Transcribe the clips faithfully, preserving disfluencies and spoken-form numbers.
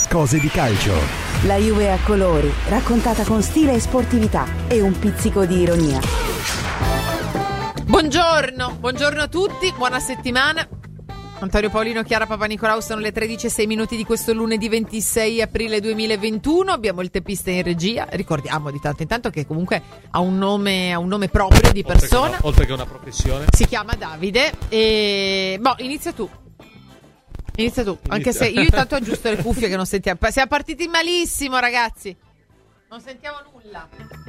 cose di calcio. La Juve a colori, raccontata con stile e sportività e un pizzico di ironia. Buongiorno, buongiorno a tutti, buona settimana. Antonio Paolino, Chiara Papanicolau, sono le tredici e sei minuti di questo lunedì ventisei aprile duemilaventuno. Abbiamo il teppista in regia. Ricordiamo di tanto in tanto che comunque ha un nome, ha un nome proprio di persona. Oltre che una, oltre che una professione. Si chiama Davide. E boh, inizia tu. Inizia tu. Inizia. Anche se io intanto aggiusto le cuffie che non sentiamo. Siamo partiti malissimo, ragazzi. Non sentiamo nulla.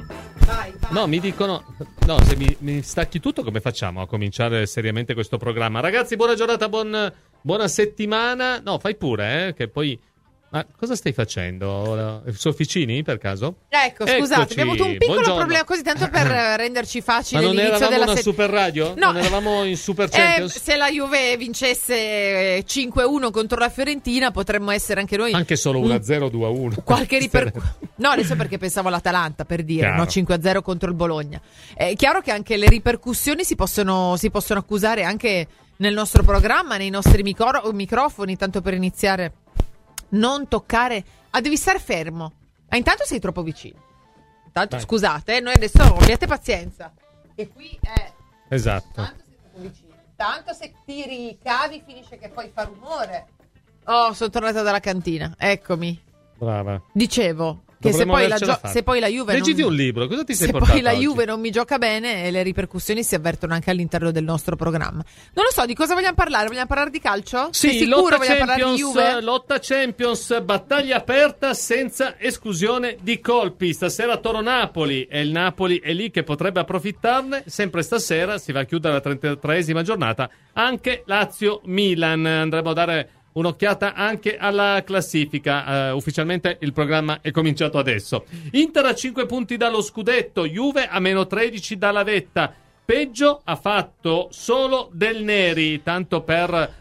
Vai, vai. No, mi dicono. No, se mi, mi stacchi tutto, come facciamo a cominciare seriamente questo programma? Ragazzi, buona giornata, buon, buona settimana. No, fai pure, eh, che poi. Ma cosa stai facendo? Sofficini, per caso? Ecco, scusate, Eccoci. abbiamo avuto un piccolo Buongiorno. problema così, tanto per renderci facile Ma non l'inizio eravamo della una set- super radio? No. Non eravamo in Super Eh, Champions? se la Juve vincesse cinque a uno contro la Fiorentina, potremmo essere anche noi. Anche solo uno a zero, due a uno. Qualche ripercussione. No, adesso perché pensavo all'Atalanta, per dire, Chiaro. no? cinque a zero contro il Bologna. È chiaro che anche le ripercussioni si possono, si possono accusare anche nel nostro programma, nei nostri micro- microfoni, tanto per iniziare. Non toccare. Ah, devi stare fermo. Ah, intanto sei troppo vicino. Intanto, Vai. scusate, eh, noi adesso abbiate pazienza. E qui è. Esatto. Tanto sei troppo vicino. Tanto se tiri i cavi finisce che poi fa rumore. Oh, sono tornata dalla cantina. Eccomi. Brava. Dicevo che se Dovremmo poi, la avercela gio- fatta. se poi la Juve Leggiti non... un libro, cosa ti sei se portato poi la oggi? Juve non mi gioca bene, e le ripercussioni si avvertono anche all'interno del nostro programma. Non lo so, di cosa vogliamo parlare? Vogliamo parlare di calcio? Sei Sì, sicuro lotta vogliamo parlare di Champions, Juve? lotta Champions, battaglia aperta senza esclusione di colpi. Stasera Toro-Napoli e il Napoli è lì che potrebbe approfittarne. Sempre stasera si va a chiudere la trentatreesima giornata. Anche Lazio-Milan. Andremo a dare un'occhiata anche alla classifica. Uh, ufficialmente il programma è cominciato adesso. Inter a cinque punti dallo scudetto, Juve a meno tredici dalla vetta. Peggio ha fatto solo Del Neri, tanto per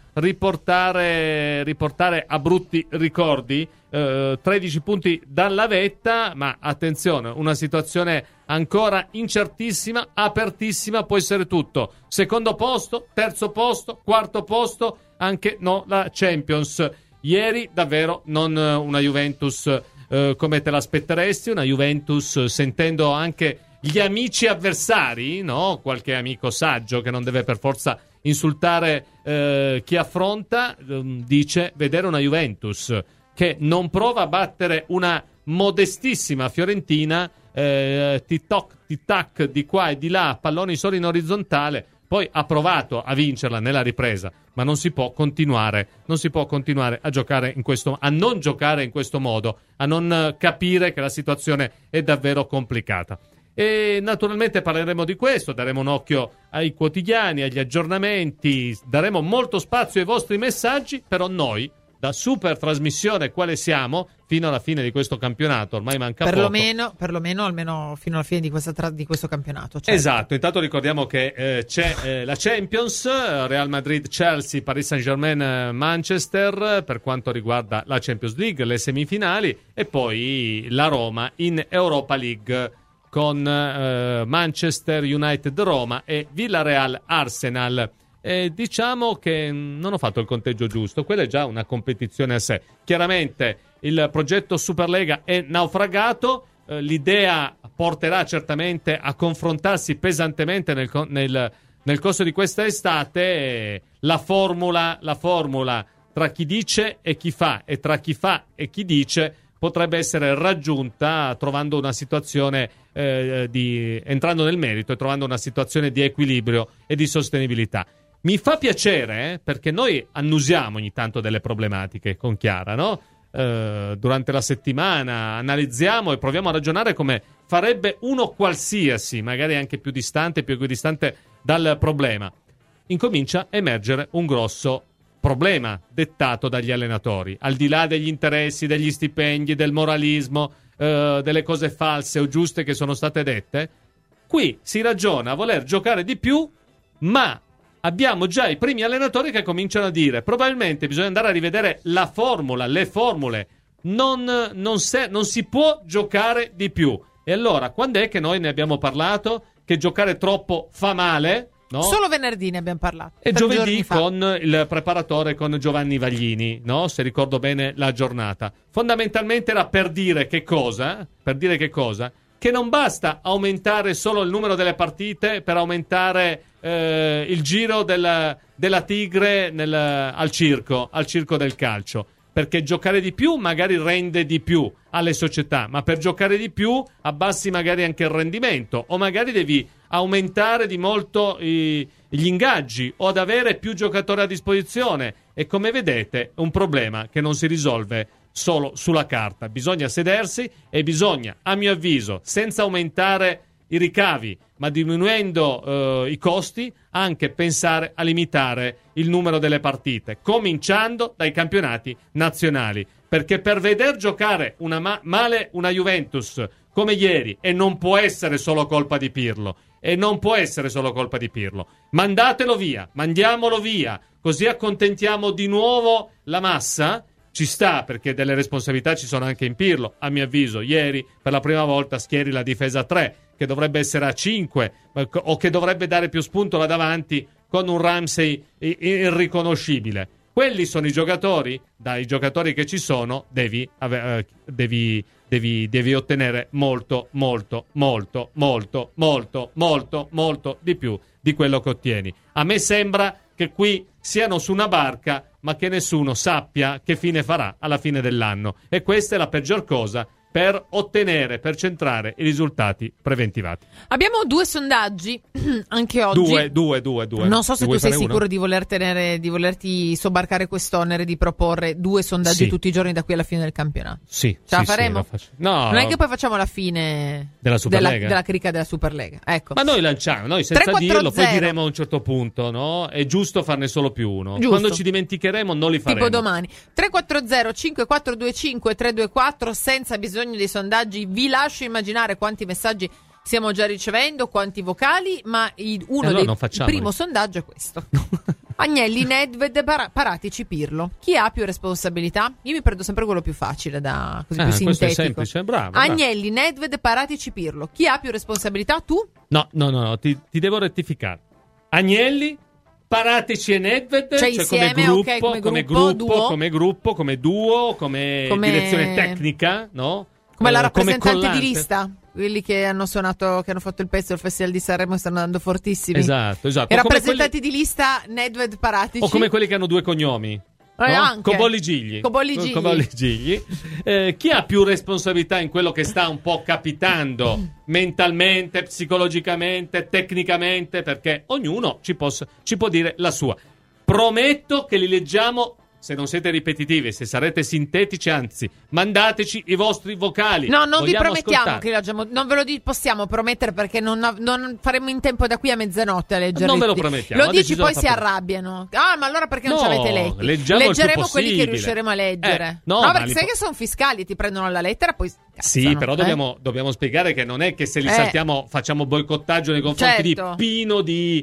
riportare, riportare a brutti ricordi. Uh, tredici punti dalla vetta, ma attenzione, una situazione ancora incertissima, apertissima, può essere tutto. Secondo posto, terzo posto, quarto posto, anche no la Champions. Ieri davvero non una Juventus uh, come te l'aspetteresti, una Juventus sentendo anche gli amici avversari, no? Qualche amico saggio che non deve per forza insultare uh, chi affronta, um, dice vedere una Juventus che non prova a battere una modestissima Fiorentina, eh, tic-toc, tic-tac di qua e di là, palloni solo in orizzontale, poi ha provato a vincerla nella ripresa, ma non si può continuare, non si può continuare a giocare in questo, a non giocare in questo modo, a non capire che la situazione è davvero complicata. E naturalmente parleremo di questo, daremo un occhio ai quotidiani, agli aggiornamenti, daremo molto spazio ai vostri messaggi, però noi da super trasmissione quale siamo fino alla fine di questo campionato, ormai manca Perlomeno, poco. Perlomeno almeno fino alla fine di, questa tra- di questo campionato. Certo. Esatto, intanto ricordiamo che eh, c'è eh, la Champions, Real Madrid, Chelsea, Paris Saint-Germain, Manchester per quanto riguarda la Champions League, le semifinali, e poi la Roma in Europa League con eh, Manchester United Roma e Villarreal Arsenal. E diciamo che non ho fatto il conteggio giusto, quella è già una competizione a sé. Chiaramente il progetto Superlega è naufragato, eh, l'idea porterà certamente a confrontarsi pesantemente nel, nel, nel corso di questa estate, eh, la formula, la formula tra chi dice e chi fa, e tra chi fa e chi dice potrebbe essere raggiunta trovando una situazione eh, di entrando nel merito e trovando una situazione di equilibrio e di sostenibilità. Mi fa piacere, eh, perché noi annusiamo ogni tanto delle problematiche con Chiara, no? Eh, durante la settimana analizziamo e proviamo a ragionare come farebbe uno qualsiasi, magari anche più distante, più equidistante dal problema. Incomincia a emergere un grosso problema dettato dagli allenatori, al di là degli interessi, degli stipendi, del moralismo, eh, delle cose false o giuste che sono state dette. Qui si ragiona a voler giocare di più, ma abbiamo già i primi allenatori che cominciano a dire probabilmente bisogna andare a rivedere la formula, le formule, non, non, se, non si può giocare di più. E allora, quando è che noi ne abbiamo parlato? Che giocare troppo fa male, no? Solo venerdì ne abbiamo parlato. E tre giovedì giorni fa. con il preparatore, con Giovanni Vaglini, no? Se ricordo bene la giornata. Fondamentalmente era per dire che cosa? Per dire che cosa? Che non basta aumentare solo il numero delle partite per aumentare eh, il giro della, della tigre nel, al circo, al circo del calcio. Perché giocare di più magari rende di più alle società, ma per giocare di più abbassi magari anche il rendimento, o magari devi aumentare di molto i, gli ingaggi o ad avere più giocatori a disposizione. E come vedete è un problema che non si risolve solo sulla carta. Bisogna sedersi e bisogna, a mio avviso, senza aumentare i ricavi, ma diminuendo eh, i costi, anche pensare a limitare il numero delle partite, cominciando dai campionati nazionali. Perché per veder giocare una ma- male una Juventus come ieri, e non può essere solo colpa di Pirlo, e non può essere solo colpa di Pirlo, mandatelo via, mandiamolo via, così accontentiamo di nuovo la massa. Ci sta, perché delle responsabilità ci sono anche in Pirlo, a mio avviso. Ieri per la prima volta schieri la difesa a tre, che dovrebbe essere a cinque, o che dovrebbe dare più spunto là davanti con un Ramsey irriconoscibile. Quelli sono i giocatori. Dai giocatori che ci sono devi, ave- devi, devi, devi ottenere molto, molto, molto, molto, molto, molto, molto di più di quello che ottieni. A me sembra che qui siano su una barca, ma che nessuno sappia che fine farà alla fine dell'anno. E questa è la peggior cosa per ottenere, per centrare i risultati preventivati. Abbiamo due sondaggi anche oggi. Due, due, due, due. Non so se ne tu sei fare sicuro uno? di voler tenere, di volerti sobbarcare quest'onere di proporre due sondaggi Sì. tutti i giorni da qui alla fine del campionato. Sì. Ce la sì, faremo? Sì, la faccio. No. Non è che poi facciamo la fine Della Superlega? della, della crica della Superlega. Ecco. Ma noi lanciamo, noi senza tre quattro dirlo, poi zero. diremo a un certo punto, no? È giusto farne solo più uno. Giusto. Quando ci dimenticheremo non li faremo. Tipo domani. tre quattro zero cinque quattro due cinque tre due quattro, senza bisogno dei sondaggi. Vi lascio immaginare quanti messaggi stiamo già ricevendo, quanti vocali, ma il, uno allora dei non il facciamoli. primo sondaggio è questo. Agnelli, Nedved, Par- Paratici, Pirlo. Chi ha più responsabilità? Io mi prendo sempre quello più facile, da così Ah, più questo è sintetico. semplice, bravo, bravo. Agnelli, Nedved, Paratici, Pirlo. Chi ha più responsabilità? Tu? No, no, no, no, ti, ti devo rettificare. Agnelli, Paratici e Nedved, Cioè cioè insieme, come gruppo, ok, come come gruppo, gruppo, duo. come gruppo, come duo, come, Come- direzione tecnica, no? Come la Eh, rappresentante collante. di lista, quelli che hanno suonato, che hanno fatto il pezzo del Festival di Sanremo e stanno andando fortissimi. Esatto, esatto. E O come rappresentanti di lista Nedved, Paratici. O come quelli che hanno due cognomi. Eh, No? anche. Cobolli Gigli. Cobolli Gigli. Cobolli Gigli. Eh, chi ha più responsabilità in quello che sta un po' capitando mentalmente, psicologicamente, tecnicamente? Perché ognuno ci, possa, ci può dire la sua. Prometto che li leggiamo. Se non siete ripetitivi, se sarete sintetici, anzi, mandateci i vostri vocali. No, non vi Vogliamo promettiamo ascoltare. che leggiamo, non ve lo di- possiamo promettere perché non, av- non faremo in tempo da qui a mezzanotte a leggere. Non ve lo promettiamo, Lo ha dici deciso poi la si facoltà. arrabbiano. Ah, ma allora perché non No, ci avete letti? leggiamo il più Leggeremo quelli che possibile. riusciremo a leggere. Eh, no, no, ma perché li sai po- che sono fiscali, ti prendono la lettera, poi Sì, scazzano, però eh? dobbiamo, dobbiamo spiegare che non è che se li Eh. saltiamo facciamo boicottaggio nei confronti Certo. di Pino di,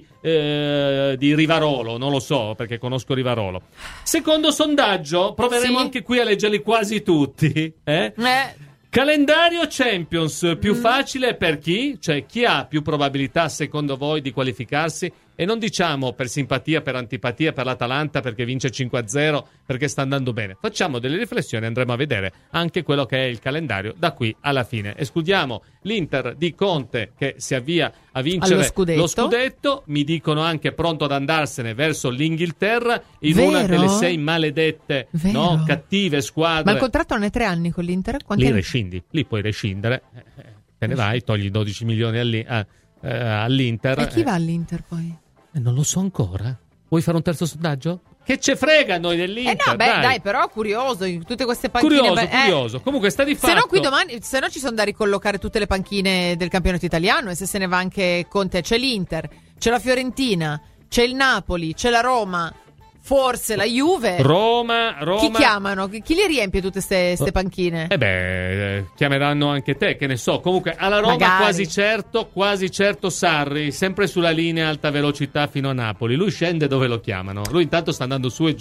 eh, di Rivarolo, non lo so perché conosco Rivarolo. Secondo sondaggio, proveremo Sì. anche qui a leggerli quasi tutti. Eh? Eh, Calendario Champions, più Mm. facile per chi? Cioè chi ha più probabilità secondo voi di qualificarsi? E non diciamo per simpatia, per antipatia, per l'Atalanta perché vince cinque a zero, perché sta andando bene. Facciamo delle riflessioni, andremo a vedere anche quello che è il calendario da qui alla fine. Escludiamo l'Inter di Conte che si avvia a vincere Allo scudetto. lo scudetto. Mi dicono anche pronto ad andarsene verso l'Inghilterra in Vero? una delle sei maledette, Vero? no, cattive ma squadre. il contratto non è tre anni con l'Inter? Quanti Lì anni? rescindi, lì puoi rescindere, eh, eh, te ne vai, togli dodici milioni all'I- eh, eh, all'Inter. E chi eh. va all'Inter poi? Eh, non lo so ancora. Vuoi fare un terzo sondaggio? Che ce frega noi dell'Inter? Eh no, beh, dai, dai però curioso, tutte queste panchine. curioso, beh, eh, curioso. Comunque sta di fatto. Se no qui domani, se no ci sono da ricollocare tutte le panchine del campionato italiano, e se se ne va anche Conte, c'è l'Inter, c'è la Fiorentina, c'è il Napoli, c'è la Roma, forse la Juve. Roma, Roma. Chi chiamano? Chi, chi li riempie tutte queste panchine? Eh beh, eh, chiameranno anche te, che ne so. Comunque alla Roma Magari. quasi certo, quasi certo Sarri, sempre sulla linea alta velocità fino a Napoli. Lui scende dove lo chiamano. Lui intanto sta andando su e giù.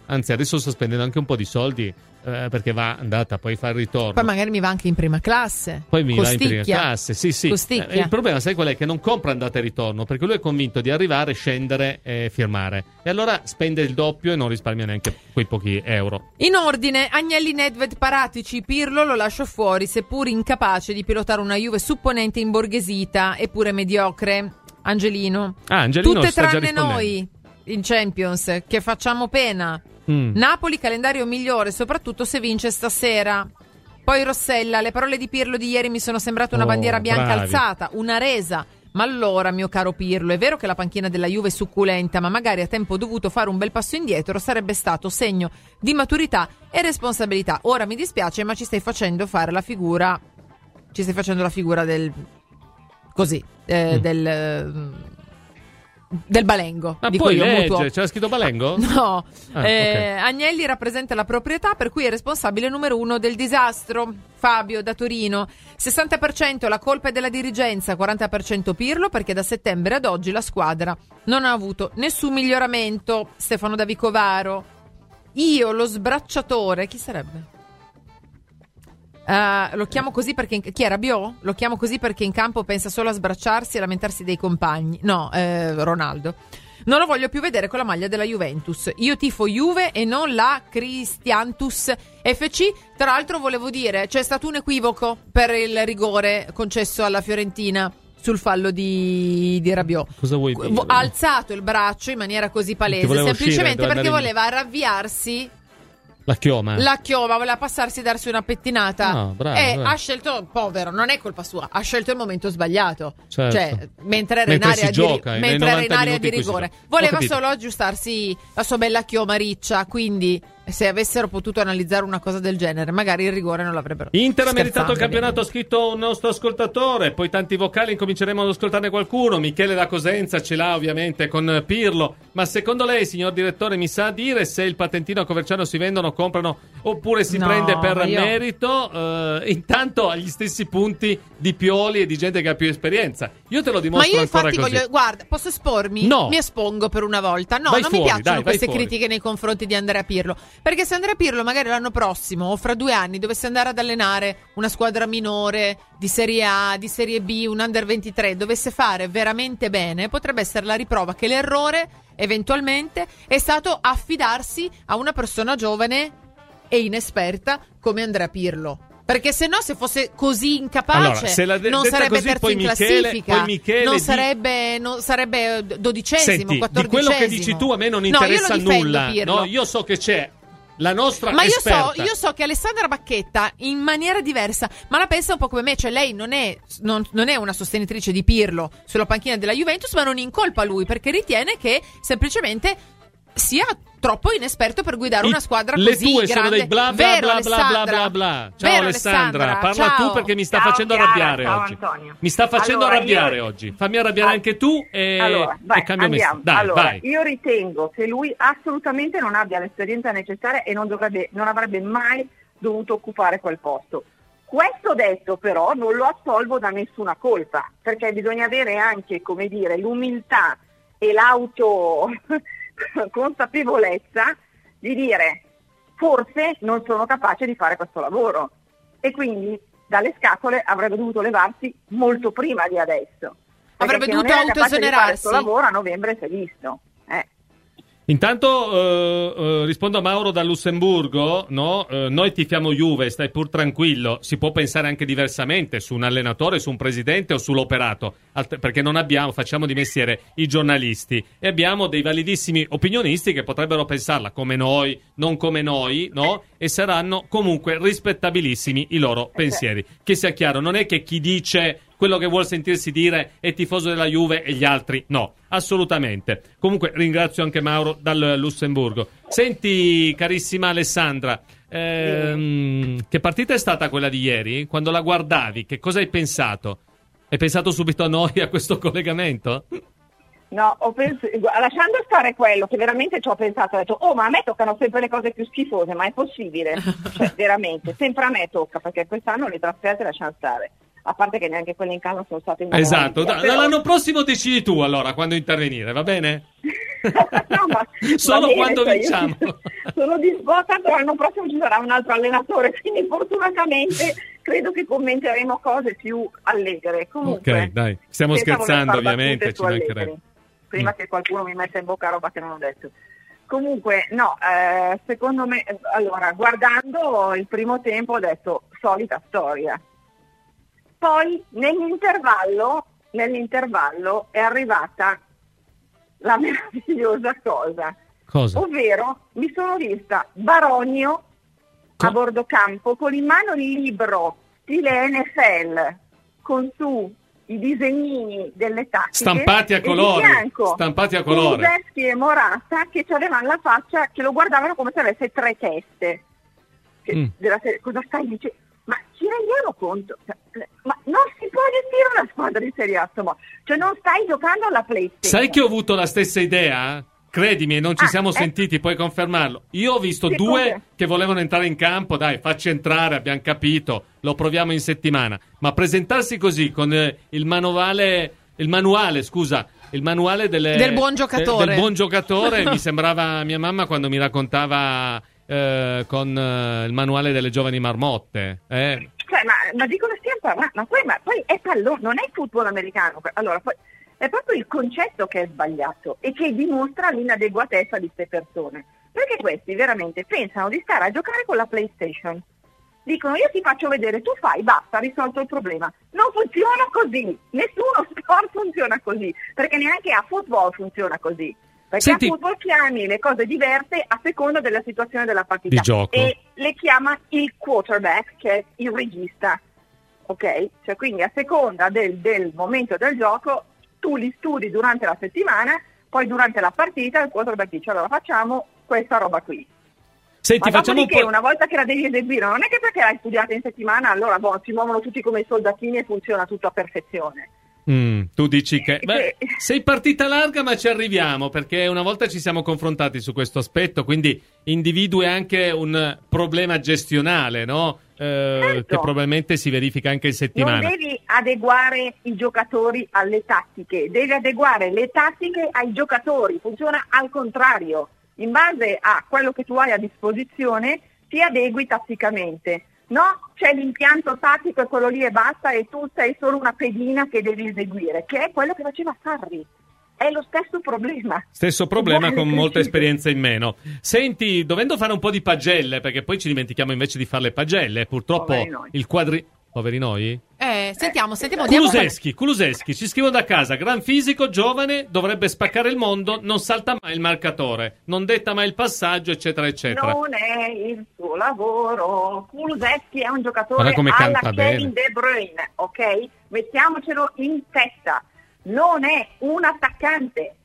Anzi, adesso sto spendendo anche un po' di soldi eh, perché va andata, poi fa il ritorno. Poi magari mi va anche in prima classe. Poi mi Costicchia. va in prima classe, sì, sì. Eh, il problema, sai qual è? Che non compra andata e ritorno, perché lui è convinto di arrivare, scendere e firmare. E allora spende il doppio e non risparmia neanche quei pochi euro. In ordine, Agnelli, Nedved, Paratici, Pirlo lo lascio fuori, seppur incapace di pilotare una Juve supponente imborghesita eppure mediocre. Angelino. Ah, Angelino Tutte sta già tranne rispondendo. noi in Champions, che facciamo pena. Mm. Napoli, calendario migliore, soprattutto se vince stasera. Poi Rossella, le parole di Pirlo di ieri mi sono sembrate una oh, bandiera bianca bravi. alzata, una resa. Ma allora, mio caro Pirlo, è vero che la panchina della Juve è succulenta, ma magari a tempo dovuto fare un bel passo indietro sarebbe stato segno di maturità e responsabilità. Ora mi dispiace, ma ci stai facendo fare la figura ci stai facendo la figura del così, eh, mm. del del Balengo. Ma dico poi io, legge, mutuo. c'era scritto Balengo? No, ah, eh, okay. Agnelli rappresenta la proprietà, per cui è responsabile numero uno del disastro. Fabio da Torino, sessanta per cento la colpa è della dirigenza, quaranta per cento Pirlo, perché da settembre ad oggi la squadra non ha avuto nessun miglioramento. Stefano da Vicovaro, io lo sbracciatore, chi sarebbe? Uh, lo chiamo così perché in... chi è Rabiot? Lo chiamo così perché in campo pensa solo a sbracciarsi e lamentarsi dei compagni. No, eh, Ronaldo. Non lo voglio più vedere con la maglia della Juventus. Io tifo Juve e non la Cristiantus F C. Tra l'altro volevo dire, c'è stato un equivoco per il rigore concesso alla Fiorentina sul fallo di, di Rabiot. Cosa vuoi dire? Ha alzato il braccio in maniera così palese, semplicemente uscire, perché voleva arrabbiarsi. La chioma. La chioma, voleva passarsi e darsi una pettinata. No, bravo, e bravo. ha scelto, povero, non è colpa sua, ha scelto il momento sbagliato. Certo. Cioè, mentre era Mentre in area, si di, gioca, mentre era in area di rigore. Voleva capito. solo aggiustarsi la sua bella chioma riccia, quindi se avessero potuto analizzare una cosa del genere, magari il rigore non l'avrebbero. Inter ha meritato il Scherzando, campionato, ha scritto un nostro ascoltatore. Poi tanti vocali, incominceremo ad ascoltarne qualcuno. Michele da Cosenza ce l'ha ovviamente con Pirlo. Ma secondo lei, signor direttore, mi sa dire se il patentino a Coverciano si vendono, comprano oppure si No, prende per io... merito? Uh, intanto agli stessi punti di Pioli e di gente che ha più esperienza. Io te lo dimostro Ma io ancora infatti così. voglio, guarda, posso espormi? No. Mi espongo per una volta. No, Vai non fuori, mi piacciono dai, vai queste fuori. critiche nei confronti di Andrea Pirlo, perché se Andrea Pirlo magari l'anno prossimo o fra due anni dovesse andare ad allenare una squadra minore di Serie A, di Serie B, un Under ventitré, dovesse fare veramente bene, potrebbe essere la riprova che l'errore eventualmente è stato affidarsi a una persona giovane e inesperta come Andrea Pirlo. Perché se no, se fosse così incapace, allora, se la de- non sarebbe così, terzo poi in Michele, classifica, poi Michele non, di... sarebbe, non sarebbe dodicesimo, Senti, quattordicesimo. di quello che dici tu a me non interessa no, io lo difendo, nulla. Pirlo. No, io so che c'è la nostra ma io esperta. so, io so che Alessandra Bacchetta in maniera diversa, ma la pensa un po' come me, cioè lei non è, non, non è una sostenitrice di Pirlo sulla panchina della Juventus, ma non incolpa lui perché ritiene che semplicemente sia troppo inesperto per guidare I, una squadra le così tue grande. sono dei bla bla Vero, bla bla bla Alessandra? bla bla. Ciao Vero, Alessandra, Alessandra, parla ciao. tu perché mi sta Ciao, facendo Chiara, arrabbiare ciao, oggi. Antonio. Mi sta facendo Allora, arrabbiare io... oggi. Fammi arrabbiare ah, anche tu e, allora, vai, e cambio andiamo. messaggio. Dai, allora, vai. Io ritengo che lui assolutamente non abbia l'esperienza necessaria e non dovrebbe, non avrebbe mai dovuto occupare quel posto. Questo detto però non lo assolvo da nessuna colpa, perché bisogna avere anche, come dire, l'umiltà e l'auto consapevolezza di dire forse non sono capace di fare questo lavoro e quindi dalle scatole avrebbe dovuto levarsi molto prima di adesso. Avrebbe Perché dovuto non era capace di fare autoesonerarsi. questo lavoro a novembre si è visto. Eh. Intanto eh, eh, rispondo a Mauro da Lussemburgo, no? Eh, noi tifiamo Juve, stai pur tranquillo, si può pensare anche diversamente su un allenatore, su un presidente o sull'operato, alt- perché non abbiamo, facciamo di mestiere i giornalisti e abbiamo dei validissimi opinionisti che potrebbero pensarla come noi, non come noi, no? E saranno comunque rispettabilissimi i loro pensieri. Che sia chiaro, non è che chi dice quello che vuol sentirsi dire è tifoso della Juve e gli altri no, assolutamente. Comunque ringrazio anche Mauro dal Lussemburgo. Senti, carissima Alessandra, ehm, che partita è stata quella di ieri? Quando la guardavi, che cosa hai pensato? Hai pensato subito a noi, a questo collegamento? No, ho pensato, lasciando stare quello che veramente ci ho pensato, ho detto, oh ma a me toccano sempre le cose più schifose, ma è possibile? Cioè veramente, sempre a me tocca, perché quest'anno le trasferte lasciano stare. A parte che neanche quelle in casa sono state in Esatto, via, da, però... l'anno prossimo decidi tu allora quando intervenire, va bene? No, ma solo bene, quando cioè, vinciamo. Sono disposta, però l'anno prossimo ci sarà un altro allenatore, quindi fortunatamente credo che commenteremo cose più allegre. Comunque, ok, dai, stiamo senza scherzando voler far ovviamente, battute ci su Allegri, mancherebbe. prima Mm. che qualcuno mi metta in bocca roba che non ho detto. Comunque, no, eh, secondo me, eh, allora, guardando il primo tempo ho detto, solita storia. Poi, nell'intervallo, nell'intervallo è arrivata la meravigliosa cosa, Cosa? ovvero mi sono vista Baronio Co- a bordo campo con in mano il libro stile N F L con su i disegnini delle tattiche Stampati a e di colori, fianco stampati a colori. Kulusevski e Morata che avevano la faccia che lo guardavano come se avesse tre teste. Che- Mm. della serie, cosa stai dicendo? Ma ci rendiamo conto? Cioè, ma non si può gestire una squadra di Serie A, insomma. Cioè non stai giocando alla PlayStation. Sai che ho avuto la stessa idea? Credimi, non ci Ah, siamo eh. sentiti, puoi confermarlo. Io ho visto Sì, due come? che volevano entrare in campo, dai, facci entrare, abbiamo capito, lo proviamo in settimana. Ma presentarsi così con eh, il manuale, il manuale, scusa, il manuale delle, Del buon giocatore. eh, del buon giocatore, mi sembrava mia mamma quando mi raccontava eh, con eh, il manuale delle giovani marmotte. Eh. Cioè, ma, ma dicono sempre, ma, ma, poi, ma poi è pallone, non è football americano. Allora, poi è proprio il concetto che è sbagliato e che dimostra l'inadeguatezza di queste persone. Perché questi veramente pensano di stare a giocare con la PlayStation. Dicono, io ti faccio vedere, tu fai, basta, risolto il problema. Non funziona così, nessuno sport funziona così, perché neanche a football funziona così. Perché Senti- a football chiami le cose diverse a seconda della situazione della partita. Di gioco. E le chiama il quarterback, che è il regista. Ok? Cioè quindi a seconda del, del momento del gioco tu li studi durante la settimana, poi durante la partita il quarterback dice allora facciamo questa roba qui. Senti, Ma facciamo un dopodiché po'. una volta che la devi eseguire, non è che perché l'hai studiata in settimana allora boh, si muovono tutti come i soldatini e funziona tutto a perfezione. Mm, tu dici che beh, Sì. sei partita larga ma ci arriviamo perché una volta ci siamo confrontati su questo aspetto, quindi individui anche un problema gestionale, no? Eh, Certo. che probabilmente si verifica anche in Non settimana. devi adeguare i giocatori alle tattiche, devi adeguare le tattiche ai giocatori, funziona al contrario. In base a quello che tu hai a disposizione ti adegui tatticamente. No, c'è l'impianto tattico e quello lì e basta e tu sei solo una pedina che devi eseguire, che è quello che faceva Sarri. È lo stesso problema. Stesso problema Uguale con molta principio. esperienza in meno. Senti, dovendo fare un po' di pagelle, perché poi ci dimentichiamo invece di fare le pagelle, purtroppo Poveri noi. il quadri... Poveri noi? Eh, sentiamo, sentiamo. diamo- Kulusevski, Kulusevski, ci scrivono da casa, gran fisico, giovane, dovrebbe spaccare il mondo, non salta mai il marcatore, non detta mai il passaggio, eccetera, eccetera. Non è il suo lavoro. Kulusevski è un giocatore Guarda come alla canta Kevin bene. De Bruyne, ok? Mettiamocelo in testa. Non è un attaccante.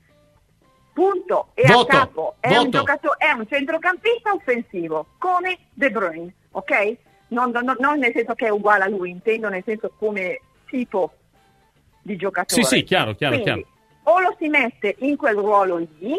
Punto. È Voto, a capo. È voto. un giocatore, è un centrocampista offensivo, come De Bruyne, ok? Non, non- non nel senso che è uguale a lui, intendo nel senso come tipo di giocatore. Sì, sì, chiaro, chiaro, Quindi, chiaro. o lo si mette in quel ruolo lì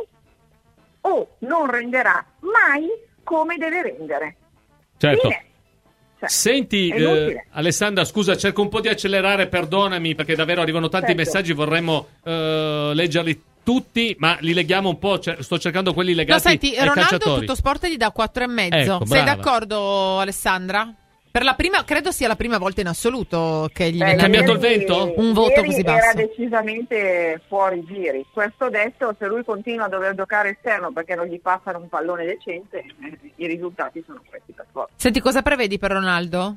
o non renderà mai come deve rendere. Certo. Fine. Cioè, Senti, è inutile. eh, Alessandra, scusa, cerco un po' di accelerare, perdonami, perché davvero arrivano tanti Certo. messaggi, vorremmo eh, leggerli tutti, ma li leghiamo un po', cioè, sto cercando quelli No, legati senti, ai Ronaldo calciatori. tutto sport gli dà quattro e mezzo. Ecco, Sei brava. d'accordo, Alessandra? Per la prima, credo sia la prima volta in assoluto che gli Beh, viene cambiato il ieri- vento? Un voto ieri così era basso. decisamente fuori giri. Questo detto, se lui continua a dover giocare esterno perché non gli passano un pallone decente, eh, i risultati sono questi per forza. Senti, cosa prevedi per Ronaldo?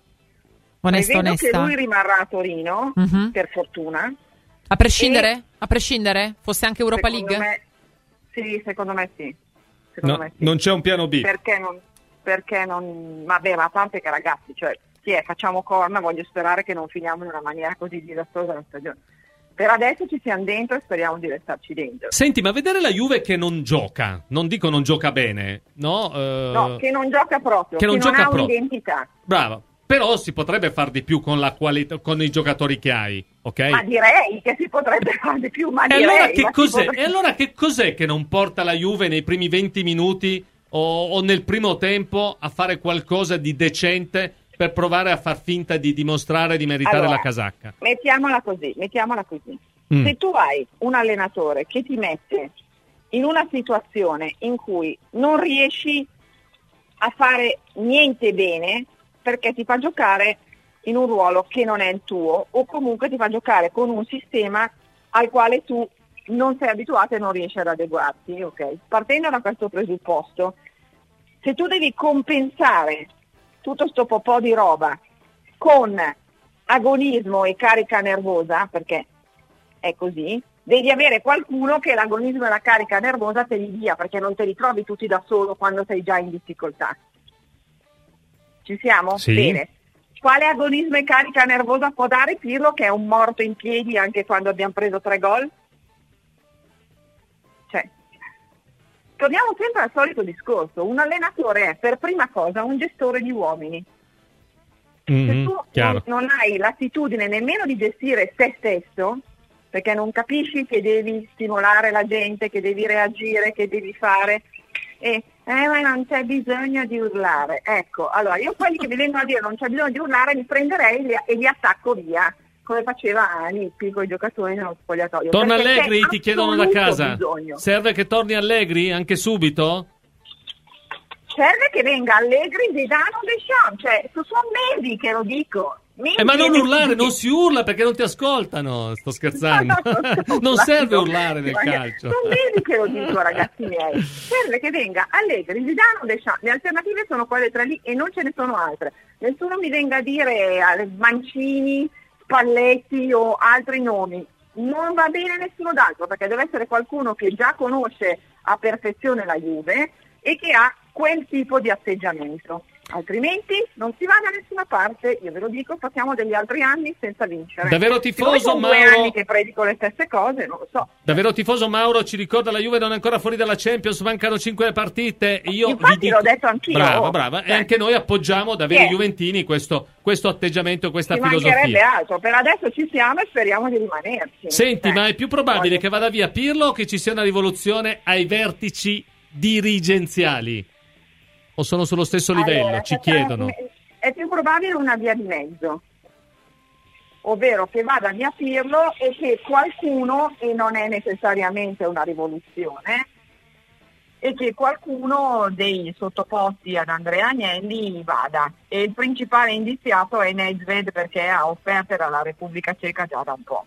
Onesta, Prevedo onesta. che lui rimarrà a Torino, Mhm. per fortuna. A prescindere? A prescindere? Fosse anche Europa Secondo League? me- sì, secondo me sì. Secondo No, me sì. non c'è un piano B. Perché non, perché non, vabbè, ma a parte che ragazzi, cioè, sì, eh, facciamo corna, voglio sperare che non finiamo in una maniera così disastrosa la stagione. Per adesso ci siamo dentro e speriamo di restarci dentro. Senti, ma vedere la Juve che non gioca, non dico non gioca bene, no? Eh, No, che non gioca proprio, che che non non, gioca ha proprio. un'identità. Brava. Però si potrebbe far di più con la qualità, con i giocatori che hai, ok? Ma direi che si potrebbe fare di più, ma E direi, allora, che ma si cos'è? potrebbe- E allora che cos'è che non porta la Juve nei primi venti minuti o, o nel primo tempo a fare qualcosa di decente per provare a far finta di dimostrare di meritare Allora, la casacca? Mettiamola così, mettiamola così. Mm. Se tu hai un allenatore che ti mette in una situazione in cui non riesci a fare niente bene perché ti fa giocare in un ruolo che non è il tuo, o comunque ti fa giocare con un sistema al quale tu non sei abituato e non riesci ad adeguarti, ok? Partendo da questo presupposto, se tu devi compensare tutto sto po' di roba con agonismo e carica nervosa, perché è così, devi avere qualcuno che l'agonismo e la carica nervosa te li dia, perché non te li trovi tutti da solo quando sei già in difficoltà. Ci siamo? Sì. Bene. Quale agonismo e carica nervosa può dare Pirlo, che è un morto in piedi anche quando abbiamo preso tre gol? Cioè, torniamo sempre al solito discorso. Un allenatore è per prima cosa un gestore di uomini. Mm-hmm, Se tu chiaro. non, non hai l'attitudine nemmeno di gestire te stesso, perché non capisci che devi stimolare la gente, che devi reagire, che devi fare, e eh ma non c'è bisogno di urlare. Ecco, allora io quelli che mi vengono a dire non c'è bisogno di urlare li prenderei e li, e li attacco via, come faceva Lippi con i giocatori nello spogliatoio. Torna Perché Allegri, c'è ti chiedono da assoluto casa. bisogno. Serve che torni Allegri anche subito? Serve che venga Allegri, Zidane, Deschamps, cioè sono mesi che lo dico. Mesi Eh, ma non e urlare, mesi. non si urla perché non ti ascoltano. Sto scherzando. Non serve urlare nel calcio. Sono mesi che lo dico, ragazzi miei. Serve che venga Allegri, Zidane, Deschamps. Le alternative sono quelle tre lì e non ce ne sono altre. Nessuno mi venga a dire eh, Mancini, Spalletti o altri nomi. Non va bene nessuno d'altro, perché deve essere qualcuno che già conosce a perfezione la Juve e che ha quel tipo di atteggiamento. Altrimenti non si va da nessuna parte, io ve lo dico, passiamo degli altri anni senza vincere. Davvero tifoso, Siccome sono due Mauro? anni che predico le stesse cose, non lo so. Davvero tifoso Mauro ci ricorda la Juve non è ancora fuori dalla Champions, mancano cinque partite. Io Infatti vi dico... l'ho detto anch'io. Brava, brava. Cioè, E anche noi appoggiamo da veri sì. juventini questo, questo atteggiamento, questa Ci mancherebbe filosofia. altro, per adesso ci siamo e speriamo di rimanerci. Senti, Eh, ma è più probabile voglio- che vada via Pirlo o che ci sia una rivoluzione ai vertici dirigenziali? O sono sullo stesso livello? Allora, ci è- chiedono. È più probabile una via di mezzo, ovvero che vada via Pirlo e che qualcuno, e non è necessariamente una rivoluzione, e che qualcuno dei sottoposti ad Andrea Agnelli vada. E il principale indiziato è Nedved, perché ha offerte dalla Repubblica Ceca già da un po'.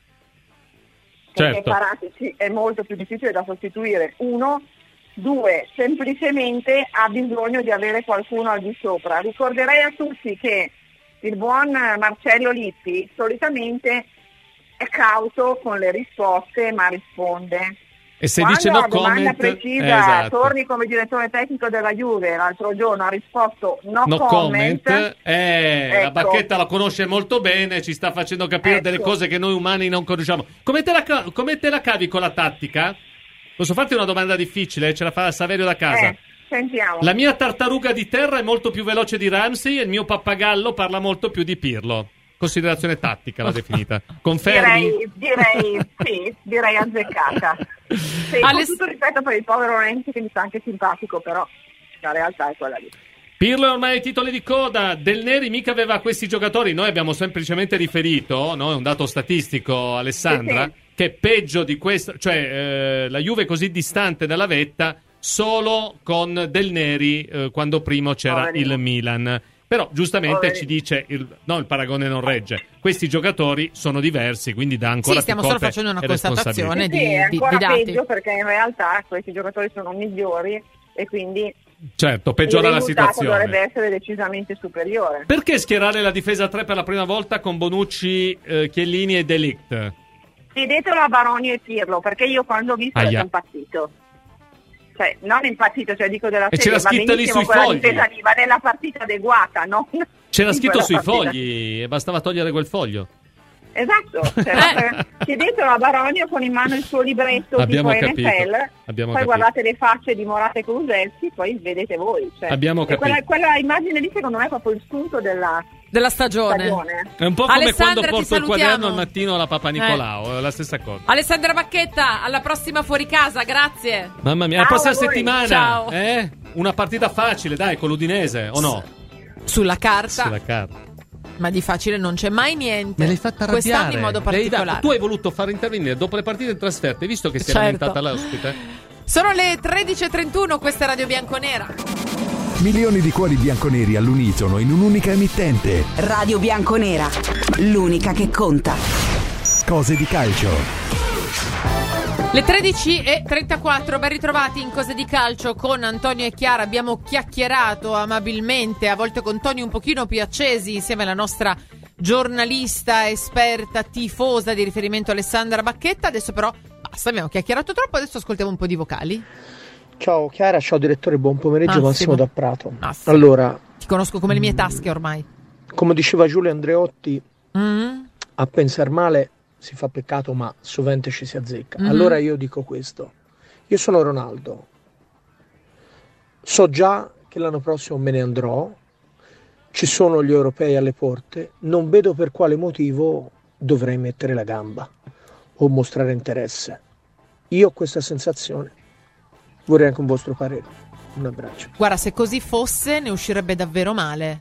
Perché Certo. Paratici è molto più difficile da sostituire, uno. Due, semplicemente ha bisogno di avere qualcuno al di sopra. Ricorderei a tutti che il buon Marcello Lippi solitamente è cauto con le risposte, ma risponde. E se Quando dice no a domanda comment, precisa, eh, esatto. torni come direttore tecnico della Juve, l'altro giorno ha risposto no, No comment, comment, eh, la Ecco. Bacchetta la conosce molto bene, ci sta facendo capire Ecco. delle cose che noi umani non conosciamo. Come te la, ca- come te la cavi con la tattica? Posso farti una domanda difficile? Ce la fa Saverio da casa. Eh, sentiamo. La mia tartaruga di terra è molto più veloce di Ramsey e il mio pappagallo parla molto più di Pirlo. Considerazione tattica l'ha definita. Confermi? Direi, direi sì, direi azzeccata. Sì, Aless- con tutto rispetto per il povero Renzi, che mi sta anche simpatico, però la realtà è quella lì. Pirlo è ormai ai titoli di coda. Del Neri mica aveva questi giocatori. Noi abbiamo semplicemente riferito, no? È un dato statistico, Alessandra, Sì, sì. che peggio di questo, cioè eh, la Juve è così distante dalla vetta solo con Del Neri eh, quando primo c'era Poverino. il Milan. Però giustamente Poverino. ci dice il, no, il paragone non regge. Questi giocatori sono diversi, quindi dà ancora Sì, stiamo più solo colpe facendo una e responsabilità. constatazione. Sì, di- sì, è di- ancora di dati. peggio, perché in realtà questi giocatori sono migliori e quindi Certo, peggiora il la risultato situazione. dovrebbe essere decisamente superiore. Perché schierare la difesa a tre per la prima volta con Bonucci, eh, Chiellini e De Ligt? Chiedetelo a Baroni e Pirlo, perché io quando ho visto Aia. ero impazzito. Cioè, non impazzito, cioè dico della E serie, c'era va scritta lì benissimo sui quella fogli. difesa lì, va nella partita adeguata, no? C'era In scritto quella sui partita. fogli e bastava togliere quel foglio. Esatto, cioè, Eh. chiedetelo a Baronio con in mano il suo libretto Abbiamo tipo capito, N F L, abbiamo poi capito. guardate le facce di Morata e Kulusevski, poi vedete voi. Cioè. Abbiamo E capito. Quella, quella immagine lì secondo me è proprio il sunto della Della stagione. stagione. È un po' come Alessandra, quando ti porto il salutiamo. quaderno al mattino alla Papa Nicolao, è la stessa cosa. Alessandra Bacchetta, alla prossima fuori casa, grazie. Mamma mia, la Ciao prossima a voi. settimana, Ciao. eh? Una partita facile, dai, con l'Udinese, o no? Sulla carta, Sulla carta. ma di facile non c'è mai niente. Me l'hai fatta arrabbiare. Quest'anno in modo Le hai dato- particolare. Tu hai voluto far intervenire dopo le partite in trasferta, hai visto che si era Certo. lamentata l'ospite? Sono le tredici e trentuno, questa è Radio Bianconera. Milioni di cuori bianconeri all'unisono in un'unica emittente. Radio Bianconera, l'unica che conta. Cose di calcio. Le tredici e trentaquattro, ben ritrovati in Cose di Calcio con Antonio e Chiara. Abbiamo chiacchierato amabilmente, a volte con toni un pochino più accesi, insieme alla nostra giornalista, esperta, tifosa di riferimento Alessandra Bacchetta. Adesso però basta, abbiamo chiacchierato troppo, adesso ascoltiamo un po' di vocali. Ciao Chiara, ciao direttore, buon pomeriggio. Massimo, Massimo da Prato. Massimo. Allora, ti conosco come le mie tasche ormai. come diceva Giulio Andreotti, Mm. a pensar male si fa peccato, ma sovente ci si azzecca. Mhm. Allora io dico questo: io sono Ronaldo, so già che l'anno prossimo me ne andrò, ci sono gli europei alle porte, non vedo per quale motivo dovrei mettere la gamba o mostrare interesse. Io ho questa sensazione, vorrei anche un vostro parere. Un abbraccio. Guarda, se così fosse ne uscirebbe davvero male,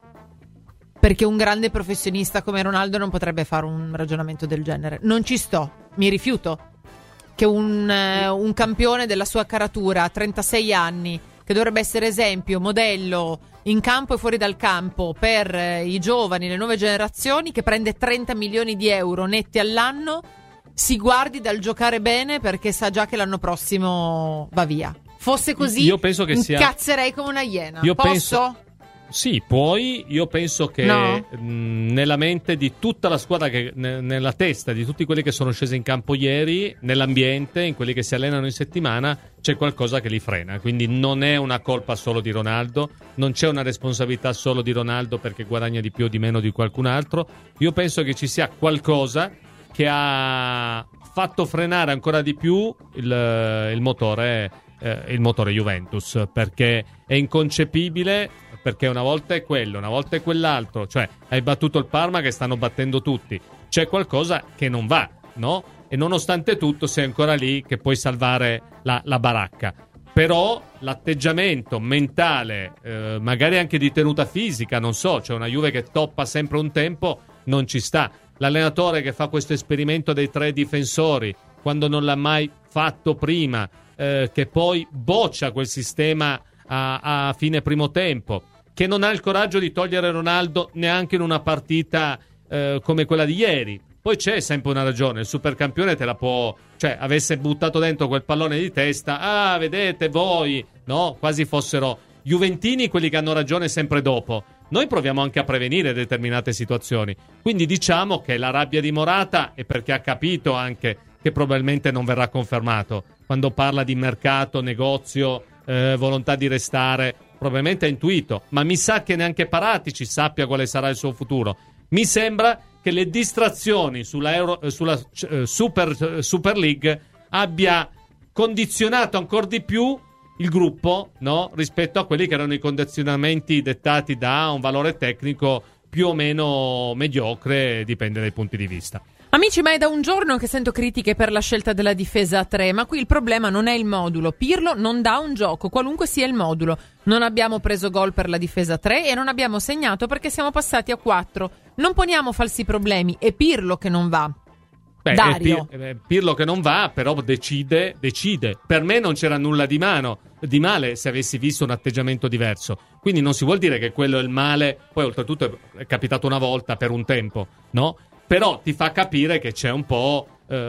perché un grande professionista come Ronaldo non potrebbe fare un ragionamento del genere. Non ci sto, mi rifiuto che un, eh, un campione della sua caratura a trentasei anni, che dovrebbe essere esempio, modello in campo e fuori dal campo per eh, i giovani, le nuove generazioni, che prende trenta milioni di euro netti all'anno, si guardi dal giocare bene perché sa già che l'anno prossimo va via. Fosse così, Io penso che sia- incazzerei come una iena. Io Posso? penso- Sì, puoi. Io penso che No. mh, nella mente di tutta la squadra, che, ne- nella testa di tutti quelli che sono scesi in campo ieri, nell'ambiente, in quelli che si allenano in settimana, c'è qualcosa che li frena. Quindi non è una colpa solo di Ronaldo, non c'è una responsabilità solo di Ronaldo perché guadagna di più o di meno di qualcun altro. Io penso che ci sia qualcosa che ha fatto frenare ancora di più il, il motore eh, il motore Juventus, perché è inconcepibile, perché una volta è quello, una volta è quell'altro, cioè hai battuto il Parma che stanno battendo tutti, c'è qualcosa che non va, no? E nonostante tutto sei ancora lì che puoi salvare la, la baracca. Però l'atteggiamento mentale, eh, magari anche di tenuta fisica, non so, c'è una Juve che toppa sempre un tempo, non ci sta. L'allenatore che fa questo esperimento dei tre difensori, quando non l'ha mai fatto prima, eh, che poi boccia quel sistema a, a fine primo tempo, che non ha il coraggio di togliere Ronaldo neanche in una partita eh, come quella di ieri. Poi c'è sempre una ragione, il supercampione te la può, cioè avesse buttato dentro quel pallone di testa, ah vedete voi, no? Quasi fossero juventini quelli che hanno ragione sempre dopo. Noi proviamo anche a prevenire determinate situazioni, quindi diciamo che la rabbia di Morata è perché ha capito anche che probabilmente non verrà confermato. Quando parla di mercato, negozio, eh, volontà di restare, probabilmente ha intuito, ma mi sa che neanche Paratici sappia quale sarà il suo futuro. Mi sembra che le distrazioni sulla, Euro, eh, sulla eh, Super, eh, Super League abbia condizionato ancora di più il gruppo, no? Rispetto a quelli che erano i condizionamenti dettati da un valore tecnico più o meno mediocre, dipende dai punti di vista. Amici, ma è da un giorno che sento critiche per la scelta della difesa a tre, ma qui il problema non è il modulo. Pirlo non dà un gioco, qualunque sia il modulo. Non abbiamo preso gol per la difesa a tre e non abbiamo segnato perché siamo passati a quattro. Non poniamo falsi problemi, è Pirlo che non va. Beh, Dario. è Pir- è Pirlo che non va, però decide, decide. Per me non c'era nulla di, mano, di male se avessi visto un atteggiamento diverso. Quindi non si vuol dire che quello è il male. Poi oltretutto è capitato una volta per un tempo, no? Però ti fa capire che c'è un po',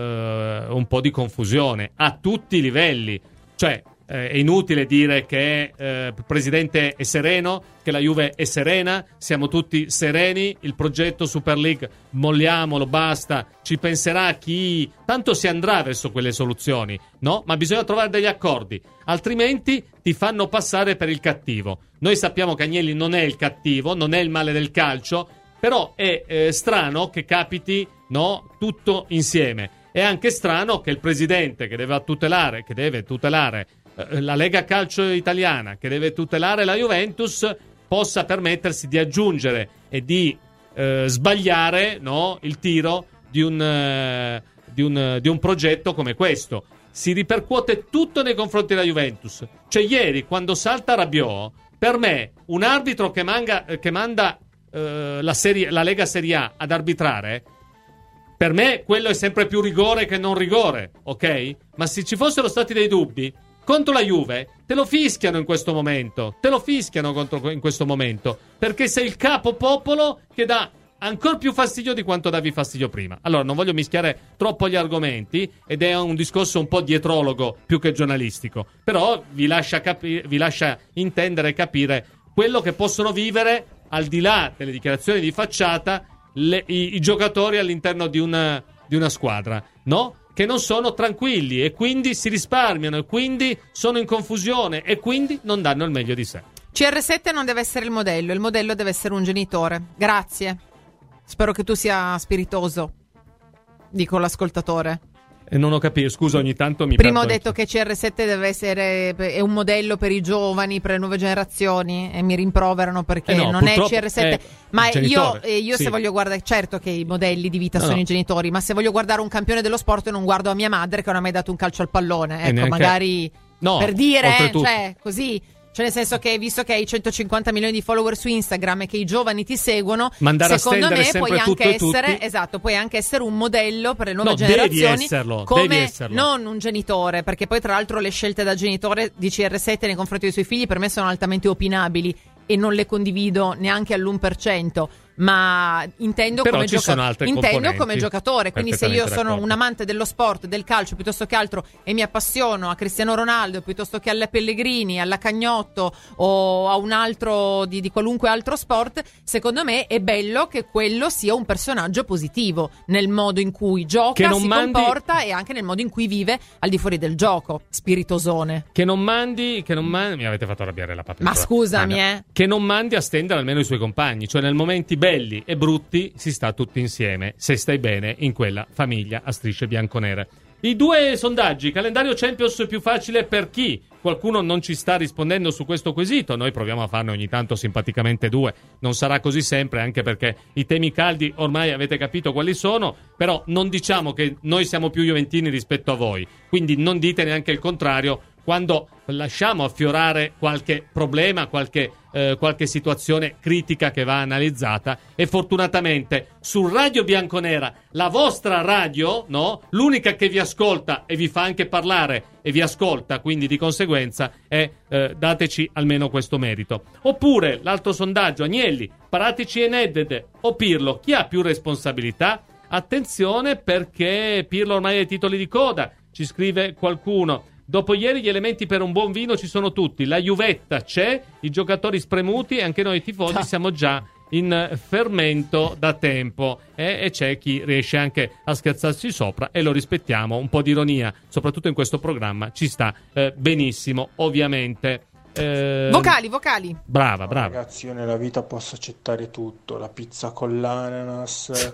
eh, un po' di confusione a tutti i livelli. Cioè, eh, è inutile dire che eh, il presidente è sereno, che la Juve è serena, siamo tutti sereni, il progetto Super League molliamolo, basta, ci penserà chi... Tanto si andrà verso quelle soluzioni, no? Ma bisogna trovare degli accordi, altrimenti ti fanno passare per il cattivo. Noi sappiamo che Agnelli non è il cattivo, non è il male del calcio, però è eh, strano che capiti, no, tutto insieme. È anche strano che il presidente che deve tutelare, che deve tutelare eh, la Lega Calcio Italiana, che deve tutelare la Juventus, possa permettersi di aggiungere e di eh, sbagliare, no, il tiro di un, eh, di, un, di un progetto come questo. Si ripercuote tutto nei confronti della Juventus. Cioè ieri, quando salta Rabiot, per me un arbitro che, manga, che manda Uh, la, serie, la Lega Serie A ad arbitrare, per me quello è sempre più rigore che non rigore, ok? Ma se ci fossero stati dei dubbi, contro la Juve te lo fischiano in questo momento, te lo fischiano contro, in questo momento, perché sei il capo popolo che dà ancora più fastidio di quanto davi fastidio prima. Allora, non voglio mischiare troppo gli argomenti, ed è un discorso un po' dietrologo più che giornalistico, però vi lascia, capi- vi lascia intendere e capire quello che possono vivere, al di là delle dichiarazioni di facciata, le, i, i giocatori all'interno di una, di una squadra, no? Che non sono tranquilli e quindi si risparmiano e quindi sono in confusione e quindi non danno il meglio di sé. C R sette non deve essere il modello, il modello deve essere un genitore. Grazie. Spero che tu sia spiritoso, dico l'ascoltatore. E non ho capito, scusa, ogni tanto mi Prima ho perdo detto anche. che C R sette deve essere è un modello per i giovani, per le nuove generazioni, e mi rimproverano perché Eh no, non è C purtroppo R sette. è Ma il io, genitore, eh, io sì. se voglio guardare, certo che i modelli di vita No, sono no. i genitori, ma se voglio guardare un campione dello sport non guardo a mia madre che non ha mai dato un calcio al pallone. Ecco, neanche- magari No, per dire, eh, oltretutto. cioè così. Cioè nel senso che visto che hai centocinquanta milioni di follower su Instagram e che i giovani ti seguono, Mandare a secondo stendere me sempre puoi tutto anche e tutti. essere, esatto, puoi anche essere un modello per le nuove No, devi generazioni, esserlo, come devi esserlo. non un genitore, perché poi tra l'altro le scelte da genitore di C R sette nei confronti dei suoi figli per me sono altamente opinabili e non le condivido neanche all'uno per cento. Ma intendo Però come, ci gioca- sono altre intendo componenti. come giocatore. Quindi se io Perfettamente sono d'accordo. un amante dello sport, del calcio piuttosto che altro, e mi appassiono a Cristiano Ronaldo piuttosto che alla Pellegrini, alla Cagnotto o a un altro di, di qualunque altro sport, secondo me è bello che quello sia un personaggio positivo nel modo in cui gioca, Che non si mandi- comporta e anche nel modo in cui vive al di fuori del gioco. Spiritosone. Che non mandi, che non mandi, mi avete fatto arrabbiare la pappa. Ma scusami, Ah, no. eh. Che non mandi a stendere almeno i suoi compagni, cioè nel momenti belli e brutti si sta tutti insieme, se stai bene in quella famiglia a strisce bianconere. I due sondaggi, calendario Champions più facile per chi? Qualcuno non ci sta rispondendo su questo quesito, noi proviamo a farne ogni tanto simpaticamente due, non sarà così sempre, anche perché i temi caldi ormai avete capito quali sono, però non diciamo che noi siamo più juventini rispetto a voi, quindi non dite neanche il contrario quando lasciamo affiorare qualche problema, qualche, eh, qualche situazione critica che va analizzata. E fortunatamente su Radio Bianconera, la vostra radio, no? L'unica che vi ascolta e vi fa anche parlare e vi ascolta, quindi di conseguenza è, eh, dateci almeno questo merito. Oppure l'altro sondaggio, Agnelli, Paratici e Nedved o Pirlo, chi ha più responsabilità? Attenzione, perché Pirlo ormai ha i titoli di coda, ci scrive qualcuno. Dopo ieri gli elementi per un buon vino ci sono tutti, la Juvetta c'è, i giocatori spremuti e anche noi tifosi siamo già in fermento da tempo, eh? E c'è chi riesce anche a scherzarci sopra e lo rispettiamo, un po' di ironia, soprattutto in questo programma, ci sta eh, benissimo, ovviamente. Eh, Vocali, vocali. Brava, brava. Ragazzi, io nella vita posso accettare tutto, la pizza con l'ananas,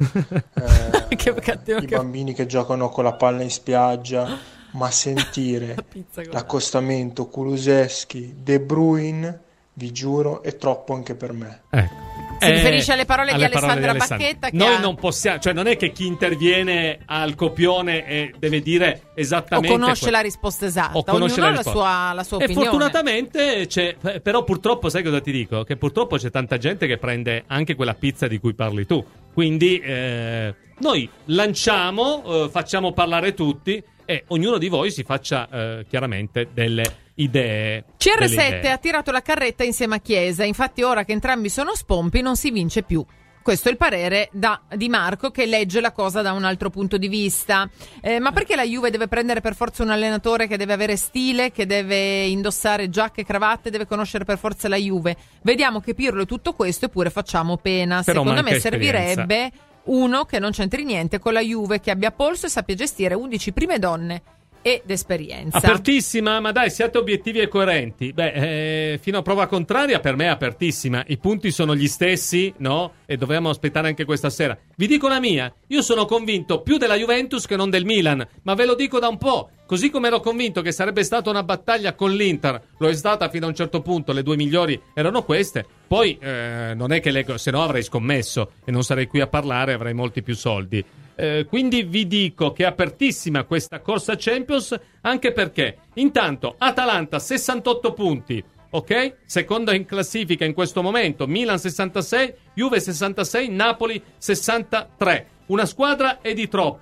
eh, Che cattivo i che- bambini che giocano con la palla in spiaggia, ma sentire La pizza con- l'accostamento Kulusevski, De Bruyne, vi giuro, è troppo anche per me. Ecco. Si riferisce alle parole di Alessandra Alessandra. Bacchetta che Noi ha- non possiamo, cioè non è che chi interviene al copione e deve dire O esattamente conosce que- la risposta esatta. o conosce Ognuno la ha la risposta. sua, la sua E opinione. fortunatamente c'è, però purtroppo sai cosa ti dico? Che purtroppo c'è tanta gente che prende anche quella pizza di cui parli tu. Quindi eh, noi lanciamo, eh, facciamo parlare tutti e ognuno di voi si faccia eh, chiaramente delle idee. C R delle sette idee. ha tirato la carretta insieme a Chiesa, infatti ora che entrambi sono spompi non si vince più. Questo è il parere da, di Marco, che legge la cosa da un altro punto di vista. Eh, ma perché la Juve deve prendere per forza un allenatore che deve avere stile, che deve indossare giacche e cravatte, deve conoscere per forza la Juve? Vediamo che Pirlo è tutto questo eppure facciamo pena. Però Secondo manca me servirebbe esperienza. uno che non c'entri niente con la Juve, che abbia polso e sappia gestire undici prime donne ed esperienza. Apertissima, ma dai, siate obiettivi e coerenti. Beh, eh, fino a prova contraria per me è apertissima. I punti sono gli stessi, no? E dovremmo aspettare anche questa sera. Vi dico la mia, io sono convinto più della Juventus che non del Milan, ma ve lo dico da un po'. Così come ero convinto che sarebbe stata una battaglia con l'Inter, lo è stata fino a un certo punto, le due migliori erano queste. Poi eh, non è che le, se no avrei scommesso e non sarei qui a parlare, avrei molti più soldi. Eh, quindi vi dico che è apertissima questa corsa Champions, anche perché intanto Atalanta sessantotto punti, ok? Seconda in classifica in questo momento, Milan sessantasei, Juve sessantasei, Napoli sessantatré. Una squadra è di troppo.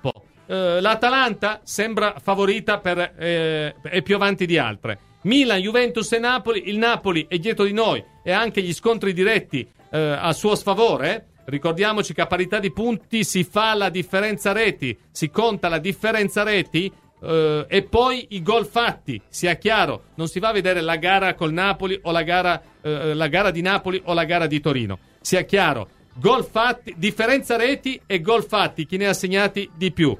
eh, l'Atalanta sembra favorita per, eh, è più avanti di altre. Milan, Juventus e Napoli, il Napoli è dietro di noi e anche gli scontri diretti eh, a suo sfavore. Ricordiamoci che a parità di punti si fa la differenza reti, si conta la differenza reti eh, e poi i gol fatti, sia chiaro, non si va a vedere la gara col Napoli o la gara, eh, la gara di Napoli o la gara di Torino, sia chiaro, gol fatti, differenza reti e gol fatti, chi ne ha segnati di più.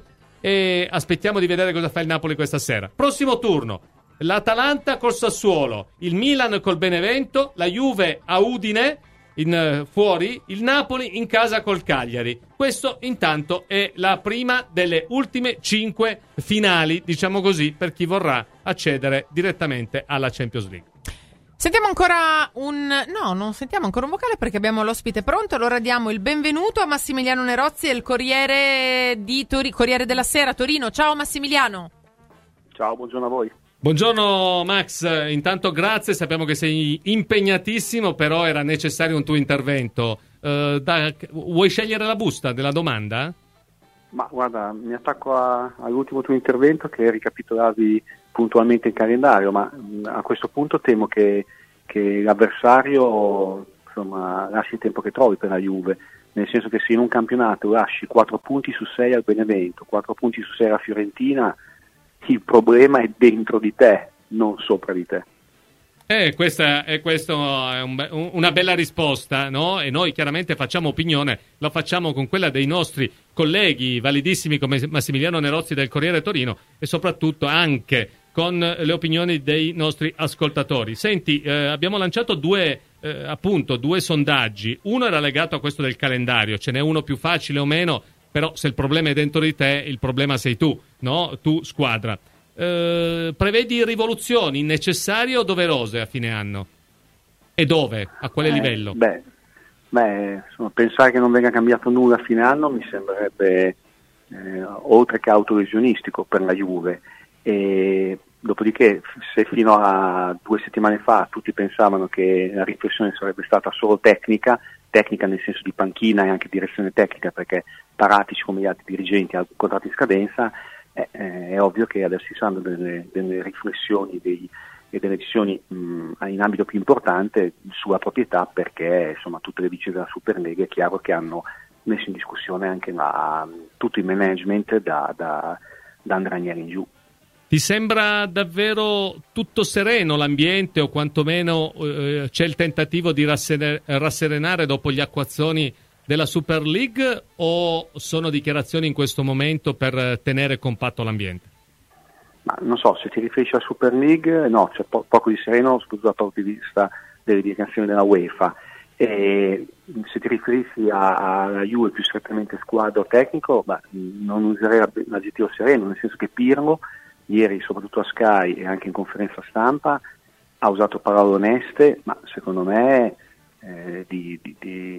E aspettiamo di vedere cosa fa il Napoli questa sera. Prossimo turno, l'Atalanta col Sassuolo, il Milan col Benevento, la Juve a Udine in uh, fuori, il Napoli in casa col Cagliari. Questo intanto è la prima delle ultime cinque finali, diciamo così, per chi vorrà accedere direttamente alla Champions League. Sentiamo ancora un... no, non sentiamo ancora un vocale perché abbiamo l'ospite pronto. Allora diamo il benvenuto a Massimiliano Nerozzi, del Corriere di Tori... Corriere della Sera Torino. Ciao Massimiliano. Ciao, buongiorno a voi. Buongiorno Max, intanto grazie, sappiamo che sei impegnatissimo, però era necessario un tuo intervento. Uh, da... Vuoi scegliere la busta della domanda? Ma guarda, mi attacco a, all'ultimo tuo intervento che ricapitolavi puntualmente il calendario, ma mh, a questo punto temo che, che l'avversario insomma lasci il tempo che trovi per la Juve, nel senso che se in un campionato lasci quattro punti su sei al Benevento, quattro punti su sei alla Fiorentina, il problema è dentro di te, non sopra di te. Eh, questa è, questo è un, una bella risposta, no? E noi chiaramente facciamo opinione, la facciamo con quella dei nostri colleghi validissimi come Massimiliano Nerozzi del Corriere Torino e soprattutto anche con le opinioni dei nostri ascoltatori. Senti, eh, abbiamo lanciato due, eh, appunto, due sondaggi. Uno era legato a questo del calendario, ce n'è uno più facile o meno, però se il problema è dentro di te, il problema sei tu, no? Tu squadra. Eh, prevedi rivoluzioni necessarie o doverose a fine anno? E dove? A quale eh, livello? Beh, beh insomma, pensare che non venga cambiato nulla a fine anno mi sembrerebbe eh, oltre che autolesionistico per la Juve. E dopodiché, se fino a due settimane fa tutti pensavano che la riflessione sarebbe stata solo tecnica, tecnica nel senso di panchina e anche direzione tecnica, perché Paratici come gli altri dirigenti ha contratti in scadenza, eh, eh, è ovvio che adesso ci saranno delle, delle riflessioni dei, e delle decisioni mh, in ambito più importante sulla proprietà, perché insomma tutte le vicende della Superlega è chiaro che hanno messo in discussione anche la, tutto il management da, da, da Andrea Agnelli in giù. Ti sembra davvero tutto sereno l'ambiente o quantomeno eh, c'è il tentativo di rassere- rasserenare dopo gli acquazzoni della Super League o sono dichiarazioni in questo momento per tenere compatto l'ambiente? Ma non so, se ti riferisci alla Super League, no, c'è po- poco di sereno soprattutto dal punto di vista delle dichiarazioni della UEFA. E se ti riferisci alla Juve più strettamente squadra o tecnico, beh, non userei l'aggettivo sereno, nel senso che Pirlo ieri, soprattutto a Sky e anche in conferenza stampa, ha usato parole oneste, ma secondo me eh, di, di, di,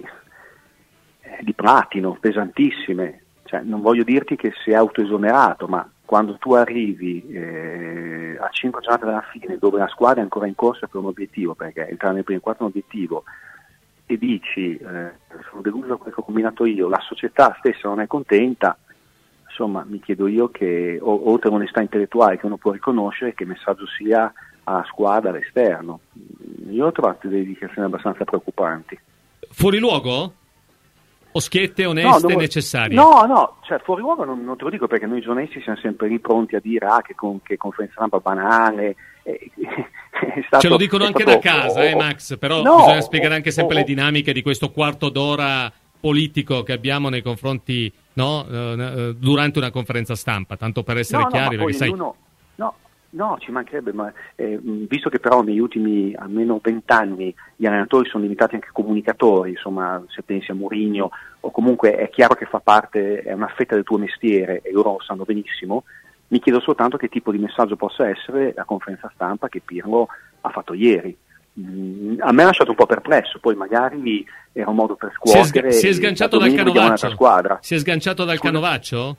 eh, di platino, pesantissime. Cioè, non voglio dirti che si è autoesonerato, ma quando tu arrivi eh, a cinque giornate dalla fine, dove la squadra è ancora in corsa per un obiettivo, perché entrare nei primi quattro è un obiettivo, e dici eh, sono deluso da quello che ho combinato io, la società stessa non è contenta, insomma mi chiedo io che o, oltre all'onestà intellettuale che uno può riconoscere, che messaggio sia alla squadra all'esterno. Io ho trovato delle dichiarazioni abbastanza preoccupanti. Fuori luogo? O schiette oneste no, necessarie? No, no, cioè fuori luogo non, non te lo dico, perché noi giornalisti siamo sempre lì pronti a dire ah, che, con, che conferenza stampa banale. È, è stato, ce lo dicono anche stato, da casa, oh, eh Max, però no, bisogna spiegare anche sempre oh, le dinamiche di questo quarto d'ora politico che abbiamo nei confronti, no, uh, durante una conferenza stampa, tanto per essere no, chiari, no, perché sai... Ognuno, no, no, ci mancherebbe, ma eh, visto che però negli ultimi almeno vent'anni gli allenatori sono diventati anche comunicatori, insomma, se pensi a Mourinho, o comunque è chiaro che fa parte, è una fetta del tuo mestiere e loro lo sanno benissimo, mi chiedo soltanto che tipo di messaggio possa essere la conferenza stampa che Pirlo ha fatto ieri. Mm, a me ha lasciato un po' perplesso, poi magari era un modo per scuotere. Si è, si è sganciato dal canovaccio? Squadra. Si è sganciato dal Scusa. canovaccio?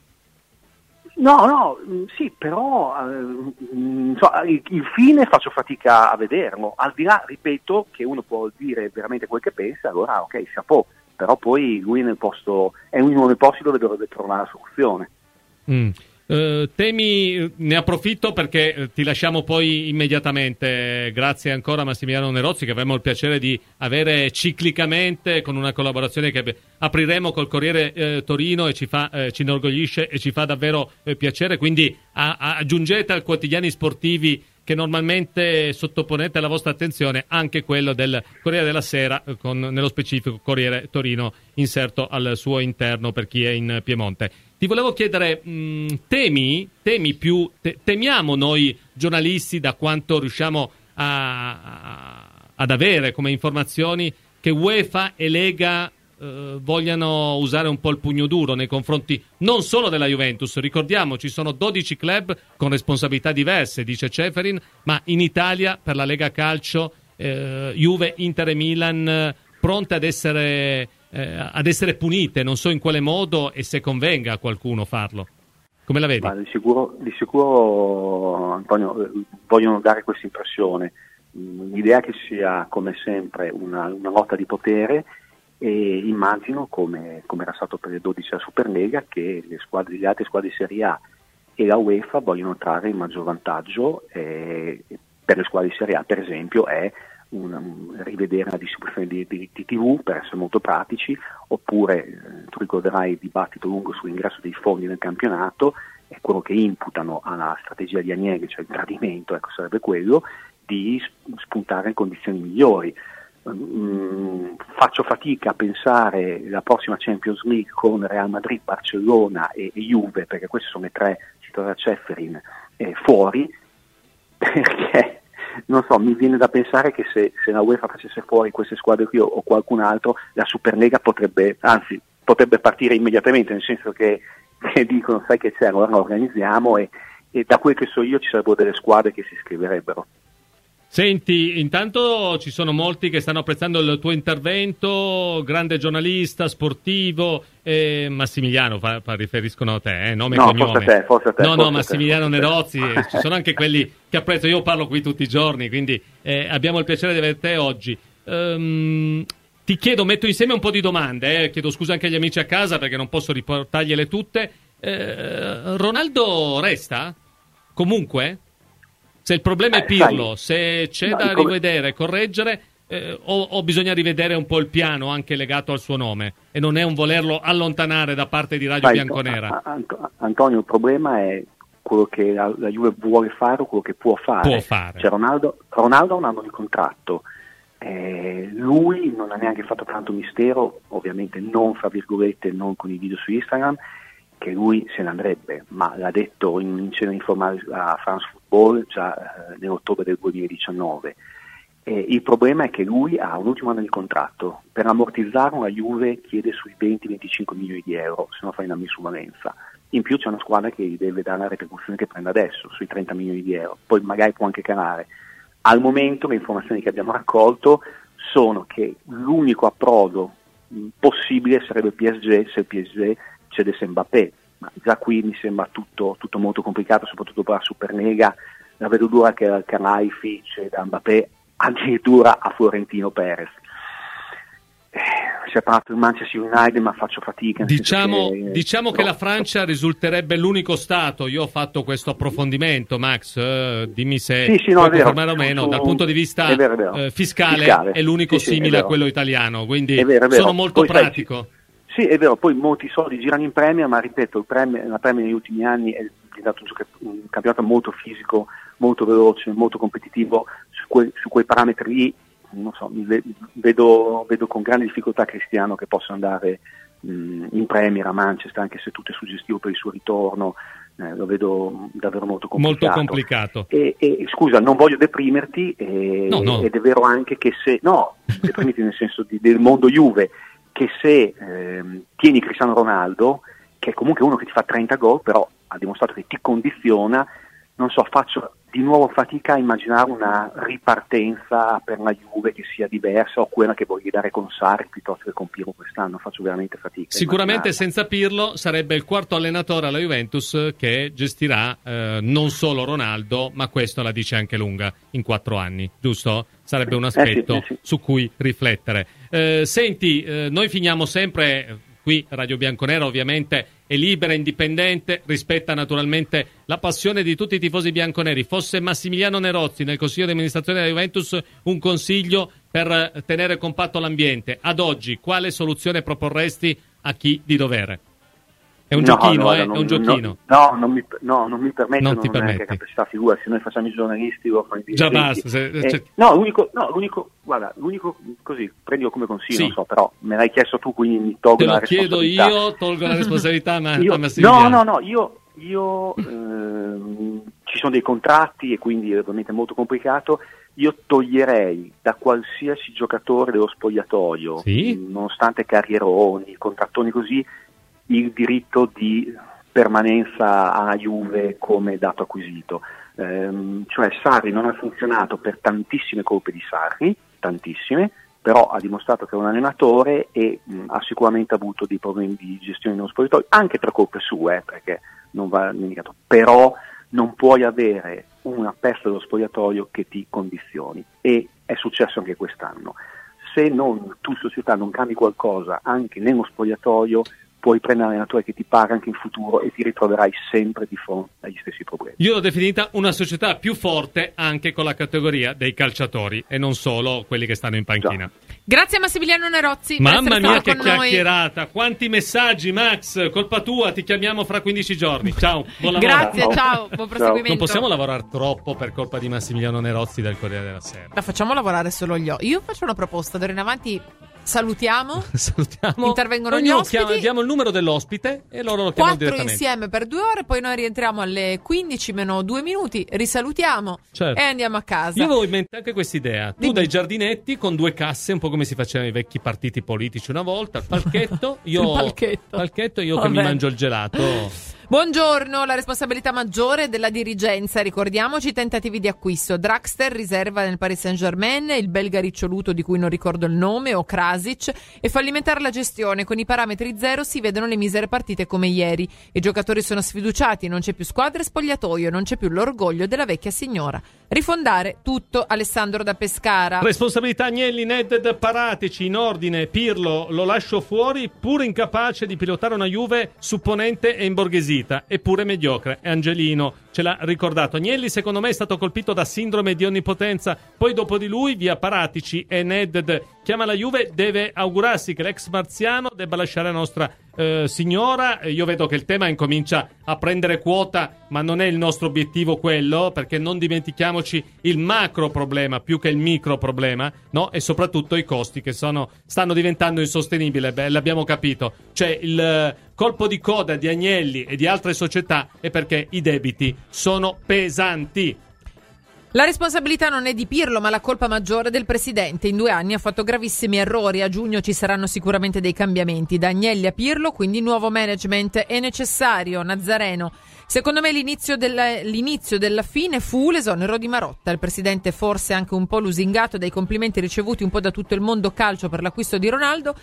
No, no, sì, però eh, so, il, il fine faccio fatica a vederlo, al di là, ripeto, che uno può dire veramente quel che pensa, allora ok, chapeau, però poi lui nel posto, è uno dei posti dove dovrebbe trovare la soluzione. Mm. Uh, temi, ne approfitto perché ti lasciamo poi immediatamente. Grazie ancora a Massimiliano Nerozzi, che avremo il piacere di avere ciclicamente con una collaborazione che apriremo col Corriere eh, Torino e ci fa eh, ci inorgoglisce e ci fa davvero eh, piacere. Quindi a, a, aggiungete al quotidiani sportivi che normalmente sottoponete alla vostra attenzione anche quello del Corriere della Sera, con nello specifico Corriere Torino inserto al suo interno per chi è in Piemonte. Ti volevo chiedere mh, temi, temi più te, temiamo noi giornalisti, da quanto riusciamo a, a, ad avere come informazioni, che UEFA e Lega eh, vogliano usare un po' il pugno duro nei confronti non solo della Juventus. Ricordiamo, ci sono dodici club con responsabilità diverse, dice Ceferin, ma in Italia per la Lega Calcio eh, Juve, Inter e Milan eh, pronte ad essere Eh, ad essere punite, non so in quale modo e se convenga a qualcuno farlo. Come la vedi? Ma di sicuro, di sicuro Antonio, vogliono dare questa impressione. L'idea che sia come sempre una, una lotta di potere, e immagino, come, come era stato per le dodici della Superlega, che le squadre, le altre squadre di Serie A e la UEFA vogliono trarre il maggior vantaggio. Eh, per le squadre di Serie A, per esempio, è Una, un, rivedere la distribuzione di diritti tivù per essere molto pratici, oppure eh, tu ricorderai il dibattito lungo sull'ingresso dei fondi nel campionato, e quello che imputano alla strategia di Agnelli, cioè il tradimento, ecco, sarebbe quello di spuntare in condizioni migliori. Mm, faccio fatica a pensare la prossima Champions League con Real Madrid, Barcellona e, e Juve, perché queste sono le tre citate da Ceferin, eh, fuori, perché non so, mi viene da pensare che se, se la UEFA facesse fuori queste squadre qui o, o qualcun altro, la Superlega potrebbe, anzi, potrebbe partire immediatamente, nel senso che, che dicono, sai che c'è, allora lo organizziamo, e, e da quel che so io ci sarebbero delle squadre che si iscriverebbero. Senti, intanto ci sono molti che stanno apprezzando il tuo intervento, grande giornalista, sportivo, eh, Massimiliano, fa, fa, riferiscono a te, eh, nome e no, cognome. Forse a te, forse a te. No, forse no, Massimiliano te, Nerozzi, eh, ci sono anche quelli che apprezzo, io parlo qui tutti i giorni, quindi eh, abbiamo il piacere di avere te oggi. Um, ti chiedo, metto insieme un po' di domande, eh, chiedo scusa anche agli amici a casa perché non posso riportargliele tutte. Eh, Ronaldo resta? Comunque? Se il problema è Pirlo, eh, se c'è no, da rivedere, correggere, eh, o, o bisogna rivedere un po' il piano anche legato al suo nome, e non è un volerlo allontanare da parte di Radio sai, Bianconera? Antonio, il problema è quello che la, la Juve vuole fare o quello che può fare. Può fare. Cioè Ronaldo, Ronaldo ha un anno di contratto, eh, lui non ha neanche fatto tanto mistero, ovviamente non, fra virgolette, non con i video su Instagram, che lui se ne andrebbe, ma l'ha detto in, in cena informale a France Football già eh, nell'ottobre del duemiladiciannove. Eh, il problema è che lui ha un ultimo anno di contratto, per ammortizzarlo la Juve chiede sui venti venticinque milioni di euro, se no fa inammissulenza. In più c'è una squadra che gli deve dare la retribuzione che prende adesso, sui trenta milioni di euro, poi magari può anche calare. Al momento le informazioni che abbiamo raccolto sono che l'unico approdo mh, possibile sarebbe il P S G, se il P S G cedesse Mbappé, ma già qui mi sembra tutto, tutto molto complicato, soprattutto per la Superlega. La vedo dura che il Canaifi ceda Mbappé addirittura a Florentino Perez. Eh, si è parlato di Manchester United, ma faccio fatica. Diciamo, che, diciamo no. che la Francia risulterebbe l'unico stato. Io ho fatto questo approfondimento, Max, eh, dimmi se sì, sì, no, puoi confermare o meno. Dal punto di vista è vero, è vero. Eh, fiscale, fiscale è l'unico sì, simile sì, a quello italiano, quindi è vero, è vero. sono molto poi, pratico. Sai, sì, è vero, poi molti soldi girano in Premier, ma ripeto, il Premier, la Premier negli ultimi anni è diventato un, un campionato molto fisico, molto veloce, molto competitivo, su, que, su quei parametri lì, non so, mi vedo, vedo con grande difficoltà Cristiano che possa andare mh, in Premier a Manchester, anche se tutto è suggestivo per il suo ritorno, eh, lo vedo davvero molto complicato. Molto complicato. E, e, scusa, non voglio deprimerti, e, no, no. ed è vero anche che se, no, deprimerti nel senso di, del mondo Juve, che se ehm, tieni Cristiano Ronaldo, che è comunque uno che ti fa trenta gol, però ha dimostrato che ti condiziona, non so, faccio di nuovo fatica a immaginare una ripartenza per la Juve che sia diversa, o quella che voglio dare con Sarri piuttosto che con Pirlo quest'anno, faccio veramente fatica. Sicuramente senza Pirlo sarebbe il quarto allenatore alla Juventus che gestirà eh, non solo Ronaldo, ma questo la dice anche lunga in quattro anni, giusto? Sarebbe un aspetto eh sì, eh sì. su cui riflettere. Eh, senti, eh, noi finiamo sempre Qui Radio Bianconera ovviamente è libera, indipendente, rispetta naturalmente la passione di tutti i tifosi bianconeri. Fosse Massimiliano Nerozzi nel consiglio di amministrazione della Juventus un consiglio per tenere compatto l'ambiente, ad oggi quale soluzione proporresti a chi di dovere? È un no, giochino, no, eh? non, è un giochino. No, no, non mi, no, non mi permetto, non, non, ti non è che capacità figura, se noi facciamo i giornalisti o fanno i già dirigenti. basta. Se, eh, cioè... No, l'unico, no, l'unico, guarda, l'unico, così, prendilo come consiglio, sì. Non so, però me l'hai chiesto tu, quindi mi tolgo la responsabilità. Te lo chiedo io, tolgo la responsabilità ma, io, a Massimiliano. No, no, no, io, io ehm, ci sono dei contratti e quindi è ovviamente molto complicato. Io toglierei da qualsiasi giocatore dello spogliatoio, sì? nonostante carrieroni, contrattoni così, il diritto di permanenza a Juve come dato acquisito. Ehm, cioè Sarri non ha funzionato per tantissime colpe di Sarri, tantissime, però ha dimostrato che è un allenatore e mh, ha sicuramente avuto dei problemi di gestione nello spogliatoio, anche per colpe sue, eh, perché non va indicato, però non puoi avere una peste dello spogliatoio che ti condizioni, e è successo anche quest'anno. Se non tu società non cambi qualcosa anche nello spogliatoio, puoi prendere un allenatore che ti paga anche in futuro e ti ritroverai sempre di fronte agli stessi problemi. Io l'ho definita una società più forte anche con la categoria dei calciatori e non solo quelli che stanno in panchina. Già. Grazie a Massimiliano Nerozzi. Mamma mia che chiacchierata, noi. Quanti messaggi, Max, colpa tua, ti chiamiamo fra quindici giorni. Ciao, buon lavoro. Grazie, ciao, ciao buon proseguimento. Non possiamo lavorare troppo per colpa di Massimiliano Nerozzi del Corriere della Sera. La facciamo lavorare solo gli occhi. Io faccio una proposta, d'ora in avanti salutiamo, salutiamo. Intervengono Ognuno gli ospiti, chiama, diamo il numero dell'ospite e loro lo chiamano quattro direttamente. insieme per due ore, poi noi rientriamo alle quindici meno due minuti, risalutiamo, certo, e andiamo a casa. Io avevo in mente anche questa idea. Tu Dimmi. dai giardinetti con due casse, un po' come si facevano i vecchi partiti politici una volta, il palchetto, io il palchetto, palchetto io Vabbè. che mi mangio il gelato. Buongiorno, la responsabilità maggiore della dirigenza, ricordiamoci i tentativi di acquisto. Draxler riserva nel Paris Saint-Germain, il belga riccioluto di cui non ricordo il nome, o Krasic, e fallimentare la gestione. Con i parametri zero si vedono le misere partite come ieri. I giocatori sono sfiduciati, non c'è più squadra e spogliatoio, non c'è più l'orgoglio della vecchia signora. Rifondare tutto. Alessandro da Pescara. Responsabilità Agnelli, Nedved, Paratici, in ordine. Pirlo lo lascio fuori, pur incapace di pilotare una Juve supponente e imborghesita, eppure mediocre. E Angelino ce l'ha ricordato. Agnelli secondo me è stato colpito da sindrome di onnipotenza, poi dopo di lui via Paratici e Nedved. Chiama la Juve, deve augurarsi che l'ex marziano debba lasciare la nostra eh, signora. Io vedo che il tema incomincia a prendere quota, ma non è il nostro obiettivo quello, perché non dimentichiamoci il macro problema più che il micro problema, no? E soprattutto i costi che sono, stanno diventando insostenibili. Beh, l'abbiamo capito. Cioè il eh, colpo di coda di Agnelli e di altre società è perché i debiti sono pesanti. La responsabilità non è di Pirlo, ma la colpa maggiore del presidente. In due anni ha fatto gravissimi errori. A giugno ci saranno sicuramente dei cambiamenti. Da Agnelli a Pirlo, quindi nuovo management è necessario. Nazareno. Secondo me l'inizio della, l'inizio della fine fu l'esonero di Marotta. Il presidente, forse anche un po' lusingato dai complimenti ricevuti un po' da tutto il mondo calcio per l'acquisto di Ronaldo,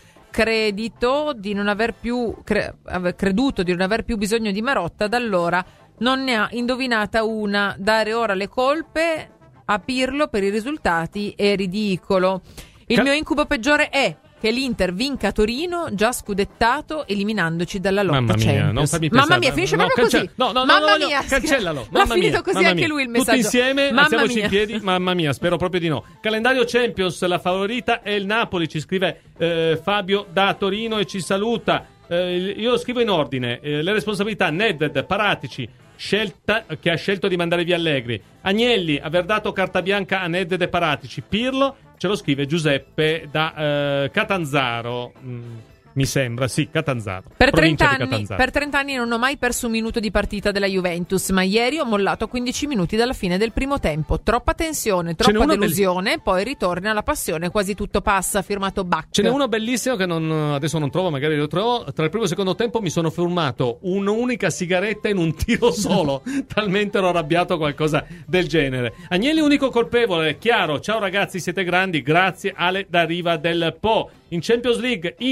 credito di non aver più cre, creduto di non aver più bisogno di Marotta. Da allora non ne ha indovinata una. Dare ora le colpe a Pirlo per i risultati è ridicolo. Il Cal- mio incubo peggiore è che l'Inter vinca a Torino, già scudettato, eliminandoci dalla lotta Mamma mia, Champions. non fammi Mamma pensare. mia, finisce no, proprio cancella- così. No, no, no, Mamma no, mia, cancellalo. L'ha Mamma finito mia, così mamma anche mia. lui il messaggio. Tutti insieme, Mamma alziamoci mia. in piedi. Mamma mia, spero proprio di no. Calendario Champions, la favorita è il Napoli, ci scrive eh, Fabio da Torino e ci saluta. Eh, io scrivo in ordine. Eh, le responsabilità: Nedved, Paratici, scelta che ha scelto di mandare via Allegri, Agnelli, aver dato carta bianca a Nedved e Paratici, Pirlo, ce lo scrive Giuseppe da eh, Catanzaro. Mm. Mi sembra, sì, Catanzaro. Per provincia trenta, di anni, Catanzaro. per trenta anni non ho mai perso un minuto di partita della Juventus, ma ieri ho mollato a quindici minuti dalla fine del primo tempo. Troppa tensione, troppa delusione, belli... poi ritorna la passione, quasi tutto passa, firmato Bach. Ce n'è uno bellissimo che non, adesso non trovo, magari lo trovo. Tra il primo e il secondo tempo mi sono fumato un'unica sigaretta in un tiro solo, talmente ero arrabbiato, qualcosa del genere. Agnelli unico colpevole, chiaro. Ciao ragazzi, siete grandi, grazie. Ale da Riva del Po. In Champions League Inter a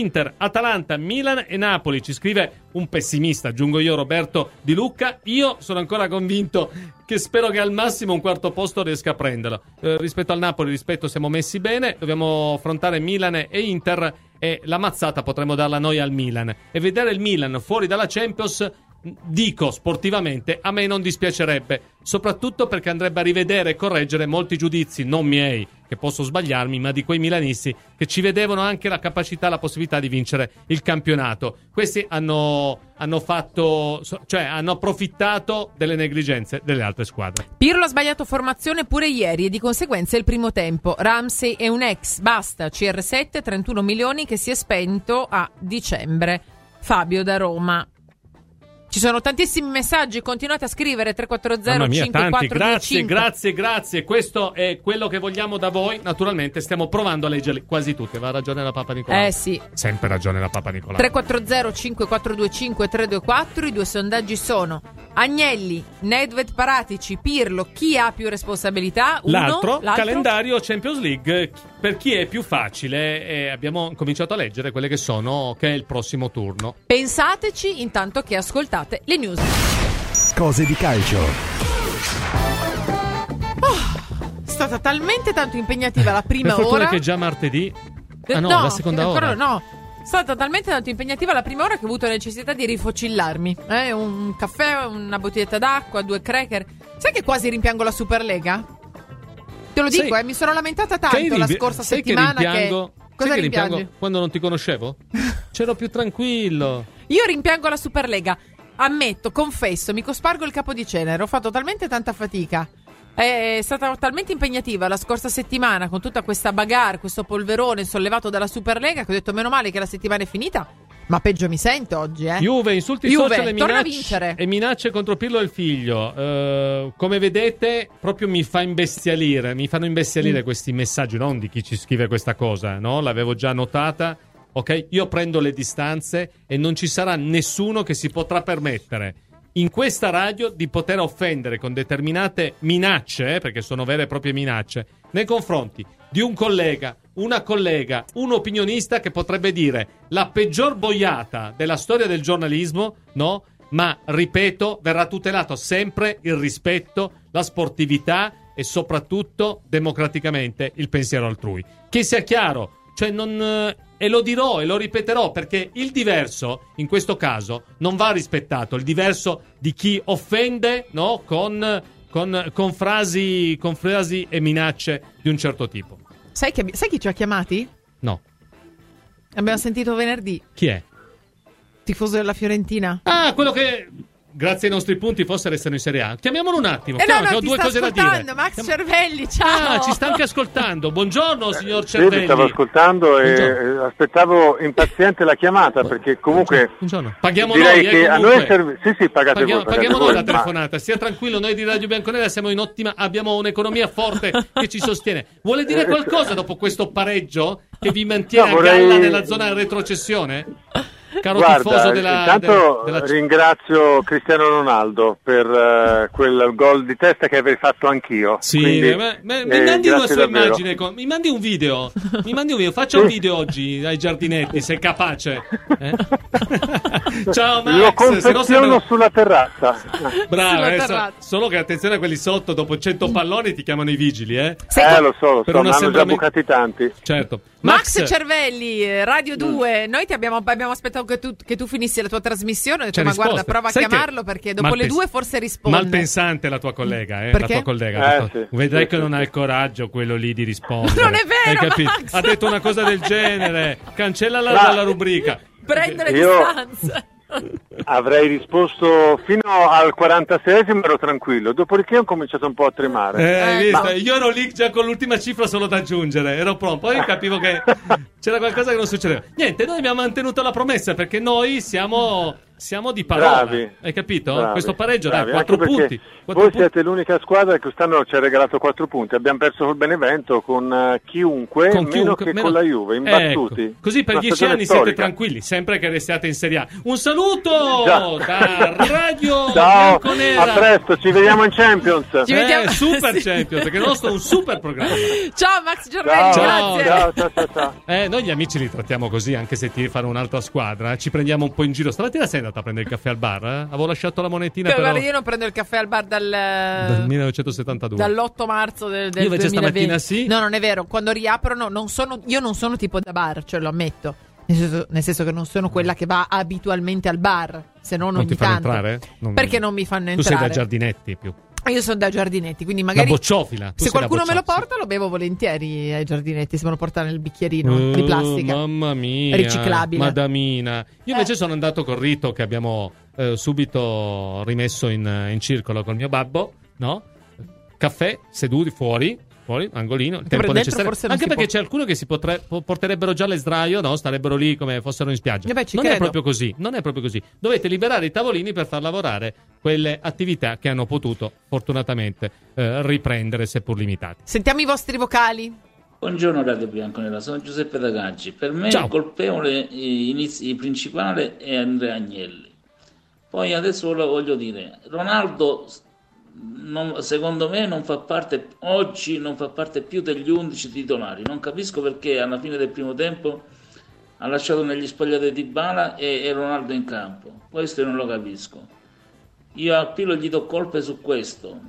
Atalanta, Milan e Napoli. Ci scrive un pessimista, aggiungo io, Roberto Di Lucca. Io sono ancora convinto che spero che al massimo un quarto posto riesca a prenderlo. Eh, rispetto al Napoli, rispetto, siamo messi bene. Dobbiamo affrontare Milan e Inter e la mazzata potremmo darla noi al Milan. E vedere il Milan fuori dalla Champions, dico sportivamente, a me non dispiacerebbe, soprattutto perché andrebbe a rivedere e correggere molti giudizi, non miei, che posso sbagliarmi, ma di quei milanisti che ci vedevano anche la capacità, la possibilità di vincere il campionato. Questi hanno, hanno fatto, cioè hanno approfittato delle negligenze delle altre squadre. Pirlo ha sbagliato formazione pure ieri e di conseguenza il primo tempo. Ramsey è un ex, basta, C R sette, trentuno milioni che si è spento a dicembre. Fabio da Roma. Ci sono tantissimi messaggi, continuate a scrivere tre quattro zero cinque quattro due cinque. Grazie, grazie, grazie. Questo è quello che vogliamo da voi. Naturalmente stiamo provando a leggerli quasi tutti. Va ragione la Papa Nicolau. Eh sì. Sempre ragione la Papa Nicolau. tre quattro zero cinque quattro due cinque tre due quattro. I due sondaggi sono Agnelli, Nedved, Paratici, Pirlo. Chi ha più responsabilità? Uno, l'altro, l'altro calendario Champions League. Per chi è più facile, e abbiamo cominciato a leggere quelle che sono, che è il prossimo turno. Pensateci intanto che ascoltate le news. Cose di calcio. Oh, è stata talmente tanto impegnativa la prima per fortuna ora che è già martedì. Ah no, no la seconda ancora, ora. No, è stata talmente tanto impegnativa la prima ora che ho avuto necessità di rifocillarmi. Eh, un caffè, una bottiglietta d'acqua, due cracker. Sai che quasi rimpiango la Superlega? Te lo dico, sai, eh, mi sono lamentata tanto rimpi- la scorsa sai settimana che rimpiango, che... Cosa sai che rimpiangi? rimpiango quando non ti conoscevo? C'ero più tranquillo. Io rimpiango la Superlega. Ammetto, confesso, mi cospargo il capo di cenere. Ho fatto talmente tanta fatica. È stata talmente impegnativa la scorsa settimana con tutta questa bagarre, questo polverone sollevato dalla Superlega, che ho detto meno male che la settimana è finita. Ma peggio mi sento oggi, eh. Juve, insulti Juve, social e torna a minacce, vincere. e minacce contro Pirlo e il figlio. Uh, come vedete, proprio mi fa imbestialire. Mi fanno imbestialire mm. questi messaggi, non di chi ci scrive questa cosa, no? L'avevo già notata. Ok? Io prendo le distanze e non ci sarà nessuno che si potrà permettere in questa radio di poter offendere con determinate minacce, eh, perché sono vere e proprie minacce, nei confronti di un collega, una collega, un opinionista che potrebbe dire la peggior boiata della storia del giornalismo, no? Ma, ripeto, verrà tutelato sempre il rispetto, la sportività e soprattutto democraticamente il pensiero altrui. Che sia chiaro, cioè non... E lo dirò e lo ripeterò, perché il diverso, in questo caso, non va rispettato. Il diverso di chi offende, no? Con, con, con, frasi, con frasi e minacce di un certo tipo. Sai, che, sai chi ci ha chiamati? No. Abbiamo sentito venerdì. Chi è? Tifoso della Fiorentina. Ah, quello che... grazie ai nostri punti forse restano in Serie A. Chiamiamolo un attimo, eh chiamo, no, no, che ho ti due sta cose da dire. Max Chiam... Cervelli, ciao. Ah, ci sta anche ascoltando. Buongiorno, signor Cervelli. Io ti stavo ascoltando e Buongiorno. aspettavo impaziente la chiamata, perché comunque Buongiorno. Paghiamo direi noi, che eh, a noi serve... Sì, sì, pagate paghiamo, voi, pagate paghiamo voi, noi la ma... telefonata. Stia tranquillo, noi di Radio Bianconera siamo in ottima, abbiamo un'economia forte che ci sostiene. Vuole dire qualcosa dopo questo pareggio che vi mantiene no, vorrei... a galla nella zona retrocessione? Caro Guarda, tifoso della, intanto della... ringrazio Cristiano Ronaldo per uh, quel gol di testa che avrei fatto anch'io. Sì, quindi, ma, ma, eh, mi mandi una sua davvero. immagine, con... mi mandi un video, mi mandi un video, faccia un video oggi ai giardinetti, sei capace? Eh? Ciao Max, lo confeziono sembra... sulla terrazza. Bravo, eh, terrazza. so, solo che attenzione a quelli sotto, dopo cento palloni ti chiamano i vigili, eh? Eh, lo so, lo per so, una ne hanno sembra... già bucati tanti. Certo. Max, Max Cervelli, Radio due, mm. noi ti abbiamo, abbiamo aspettato che tu, che tu finissi la tua trasmissione. Ho detto, ma guarda, prova a Sai chiamarlo perché dopo le due forse risponde. Malpensante la tua collega, eh? Perché? La tua collega. Eh, sì, Vedrai sì, che sì. non ha il coraggio quello lì di rispondere. Non è vero, Hai capito? Max. Ha detto una cosa del genere. Cancellala Ma... dalla rubrica. Prende le Io... distanze. Avrei risposto fino al quarantaseiesimo, ero tranquillo, dopodiché ho cominciato un po' a tremare. Eh, hai visto? Ma... Io ero lì già con l'ultima cifra solo da aggiungere, ero pronto, poi capivo che c'era qualcosa che non succedeva. Niente, noi abbiamo mantenuto la promessa perché noi siamo siamo di parola, Bravi. hai capito? Bravi, Questo pareggio bravi. dai, quattro Anche perché punti. quattro voi punti. siete l'unica squadra che quest'anno ci ha regalato quattro punti. Abbiamo perso col Benevento con uh, chiunque, Con meno chiunque, che meno- con la Juve, imbattuti. Ecco, così per Una dieci stagione anni siete storica. tranquilli, sempre che restiate in Serie A. Un saluto Ciao. da Radio Ciao, Bianconera. a presto, ci vediamo in Champions. Ci Eh, vediamo- Super sì. Champions, perché il nostro è un super programma. Ciao Max Giormelli, Ciao, grazie. ciao, ciao, ciao, ciao. Eh, noi gli amici li trattiamo così, anche se ti fanno un'altra squadra. eh. Ci prendiamo un po' in giro. Stamattina sei andata a prendere il caffè al bar? Eh? Avevo lasciato la monetina, Però, però, guarda, io non prendo il caffè al bar dal, dal millenovecentosettantadue. dall'otto marzo del, del Io invece duemilaventi. stamattina sì. No, non è vero. Quando riaprono, non sono, io non sono tipo da bar, cioè lo ammetto. Nel senso, nel senso che non sono quella che va abitualmente al bar, se non, Non ogni ti fanno tanto. entrare? Non- Perché non mi fanno Tu entrare? sei da giardinetti più. Io sono da giardinetti, quindi Da magari bocciofila. Tu se sei da qualcuno me lo bocciofila. porta lo bevo volentieri ai giardinetti, se me lo porta nel bicchierino di Oh, plastica. Mamma mia, Riciclabile. Madamina. Io invece Eh. sono andato col Rito che abbiamo eh, subito rimesso in, in circolo col mio babbo, no? Caffè, seduti fuori, fuori, angolino, il Perché tempo dentro necessario. forse non Anche si perché può. c'è alcuno che si potre- po- porterebbero già le sdraio, no? Starebbero lì come fossero in spiaggia. Eh beh, ci non è credo. proprio così, non è proprio così. Dovete liberare i tavolini per far lavorare quelle attività che hanno potuto fortunatamente eh, riprendere, seppur limitate. Sentiamo i vostri vocali. Buongiorno Radio Bianconera, sono Giuseppe D'Agaggi. Per me Ciao. il colpevole eh, inizi- principale è Andrea Agnelli. Poi adesso lo voglio dire, Ronaldo s- non- secondo me non fa parte, oggi non fa parte più degli undici titolari. Non capisco perché alla fine del primo tempo ha lasciato negli spogliatoi Dybala e, e Ronaldo in campo. Questo io non lo capisco. Io a Pirlo gli do colpe su questo.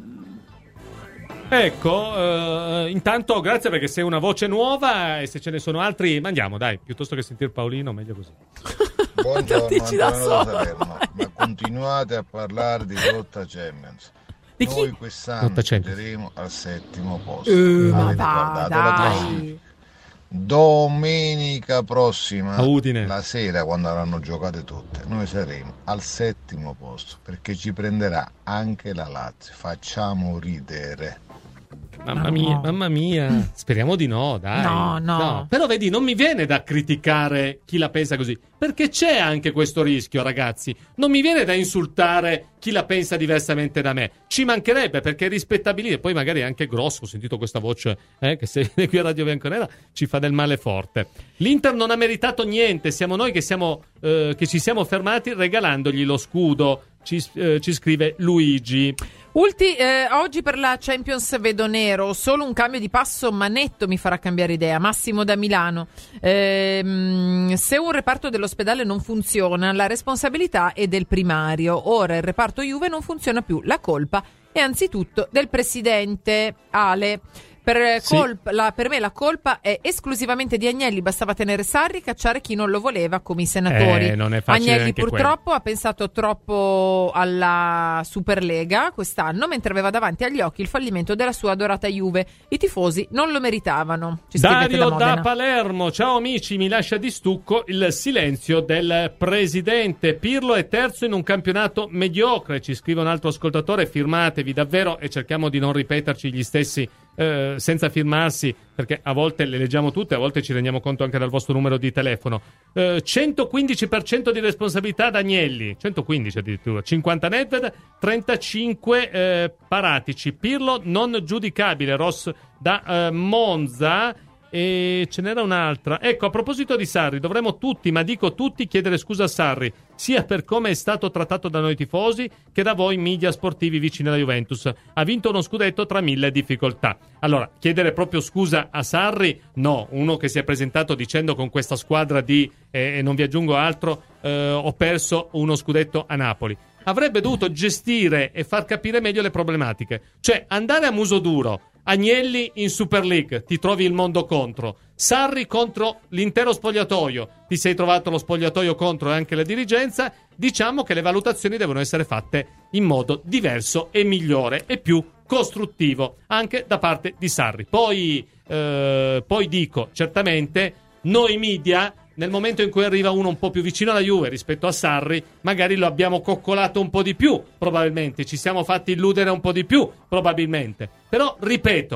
Ecco, eh, intanto grazie perché sei una voce nuova e se ce ne sono altri mandiamo, dai, piuttosto che sentire Paolino, meglio così. Buongiorno Dici da Antonio da solo. Salerno, ma continuate a parlare di Rotta Champions. Di chi? Noi quest'anno Rotta Champions. saremo al settimo posto. Eh, ma Avete va, guardato la classifica? dai. Domenica prossima, A Udine. la sera, quando avranno giocate tutte, noi saremo al settimo posto perché ci prenderà anche la Lazio. Facciamo ridere. Mamma No. mia, mamma mia. Speriamo di no, dai. No, no. Però vedi, non mi viene da criticare chi la pensa così, perché c'è anche questo rischio, ragazzi. Non mi viene da insultare chi la pensa diversamente da me. Ci mancherebbe, perché è rispettabile. Poi magari è anche grosso, ho sentito questa voce eh, che se viene qui a Radio Bianconera ci fa del male forte. L'Inter non ha meritato niente, siamo noi che, siamo, eh, che ci siamo fermati regalandogli lo scudo, ci, eh, ci scrive Luigi. Ulti, eh, oggi per la Champions vedo nero, solo un cambio di passo ma netto mi farà cambiare idea. Massimo da Milano. Ehm, se un reparto dell'ospedale non funziona, la responsabilità è del primario. Ora il reparto Juve non funziona più, la colpa è anzitutto del presidente. Ale. Per, Sì. colpa, la, per me la colpa è esclusivamente di Agnelli, bastava tenere Sarri e cacciare chi non lo voleva come i senatori. Eh, non è facile Agnelli anche purtroppo ha pensato troppo alla Superlega quest'anno, mentre aveva davanti agli occhi il fallimento della sua adorata Juve. I tifosi non lo meritavano. Ci scrivete Dario da da, Modena. Palermo, ciao amici, mi lascia di stucco il silenzio del presidente. Pirlo è terzo in un campionato mediocre, ci scrive un altro ascoltatore, firmatevi davvero e cerchiamo di non ripeterci gli stessi eh, senza firmarsi, perché a volte le leggiamo tutte, a volte ci rendiamo conto anche dal vostro numero di telefono. Eh, centoquindici per cento di responsabilità da Agnelli, centoquindici addirittura, cinquanta Nedved, trentacinque eh, Paratici. Pirlo non giudicabile. Ross da eh, Monza. E ce n'era un'altra. Ecco, a proposito di Sarri, dovremmo tutti, ma dico tutti, chiedere scusa a Sarri, sia per come è stato trattato da noi tifosi che da voi media sportivi vicini alla Juventus. Ha vinto uno scudetto tra mille difficoltà. Allora, chiedere proprio scusa a Sarri? No, uno che si è presentato dicendo con questa squadra di, eh, e non vi aggiungo altro, eh, ho perso uno scudetto a Napoli. Avrebbe dovuto gestire e far capire meglio le problematiche. Cioè, andare a muso duro, Agnelli in Super League, ti trovi il mondo contro. Sarri contro l'intero spogliatoio, ti sei trovato lo spogliatoio contro e anche la dirigenza. Diciamo che le valutazioni devono essere fatte in modo diverso e migliore e più costruttivo anche da parte di Sarri. Poi, eh, poi dico, certamente noi media, nel momento in cui arriva uno un po' più vicino alla Juve rispetto a Sarri, magari lo abbiamo coccolato un po' di più, probabilmente, ci siamo fatti illudere un po' di più, probabilmente. Però, ripeto,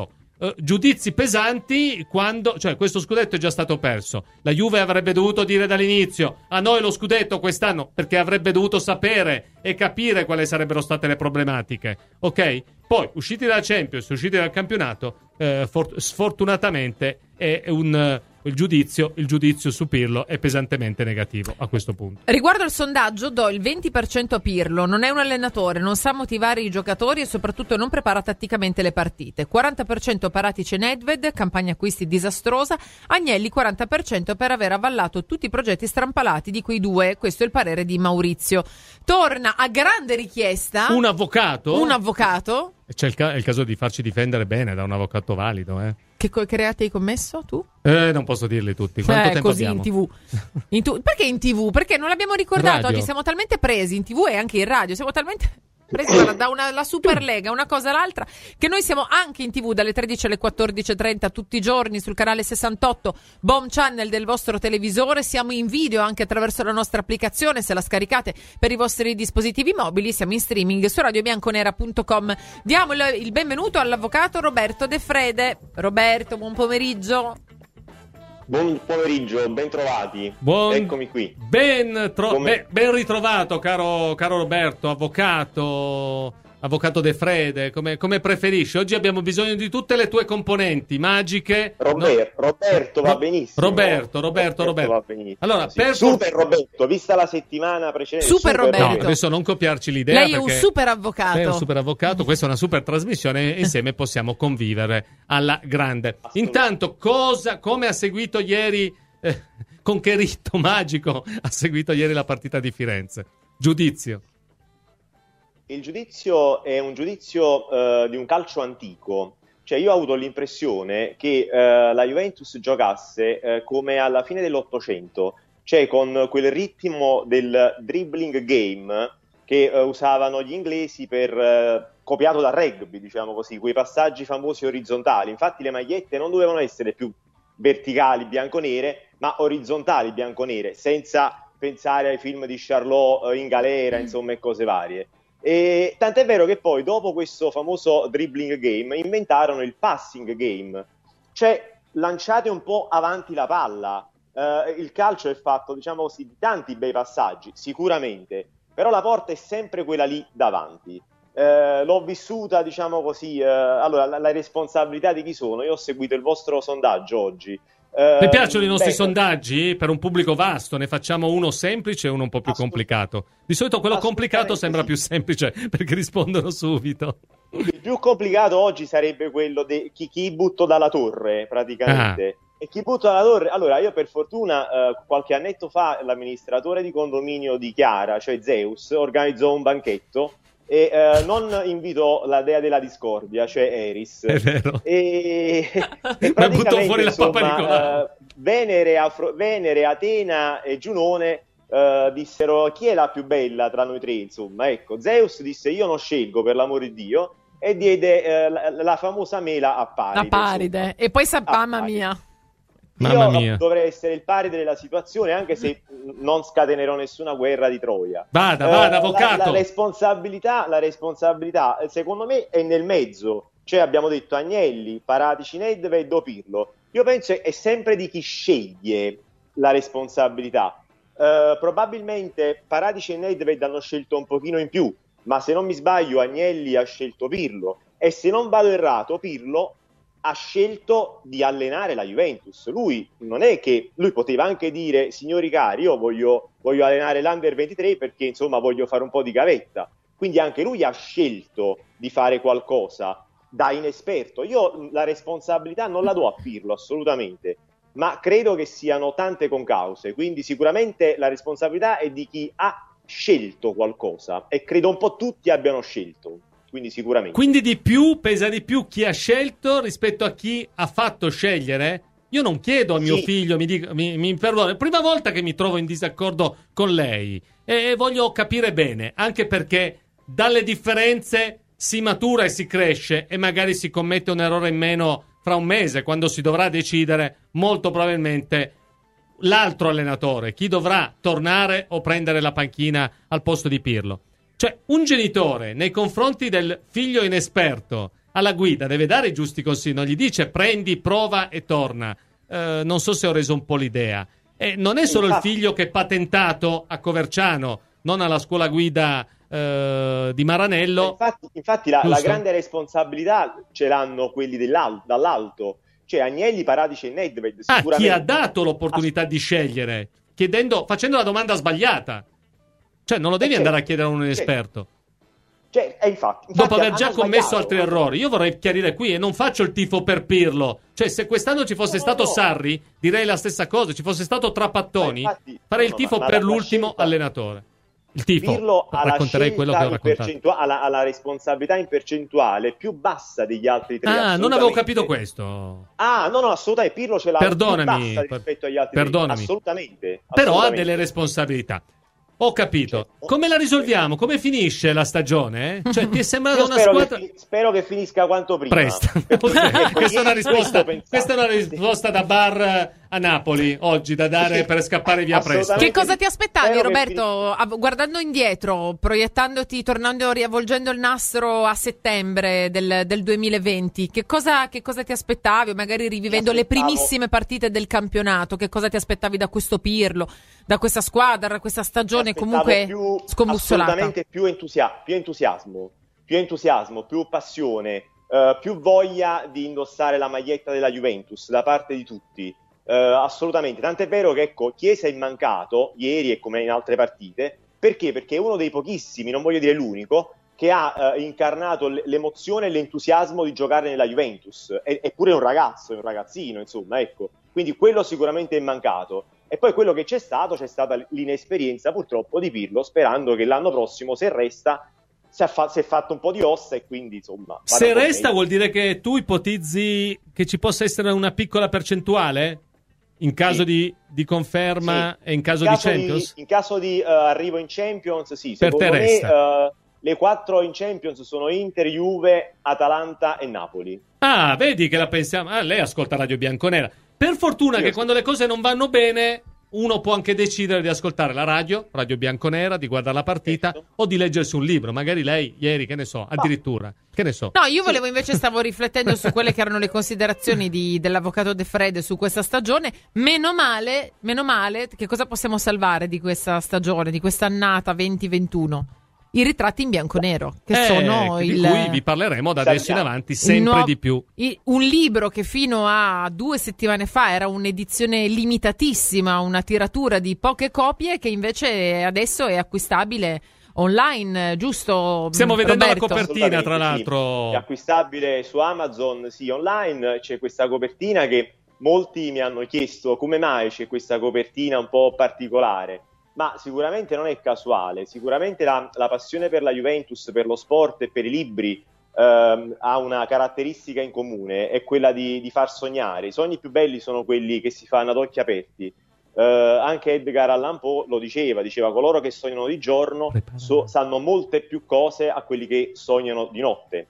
eh, giudizi pesanti quando, cioè questo scudetto è già stato perso. La Juve avrebbe dovuto dire dall'inizio: a noi lo scudetto quest'anno, perché avrebbe dovuto sapere e capire quali sarebbero state le problematiche. Ok? Poi, usciti dalla Champions, usciti dal campionato, eh, for- sfortunatamente è un... Il giudizio, il giudizio su Pirlo è pesantemente negativo a questo punto. Riguardo al sondaggio, do il venti per cento a Pirlo. Non è un allenatore, non sa motivare i giocatori e soprattutto non prepara tatticamente le partite. quaranta per cento Paratici e Nedved, campagna acquisti disastrosa. Agnelli quaranta per cento per aver avallato tutti i progetti strampalati di quei due. Questo è il parere di Maurizio. Torna a grande richiesta un avvocato. Un avvocato. C'è il, ca- è il caso di farci difendere bene da un avvocato valido, eh. Che, co- che reati hai commesso tu? Eh, non posso dirli tutti. Quanto eh, tempo così abbiamo? in tivù. In tu- Perché in tivù? Perché non l'abbiamo ricordato. Radio. Oggi siamo talmente presi in tivù e anche in radio. Siamo talmente presi guarda, da una, la Superlega, una cosa all'altra, che noi siamo anche in tivù dalle tredici alle quattordici e trenta tutti i giorni sul canale sessantotto Bomb Channel del vostro televisore. Siamo in video anche attraverso la nostra applicazione, se la scaricate per i vostri dispositivi mobili. Siamo in streaming su radio bianconera punto com. Diamo il, il benvenuto all'avvocato Roberto De Frede. Roberto, buon pomeriggio. Buon pomeriggio, ben trovati. Buon... Eccomi qui. Ben, tro... Come... ben, ben ritrovato, caro, caro Roberto, avvocato, avvocato De Frede, come, come preferisci. Oggi abbiamo bisogno di tutte le tue componenti magiche. Robert, no? Roberto va benissimo. Roberto, Roberto, Roberto. Roberto. Va benissimo. Allora, sì. per... Super Roberto, vista la settimana precedente. Super, super Roberto. No, adesso non copiarci l'idea. Lei è un super avvocato. Lei è un super avvocato, questa è una super trasmissione e insieme possiamo convivere alla grande. Intanto, cosa, come ha seguito ieri... Eh, con che rito magico ha seguito ieri la partita di Firenze? Giudizio. Il giudizio è un giudizio uh, di un calcio antico. Cioè io ho avuto l'impressione che uh, la Juventus giocasse uh, come alla fine dell'Ottocento, cioè con quel ritmo del dribbling game che uh, usavano gli inglesi per uh, copiato dal rugby, diciamo così, quei passaggi famosi orizzontali. Infatti le magliette non dovevano essere più verticali bianconere, ma orizzontali bianconere, senza pensare ai film di Charlot in galera, insomma, e cose varie. E tant'è vero che poi, dopo questo famoso dribbling game, inventarono il passing game, cioè lanciate un po' avanti la palla. Uh, il calcio è fatto, diciamo così, di tanti bei passaggi, sicuramente, però la porta è sempre quella lì davanti. Uh, l'ho vissuta, diciamo così, uh, allora la, la responsabilità di chi sono? Io ho seguito il vostro sondaggio oggi. Uh, Mi piacciono i nostri beh, sondaggli per un pubblico vasto, ne facciamo uno semplice e uno un po' più Assolut- complicato. Di solito quello complicato sembra sì. più semplice perché rispondono subito. Il più complicato oggi sarebbe quello di chi, chi butto dalla torre, praticamente. Ah. E chi butto dalla torre? Allora, io per fortuna uh, qualche annetto fa l'amministratore di condominio di Chiara, cioè Zeus, organizzò un banchetto e uh, non invitò la dea della discordia, cioè Eris. È vero. E, e Ma buttò fuori la insomma, Papa Nicolao. Uh, Venere, Afro- Venere, Atena e Giunone uh, dissero chi è la più bella tra noi tre, insomma. Ecco, Zeus disse io non scelgo, per l'amore di Dio, e diede uh, la, la famosa mela a Paride. La Paride. Insomma. E poi sa, A mamma Paride. mia. Mamma Io mia. dovrei essere il Paride della situazione, anche se non scatenerò nessuna guerra di Troia. Vada, vada, Eh, avvocato. La, la responsabilità, la responsabilità, secondo me, è nel mezzo. Cioè abbiamo detto Agnelli, Paratici, Nedved o Pirlo. Io penso è sempre di chi sceglie la responsabilità. Eh, probabilmente Paratici e Nedved hanno scelto un pochino in più, ma se non mi sbaglio Agnelli ha scelto Pirlo. E se non vado errato, Pirlo ha scelto di allenare la Juventus. Lui non è che lui poteva anche dire signori cari, io voglio, voglio allenare l'Under ventitré perché insomma voglio fare un po' di gavetta. Quindi anche lui ha scelto di fare qualcosa da inesperto. Io la responsabilità non la do a Pirlo assolutamente, ma credo che siano tante concause, quindi sicuramente la responsabilità è di chi ha scelto qualcosa e credo un po' tutti abbiano scelto. Quindi sicuramente. Quindi di più, pesa di più chi ha scelto rispetto a chi ha fatto scegliere? Io non chiedo a mio Sì. figlio, mi, dica, mi, mi perdoni, è la prima volta che mi trovo in disaccordo con lei e voglio capire bene, anche perché dalle differenze si matura e si cresce e magari si commette un errore in meno fra un mese, quando si dovrà decidere molto probabilmente l'altro allenatore, chi dovrà tornare o prendere la panchina al posto di Pirlo. Cioè, un genitore nei confronti del figlio inesperto alla guida deve dare i giusti consigli, non gli dice prendi, prova e torna. Eh, non so se ho reso un po' l'idea. E non è solo infatti, il figlio che è patentato a Coverciano, non alla scuola guida eh, di Maranello. Infatti, infatti la, la grande responsabilità ce l'hanno quelli dall'alto, cioè Agnelli, Paratici e Nedved. Ah, chi ha dato l'opportunità Ass- di scegliere, chiedendo, facendo la domanda sbagliata. Cioè non lo devi andare a chiedere a un esperto. Cioè, eh, infatti, infatti, dopo aver già commesso sbagliato. altri errori. Io vorrei chiarire qui, e non faccio il tifo per Pirlo, cioè se quest'anno ci fosse no, stato no, no. Sarri direi la stessa cosa, ci fosse stato Trapattoni infatti, farei no, il tifo no, per l'ultimo scelta... allenatore. Il tifo, Pirlo racconterei quello che ho raccontato, ha la, ha la responsabilità in percentuale più bassa degli altri tre. Ah, non avevo capito questo. Ah, no, no, assolutamente, Pirlo ce l'ha perdonami, più bassa rispetto agli altri perdonami. tre. Assolutamente, assolutamente. Però ha delle responsabilità. Ho capito. Come la risolviamo? Come finisce la stagione? Eh? Cioè, ti è sembrata Io una spero squadra... Che, spero che finisca quanto prima. Presto. questa, è una risposta, questa è una risposta da bar a Napoli oggi, da dare per scappare via presto. Che cosa ti aspettavi, spero Roberto, fin- guardando indietro, proiettandoti, tornando, riavvolgendo il nastro a settembre del, del duemilaventi? Che cosa, che cosa ti aspettavi? Magari rivivendo le primissime partite del campionato, che cosa ti aspettavi da questo Pirlo, da questa squadra, da questa stagione comunque più, scombussolata? Assolutamente più, entusia- più entusiasmo, più entusiasmo, più passione, uh, più voglia di indossare la maglietta della Juventus da parte di tutti. Uh, assolutamente, tant'è vero che ecco, Chiesa è mancato ieri e come in altre partite. Perché? Perché è uno dei pochissimi, non voglio dire l'unico, che ha uh, incarnato l- l'emozione e l'entusiasmo di giocare nella Juventus. È, è pure un ragazzo, è un ragazzino, insomma, ecco. Quindi quello sicuramente è mancato. E poi quello che c'è stato, c'è stata l'inesperienza purtroppo di Pirlo, sperando che l'anno prossimo, se resta, si è, fa- si è fatto un po' di ossa e quindi insomma... Se resta vuol dire che tu ipotizzi che ci possa essere una piccola percentuale? In caso sì. di, di conferma sì. e in caso, in caso di Champions? Di, in caso di uh, arrivo in Champions, sì. Per Secondo te me resta. Uh, le quattro in Champions sono Inter, Juve, Atalanta e Napoli. Ah, vedi che la pensiamo... Ah, lei ascolta Radio Bianconera. Per fortuna Io che so. quando le cose non vanno bene... Uno può anche decidere di ascoltare la radio, Radio Bianconera, di guardare la partita certo. o di leggersi un libro. Magari lei ieri, che ne so, addirittura. No. Che ne so. No, io volevo invece, stavo riflettendo su quelle che erano le considerazioni di, dell'avvocato De Fred su questa stagione. Meno male, meno male, che cosa possiamo salvare di questa stagione, di questa annata venti ventuno? I ritratti in bianco-nero, che eh, sono di il... Di cui vi parleremo da adesso in avanti sempre nuovo, di più. Il, un libro che fino a due settimane fa era un'edizione limitatissima, una tiratura di poche copie, che invece adesso è acquistabile online, giusto? Stiamo vedendo Roberto? la copertina, tra l'altro. Sì. È acquistabile su Amazon, sì, online. C'è questa copertina che molti mi hanno chiesto come mai c'è questa copertina un po' particolare. Ma sicuramente non è casuale, sicuramente la, la passione per la Juventus, per lo sport e per i libri ehm, ha una caratteristica in comune, è quella di, di far sognare. I sogni più belli sono quelli che si fanno ad occhi aperti. Eh, anche Edgar Allan Poe lo diceva, diceva coloro che sognano di giorno so, sanno molte più cose a quelli che sognano di notte.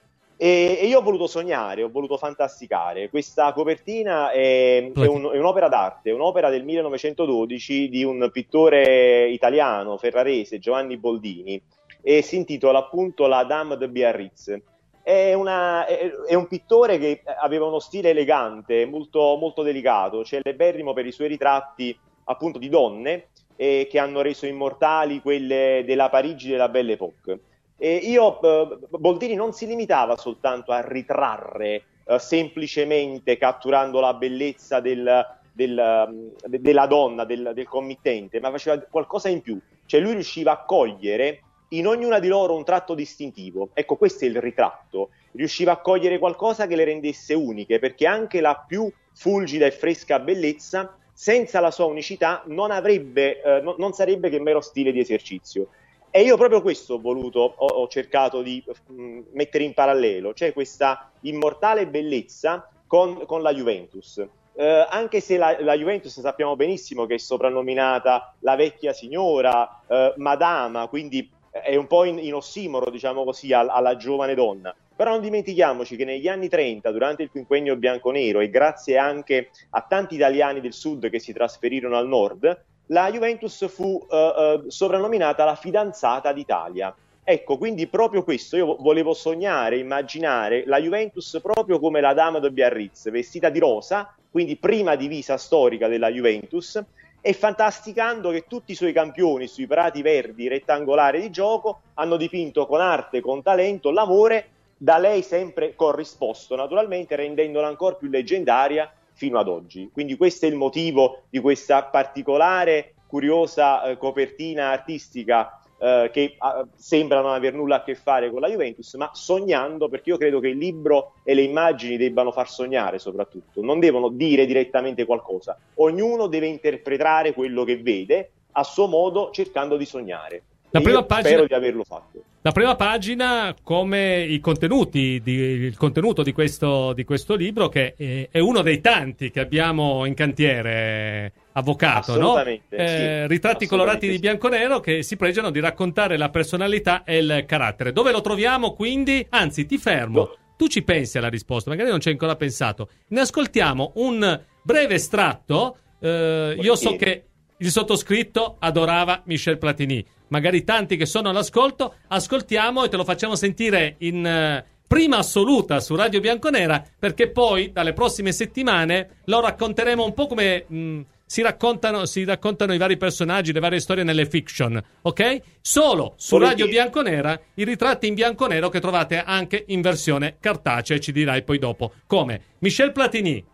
E, e io ho voluto sognare, ho voluto fantasticare. Questa copertina è, è, un, è un'opera d'arte, è un'opera del millenovecentododici di un pittore italiano, ferrarese, Giovanni Boldini, e si intitola appunto La Dame de Biarritz. È, una, è, è un pittore che aveva uno stile elegante, molto, molto delicato, celeberrimo per i suoi ritratti appunto di donne eh, che hanno reso immortali quelle della Parigi della Belle Époque. E io, eh, Boldini non si limitava soltanto a ritrarre eh, semplicemente catturando la bellezza del, del, de, della donna, del, del committente, ma faceva qualcosa in più. Cioè lui riusciva a cogliere in ognuna di loro un tratto distintivo. Ecco, questo è il ritratto. Riusciva a cogliere qualcosa che le rendesse uniche, perché anche la più fulgida e fresca bellezza, senza la sua unicità, non avrebbe, eh, no, non sarebbe che mero stile di esercizio. E io proprio questo ho voluto, ho, ho cercato di mh, mettere in parallelo, cioè questa immortale bellezza con, con la Juventus. Eh, anche se la, la Juventus sappiamo benissimo che è soprannominata la vecchia signora, eh, madama, quindi è un po' in, in ossimoro, diciamo così, alla, alla giovane donna. Però non dimentichiamoci che negli anni trenta, durante il quinquennio bianconero, e grazie anche a tanti italiani del sud che si trasferirono al nord, la Juventus fu uh, uh, soprannominata la fidanzata d'Italia. Ecco, quindi proprio questo, io volevo sognare, immaginare la Juventus proprio come la Dama de Biarritz, vestita di rosa, quindi prima divisa storica della Juventus, e fantasticando che tutti i suoi campioni sui prati verdi rettangolari di gioco hanno dipinto con arte, con talento, l'amore da lei sempre corrisposto, naturalmente rendendola ancora più leggendaria fino ad oggi. Quindi questo è il motivo di questa particolare, curiosa eh, copertina artistica eh, che eh, sembra non aver nulla a che fare con la Juventus, ma sognando, perché io credo che il libro e le immagini debbano far sognare soprattutto, non devono dire direttamente qualcosa, ognuno deve interpretare quello che vede a suo modo cercando di sognare. La e prima io pagina... spero di averlo fatto. La prima pagina, come i contenuti, di, il contenuto di questo, di questo libro, che è, è uno dei tanti che abbiamo in cantiere, avvocato, no? Eh, sì, ritratti colorati di bianco-nero che si pregiano di raccontare la personalità e il carattere. Dove lo troviamo quindi? Anzi, ti fermo. No. Tu ci pensi alla risposta, magari non ci hai ancora pensato. Ne ascoltiamo un breve estratto. Eh, io so che il sottoscritto adorava Michel Platini. Magari tanti che sono all'ascolto, ascoltiamo e te lo facciamo sentire in uh, prima assoluta su Radio Bianconera, perché poi dalle prossime settimane lo racconteremo un po' come mh, si raccontano si raccontano i vari personaggi, le varie storie nelle fiction, ok? Solo su Radio Bianconera i ritratti in bianco nero che trovate anche in versione cartacea, e ci dirai poi dopo come. Michel Platini.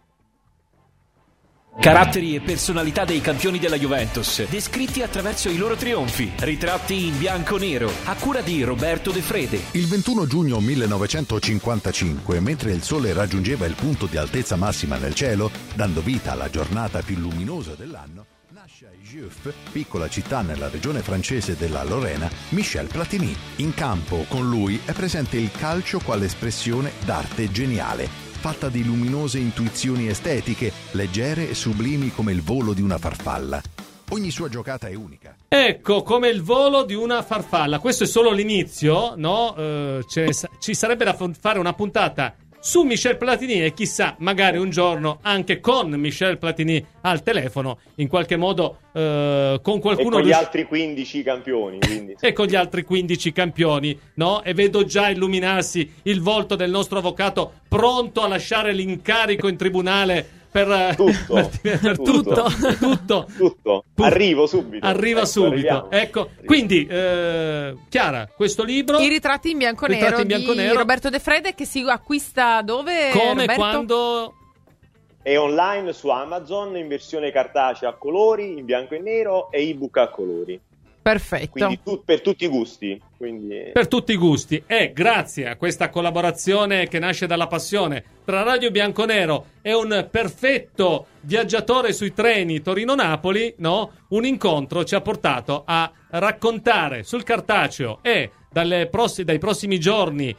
Caratteri e personalità dei campioni della Juventus, descritti attraverso i loro trionfi, ritratti in bianco-nero, a cura di Roberto De Frede. Il ventuno giugno millenovecentocinquantacinque, mentre il sole raggiungeva il punto di altezza massima nel cielo, dando vita alla giornata più luminosa dell'anno, nasce a Gieuf, piccola città nella regione francese della Lorena, Michel Platini. In campo con lui è presente il calcio quale espressione d'arte geniale, fatta di luminose intuizioni estetiche, leggere e sublimi come il volo di una farfalla. Ogni sua giocata è unica. Ecco, come il volo di una farfalla. Questo è solo l'inizio, no? Eh, ci sarebbe da fare una puntata su Michel Platini e chissà, magari un giorno anche con Michel Platini al telefono, in qualche modo eh, con qualcuno... E con gli altri quindici campioni. Quindi. E con gli altri quindici campioni, no? E vedo già illuminarsi il volto del nostro avvocato pronto a lasciare l'incarico in tribunale per tutto, per, per tutto. tutto, tutto, tutto. Arrivo subito. Arriva ecco, subito. Arriviamo. Ecco, arriviamo. Quindi eh, Chiara, questo libro I ritratti in bianco nero in bianco di nero. Roberto De Frede, che si acquista dove? Come, Roberto? quando? È online su Amazon in versione cartacea a colori, in bianco e nero, e ebook a colori. Perfetto. Quindi tu, per tutti i gusti. Quindi... Per tutti i gusti. E grazie a questa collaborazione che nasce dalla passione tra Radio Bianconero e un perfetto viaggiatore sui treni Torino-Napoli, no? Un incontro ci ha portato a raccontare sul cartaceo e dalle pross- dai prossimi giorni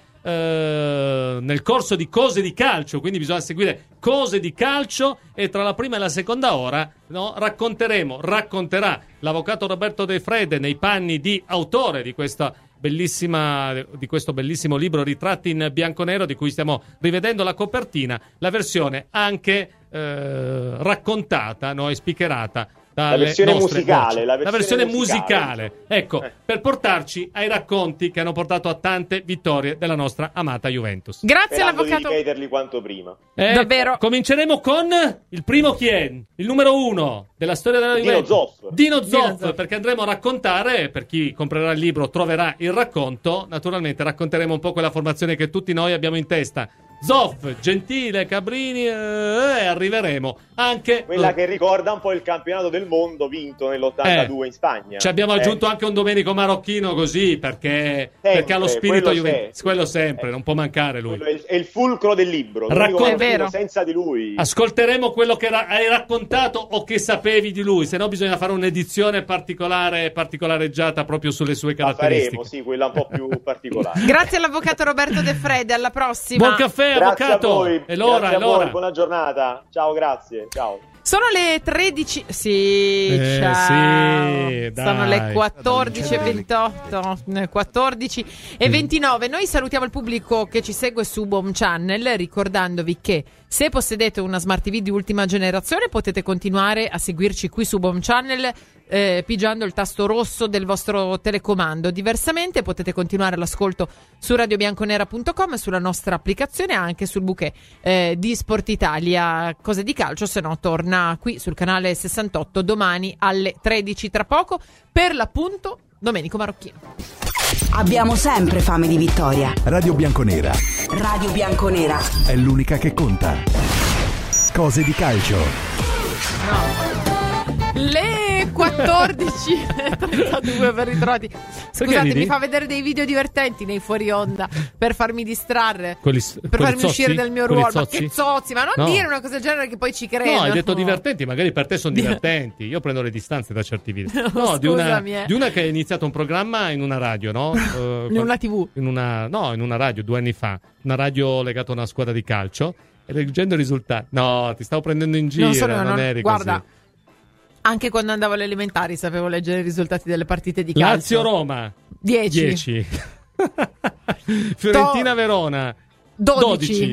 eh, nel corso di Cose di Calcio, quindi bisogna seguire Cose di Calcio, e tra la prima e la seconda ora, no, racconteremo, racconterà l'avvocato Roberto De Frede nei panni di autore di questa bellissima di questo bellissimo libro Ritratti in bianco-nero, di cui stiamo rivedendo la copertina, la versione anche eh, raccontata, no, e speakerata. La versione musicale, la versione, la versione musicale, musicale. Ecco, eh. per portarci ai racconti che hanno portato a tante vittorie della nostra amata Juventus. Grazie Sperando all'avvocato. di ripeterli quanto prima. Eh, Davvero. Cominceremo con il primo chi è? Il numero uno della storia della Dino Juventus. Zoff. Dino Zoff, Dino Zoff, perché andremo a raccontare, per chi comprerà il libro troverà il racconto, naturalmente racconteremo un po' quella formazione che tutti noi abbiamo in testa. Zoff, Gentile, Cabrini, e eh, arriveremo anche quella eh, che ricorda un po' il campionato del mondo vinto nell'ottantadue eh, in Spagna. Ci abbiamo eh. aggiunto anche un Domenico Marocchino, così perché, sempre, perché ha lo spirito quello Juventus, sempre. quello sempre, eh. non può mancare lui. Quello è il, è il fulcro del libro. Raccon- è vero. Senza di lui. Ascolteremo quello che ra- hai raccontato o che sapevi di lui, se no bisogna fare un'edizione particolare, particolareggiata proprio sulle sue La caratteristiche. faremo, sì, quella un po' più particolare. Grazie all'avvocato Roberto De Frede, alla prossima. Buon caffè, Grazie avvocato. a voi. È l'ora, Grazie è a voi, l'ora. buona giornata. Ciao, grazie. Ciao. Sono le tredici. Sì, Eh, ciao. sì, dai. Sono le quattordici e ventotto, quattordici e ventinove. Noi salutiamo il pubblico che ci segue su Boom Channel, ricordandovi che se possedete una Smart T V di ultima generazione potete continuare a seguirci qui su Boom Channel eh, pigiando il tasto rosso del vostro telecomando. Diversamente potete continuare l'ascolto su radio bianconera punto com, sulla nostra applicazione, anche sul bouquet eh, di Sport Italia. Cose di calcio, se no torna qui sul canale sessantotto domani alle tredici, tra poco, per l'appunto Domenico Marocchino. Abbiamo sempre fame di vittoria. Radio Bianconera Radio Bianconera è l'unica che conta. Cose di calcio. Le quattordici e trentadue per ritrovati. Scusate, mi fa vedere dei video divertenti nei fuori onda per farmi distrarre, quelli, per quelli farmi zozzi? uscire dal mio Quelli ruolo. Ma zozzi? che zozzi, ma non No. dire una cosa del genere che poi ci credo. No, hai detto divertenti, magari per te sono divertenti. Io prendo le distanze da certi video. No, di una, scusami, eh. di una che ha iniziato un programma in una radio, no? Uh, In una tivù. In una, no, in una radio due anni fa. Una radio legata a una squadra di calcio. E leggendo i risultati. No, ti stavo prendendo in giro. Non sono- non, non- eri guarda, così. Anche quando andavo alle elementari sapevo leggere i risultati delle partite di calcio. Lazio-Roma dieci. dieci. Fiorentina-Verona dodici.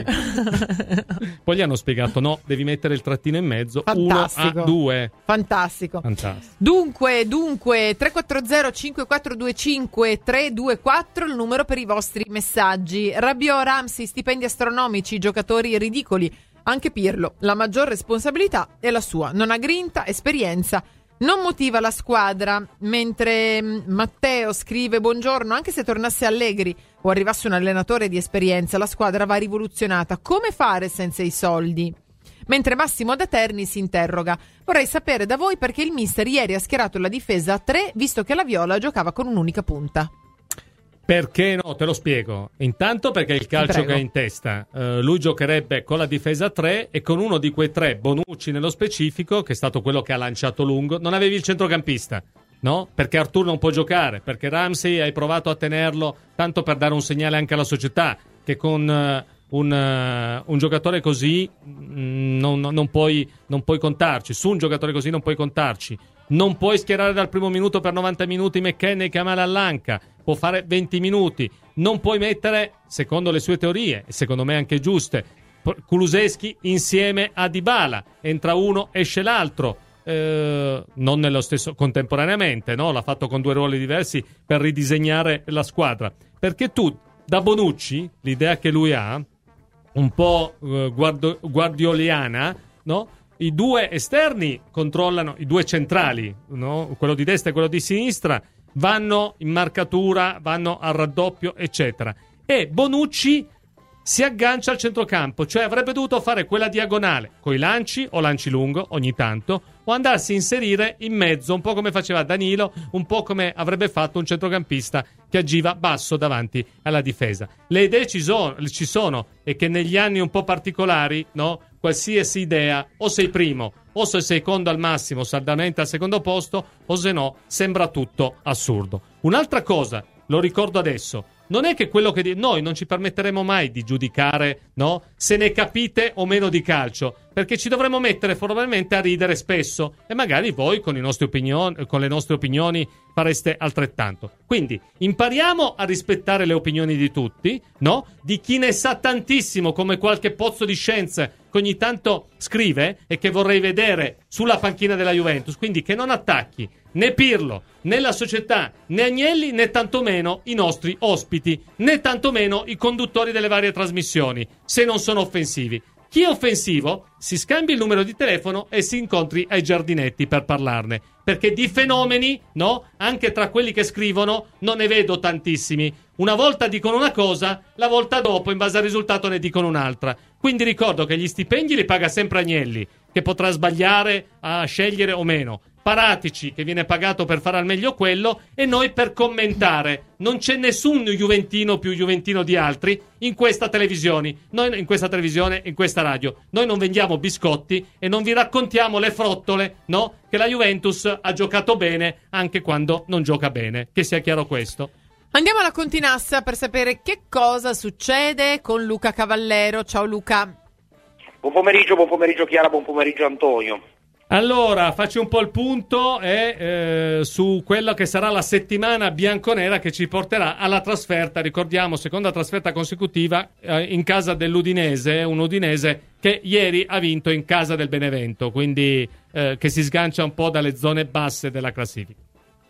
Poi gli hanno spiegato: no, devi mettere il trattino in mezzo. Fantastico. uno a due. Fantastico. Fantastico. Dunque, dunque, tre quattro zero cinque quattro due cinque tre due quattro il numero per i vostri messaggi. Rabiot, Ramsey, stipendi astronomici, giocatori ridicoli. Anche Pirlo, la maggior responsabilità è la sua. Non ha grinta, esperienza, non motiva la squadra. Mentre mm, Matteo scrive: buongiorno, anche se tornasse Allegri o arrivasse un allenatore di esperienza, la squadra va rivoluzionata. Come fare senza i soldi? Mentre Massimo da Terni si interroga: vorrei sapere da voi perché il mister ieri ha schierato la difesa a tre, visto che la Viola giocava con un'unica punta. Perché no? Te lo spiego. Intanto perché il calcio prego. che ha in testa. Eh, lui giocherebbe con la difesa a tre e con uno di quei tre, Bonucci nello specifico, che è stato quello che ha lanciato lungo. Non avevi il centrocampista, no? Perché Arthur non può giocare, perché Ramsey hai provato a tenerlo tanto per dare un segnale anche alla società che con eh, un, eh, un giocatore così mh, non, non- non puoi, non puoi contarci. Su un giocatore così non puoi contarci. Non puoi schierare dal primo minuto per novanta minuti McKennie che ha male all'anca, può fare venti minuti. Non puoi mettere, secondo le sue teorie, e secondo me anche giuste, Kulusevski insieme a Dybala. Entra uno, esce l'altro. Eh, non nello stesso contemporaneamente, no? L'ha fatto con due ruoli diversi per ridisegnare la squadra. Perché tu, da Bonucci, l'idea che lui ha, un po' eh, guardo- guardioliana, no? I due esterni controllano, i due centrali, no? Quello di destra e quello di sinistra, vanno in marcatura, vanno al raddoppio, eccetera. E Bonucci si aggancia al centrocampo, cioè avrebbe dovuto fare quella diagonale coi lanci o lanci lungo ogni tanto, o andarsi a inserire in mezzo, un po' come faceva Danilo, un po' come avrebbe fatto un centrocampista che agiva basso davanti alla difesa. Le idee ci sono, ci sono e che negli anni un po' particolari, no? Qualsiasi idea, o sei primo o sei secondo al massimo, saldamente al secondo posto, o se no sembra tutto assurdo. Un'altra cosa, lo ricordo adesso, non è che quello che di- noi non ci permetteremo mai di giudicare, no? Se ne capite o meno di calcio, perché ci dovremmo mettere probabilmente a ridere spesso e magari voi con, i nostri opinioni, con le nostre opinioni fareste altrettanto. Quindi impariamo a rispettare le opinioni di tutti, no? Di chi ne sa tantissimo, come qualche pozzo di scienza che ogni tanto scrive e che vorrei vedere sulla panchina della Juventus, quindi che non attacchi né Pirlo, né la società, né Agnelli, né tantomeno i nostri ospiti, né tantomeno i conduttori delle varie trasmissioni, se non sono offensivi. Chi è offensivo si scambi il numero di telefono e si incontri ai giardinetti per parlarne, perché di fenomeni, no, anche tra quelli che scrivono non ne vedo tantissimi. Una volta dicono una cosa, la volta dopo in base al risultato ne dicono un'altra. Quindi ricordo che gli stipendi li paga sempre Agnelli, che potrà sbagliare a scegliere o meno. Paratici, che viene pagato per fare al meglio quello, e noi per commentare. Non c'è nessun juventino più juventino di altri in questa televisione, noi in questa televisione, in questa radio. Noi non vendiamo biscotti e non vi raccontiamo le frottole, no? Che la Juventus ha giocato bene anche quando non gioca bene. Che sia chiaro questo. Andiamo alla Continassa per sapere che cosa succede con Luca Cavallero. Ciao Luca. Buon pomeriggio, buon pomeriggio Chiara, buon pomeriggio Antonio. Allora, faccio un po' il punto eh, eh, su quello che sarà la settimana bianconera che ci porterà alla trasferta, ricordiamo, seconda trasferta consecutiva eh, in casa dell'Udinese, un Udinese che ieri ha vinto in casa del Benevento, quindi eh, che si sgancia un po' dalle zone basse della classifica.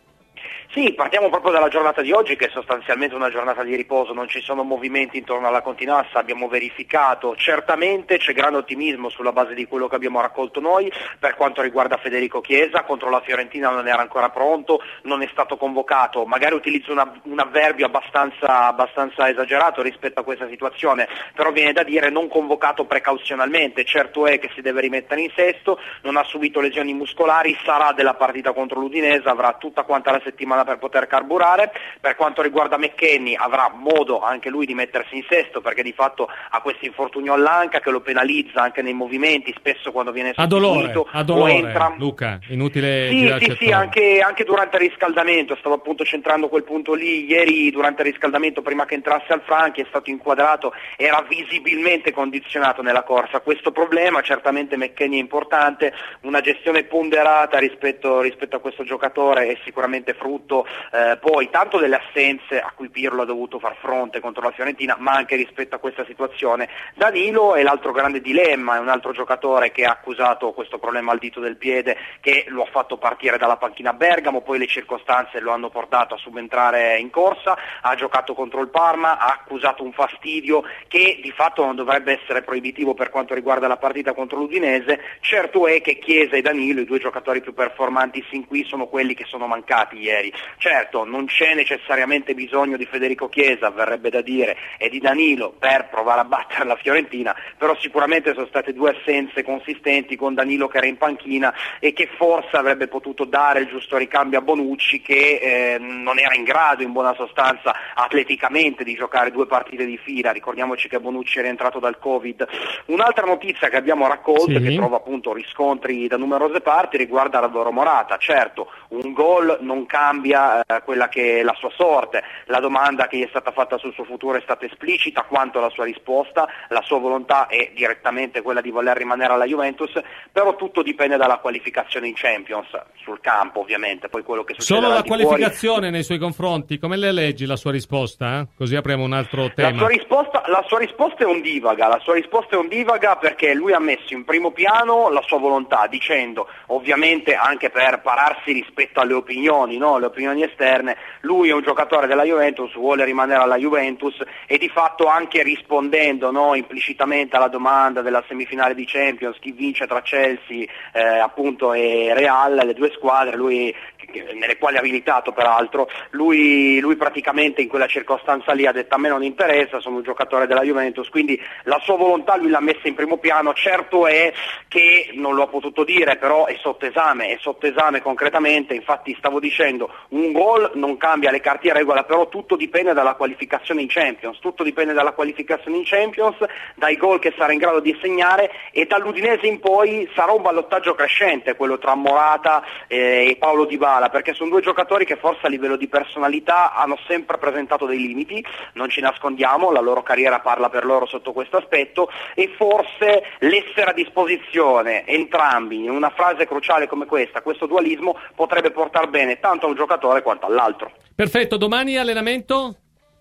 Sì, partiamo proprio dalla giornata di oggi, che è sostanzialmente una giornata di riposo, non ci sono movimenti intorno alla Continassa, abbiamo verificato, certamente c'è grande ottimismo sulla base di quello che abbiamo raccolto noi per quanto riguarda Federico Chiesa, contro la Fiorentina non era ancora pronto, non è stato convocato, magari utilizzo una, un avverbio abbastanza, abbastanza esagerato rispetto a questa situazione, però viene da dire non convocato precauzionalmente, certo è che si deve rimettere in sesto, non ha subito lesioni muscolari, sarà della partita contro l'Udinese, avrà tutta quanta la settimana per poter carburare. Per quanto riguarda McKennie avrà modo anche lui di mettersi in sesto, perché di fatto ha questo infortunio all'anca che lo penalizza anche nei movimenti, spesso quando viene sostituito a dolore, a dolore, o entra. Luca, inutile sì girarci sì sì anche, anche durante il riscaldamento, stavo appunto centrando quel punto lì, ieri durante il riscaldamento prima che entrasse al Franchi è stato inquadrato, era visibilmente condizionato nella corsa, questo problema certamente McKennie è importante, una gestione ponderata rispetto, rispetto a questo giocatore è sicuramente frutto Eh, poi tanto delle assenze a cui Pirlo ha dovuto far fronte contro la Fiorentina, ma anche rispetto a questa situazione. Danilo è l'altro grande dilemma, è un altro giocatore che ha accusato questo problema al dito del piede che lo ha fatto partire dalla panchina a Bergamo, poi le circostanze lo hanno portato a subentrare in corsa, ha giocato contro il Parma, ha accusato un fastidio che di fatto non dovrebbe essere proibitivo per quanto riguarda la partita contro l'Udinese. Certo è che Chiesa e Danilo, i due giocatori più performanti sin qui, sono quelli che sono mancati ieri. Certo, non c'è necessariamente bisogno di Federico Chiesa, verrebbe da dire, e di Danilo per provare a battere la Fiorentina, però sicuramente sono state due assenze consistenti, con Danilo che era in panchina e che forse avrebbe potuto dare il giusto ricambio a Bonucci, che eh, non era in grado in buona sostanza atleticamente di giocare due partite di fila. Ricordiamoci che Bonucci è rientrato dal Covid. Un'altra notizia che abbiamo raccolto, sì, che trova appunto riscontri da numerose parti, riguarda Alvaro Morata. Certo, un gol non cambia eh, quella che è la sua sorte, la domanda che gli è stata fatta sul suo futuro è stata esplicita quanto la sua risposta, la sua volontà è direttamente quella di voler rimanere alla Juventus, però tutto dipende dalla qualificazione in Champions, sul campo ovviamente, poi quello che succede solo la qualificazione fuori... nei suoi confronti, come le leggi la sua risposta? Eh? Così apriamo un altro tema. La sua risposta, la sua risposta è ondivaga, la sua risposta è ondivaga perché lui ha messo in primo piano la sua volontà, dicendo, ovviamente anche per pararsi rispetto alle opinioni, no? Le opinioni esterne, lui è un giocatore della Juventus, vuole rimanere alla Juventus e di fatto anche rispondendo, no, implicitamente alla domanda della semifinale di Champions, chi vince tra Chelsea eh, appunto e Real, le due squadre, lui nelle quali ha militato peraltro, lui, lui praticamente in quella circostanza lì ha detto a me non interessa, sono un giocatore della Juventus, quindi la sua volontà lui l'ha messa in primo piano. Certo è che non lo ha potuto dire, però è sotto esame, è sotto esame concretamente, infatti stavo dicendo un gol non cambia le carte in regola, però tutto dipende dalla qualificazione in Champions, tutto dipende dalla qualificazione in Champions, dai gol che sarà in grado di segnare, e dall'Udinese in poi sarà un ballottaggio crescente quello tra Morata e Paolo Dybala, perché sono due giocatori che forse a livello di personalità hanno sempre presentato dei limiti, non ci nascondiamo, la loro carriera parla per loro sotto questo aspetto, e forse l'essere a disposizione entrambi in una fase cruciale come questa, questo dualismo potrebbe portare bene tanto a un giocatore quanto all'altro. Perfetto, domani allenamento?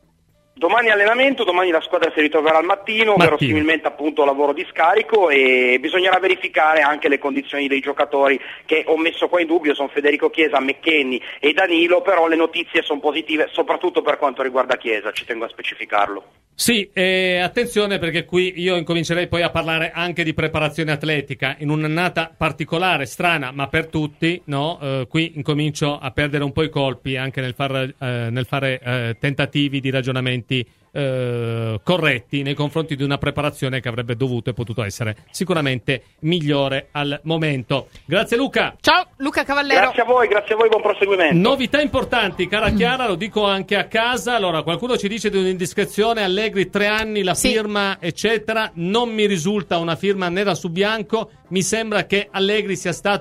Domani allenamento, domani la squadra si ritroverà al mattino, mattino. verosimilmente appunto lavoro di scarico, e bisognerà verificare anche le condizioni dei giocatori che ho messo qua in dubbio, sono Federico Chiesa, McKennie e Danilo, però le notizie sono positive soprattutto per quanto riguarda Chiesa, ci tengo a specificarlo. Sì, eh, attenzione perché qui io incomincerei poi a parlare anche di preparazione atletica, in un'annata particolare, strana, ma per tutti, no? Eh, qui incomincio a perdere un po' i colpi anche nel, far, eh, nel fare eh, tentativi di ragionamenti eh, corretti nei confronti di una preparazione che avrebbe dovuto e potuto essere sicuramente migliore al momento. Grazie Luca. Ciao Luca Cavallero. Grazie a voi, grazie a voi, buon proseguimento. Novità importanti, cara Chiara, lo dico anche a casa. Allora, qualcuno ci dice di un'indiscrezione, Allegri tre anni, la sì. firma eccetera, non mi risulta una firma nera su bianco, mi sembra che Allegri sia stato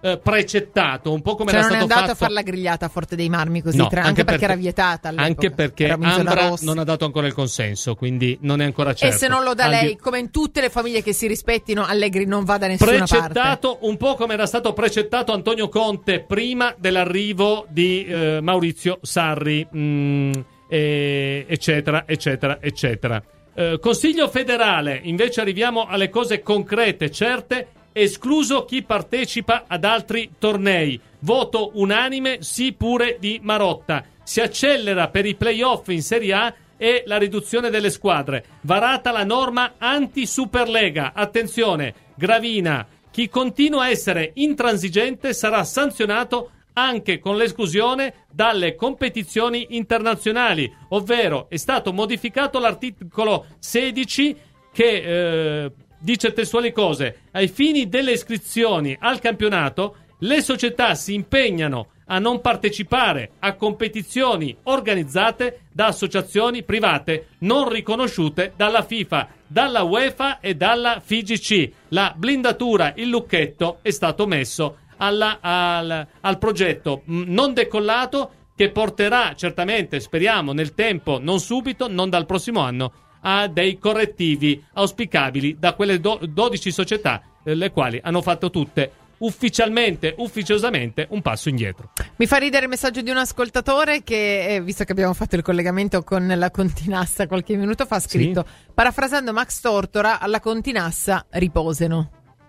eh, precettato, un po' come cioè era non stato è andato fatto. a fare la grigliata a Forte dei Marmi così, No, tra... anche, anche perché, perché era vietata all'epoca. Anche perché Eravamo in zona Ambra rossa. non ha dato ancora il consenso, quindi non è ancora certo. E se non lo dà Al di- lei, come in tutte le famiglie che si rispettino, Allegri non va da nessuna Precettato parte. un po' come era stato precettato Antonio Conte prima dell'arrivo di eh, Maurizio Sarri, mh, e, eccetera, eccetera, eccetera. Eh, Consiglio federale, invece arriviamo alle cose concrete, certe, escluso chi partecipa ad altri tornei. Voto unanime, sì pure di Marotta. Si accelera per i playoff in Serie A e la riduzione delle squadre. Varata la norma anti-Superlega. Attenzione, Gravina, chi continua a essere intransigente sarà sanzionato anche con l'esclusione dalle competizioni internazionali, ovvero è stato modificato l'articolo sedici che eh, dice testuali cose: ai fini delle iscrizioni al campionato le società si impegnano a non partecipare a competizioni organizzate da associazioni private non riconosciute dalla FIFA, dalla UEFA e dalla F I G C. La blindatura, il lucchetto è stato messo alla, al, al progetto mh, non decollato, che porterà certamente, speriamo, nel tempo, non subito, non dal prossimo anno, a dei correttivi auspicabili da quelle do- dodici società, eh, le quali hanno fatto tutte ufficialmente, ufficiosamente un passo indietro. Mi fa ridere il messaggio di un ascoltatore che, eh, visto che abbiamo fatto il collegamento con la Continassa qualche minuto fa, ha scritto, sì? Parafrasando Max Tortora, alla Continassa riposeno.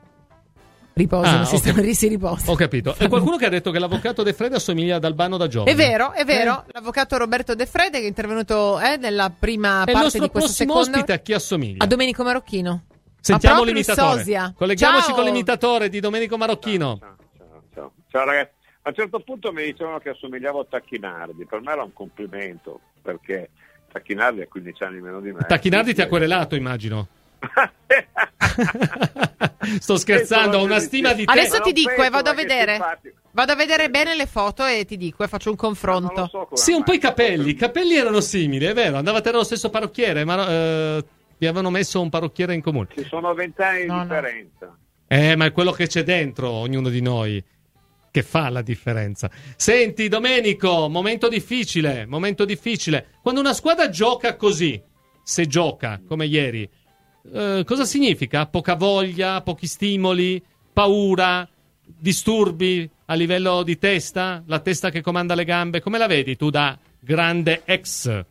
Riposano, ah, si, okay. stanno, si riposano. Ho capito. E qualcuno che ha detto che l'avvocato De Frede assomiglia ad Albano da giovane. È vero, è vero. Eh. L'avvocato Roberto De Frede, che è intervenuto eh, nella prima è parte di questo secondo. secondo. Ospite a chi assomiglia? A Domenico Marocchino. Sentiamo Ma l'imitatore. Sosia. Colleghiamoci Ciao. con l'imitatore di Domenico Marocchino. Ciao, ciao, ciao. Ciao ragazzi. A un certo punto mi dicevano che assomigliavo a Tacchinardi. Per me era un complimento, perché Tacchinardi ha quindici anni meno di me. Tacchinardi ti ha querelato, immagino. Sto scherzando, ho una stima di te. Adesso ti dico e vado a vedere. Vado a vedere bene le foto e ti dico e faccio un confronto. So sì, un po' i capelli. I capelli erano simili, è vero. Andavate nello stesso parrucchiere, ma eh, vi avevano messo un parrucchiere in comune. Ci sono vent'anni di no, differenza. No. Eh, ma è quello che c'è dentro ognuno di noi che fa la differenza. Senti, Domenico, momento difficile, momento difficile. Quando una squadra gioca così, se gioca come ieri, eh, cosa significa? Poca voglia, pochi stimoli, paura, disturbi a livello di testa, la testa che comanda le gambe. Come la vedi tu da grande ex?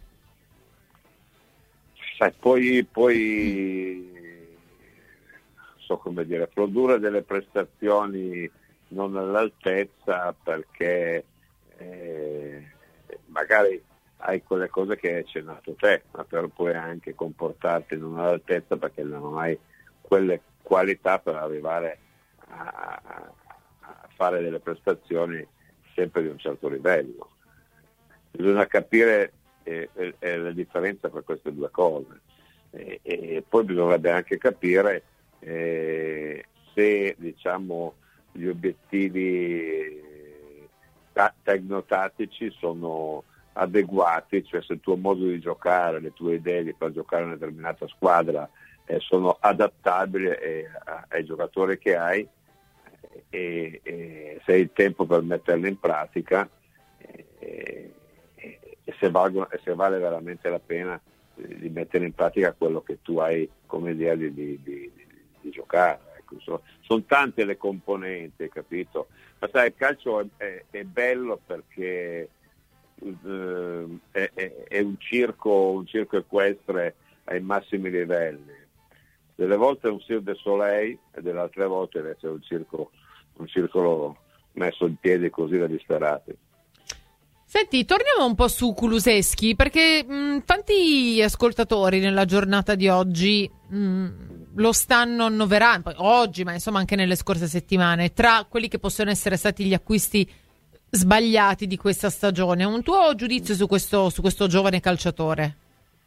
Sai, poi, poi so come dire, produrre delle prestazioni non all'altezza perché eh, magari hai quelle cose che hai accennato te, ma però puoi anche comportarti non all'altezza perché non hai quelle qualità per arrivare a, a fare delle prestazioni sempre di un certo livello. Bisogna capire eh, eh, la differenza tra queste due cose e, e poi bisognerebbe anche capire eh, se diciamo gli obiettivi ta- tecnotattici sono adeguati, cioè se il tuo modo di giocare, le tue idee di far giocare una determinata squadra eh, sono adattabili eh, a- ai giocatori che hai e, e se hai il tempo per metterle in pratica e, e, e, se valgono, e se vale veramente la pena di mettere in pratica quello che tu hai come idea di, di, di, di giocare. Ecco, so, sono tante le componenti, capito? Ma sai, il calcio è, è, è bello perché eh, è, è, è un circo, un circo equestre ai massimi livelli. Delle volte è un Cirque du Soleil e delle altre volte invece è un circo, un circolo messo in piedi così da disperati. Senti, torniamo un po' su Kulusevski, perché mh, tanti ascoltatori nella giornata di oggi mh, lo stanno annoverando, oggi, ma insomma anche nelle scorse settimane, tra quelli che possono essere stati gli acquisti sbagliati di questa stagione. Un tuo giudizio su questo, su questo giovane calciatore?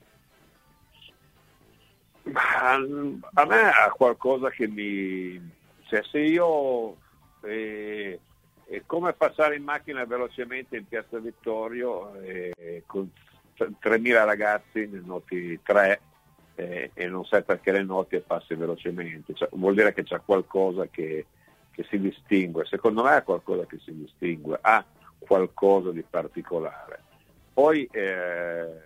Ma, a me ha qualcosa che mi... cioè se io... Eh, è come passare in macchina velocemente in Piazza Vittorio eh, con tremila ragazzi, ne noti tre eh, e non sai perché le noti e passi velocemente, cioè, vuol dire che c'è qualcosa che, che si distingue, secondo me ha qualcosa che si distingue, ha qualcosa di particolare. Poi eh,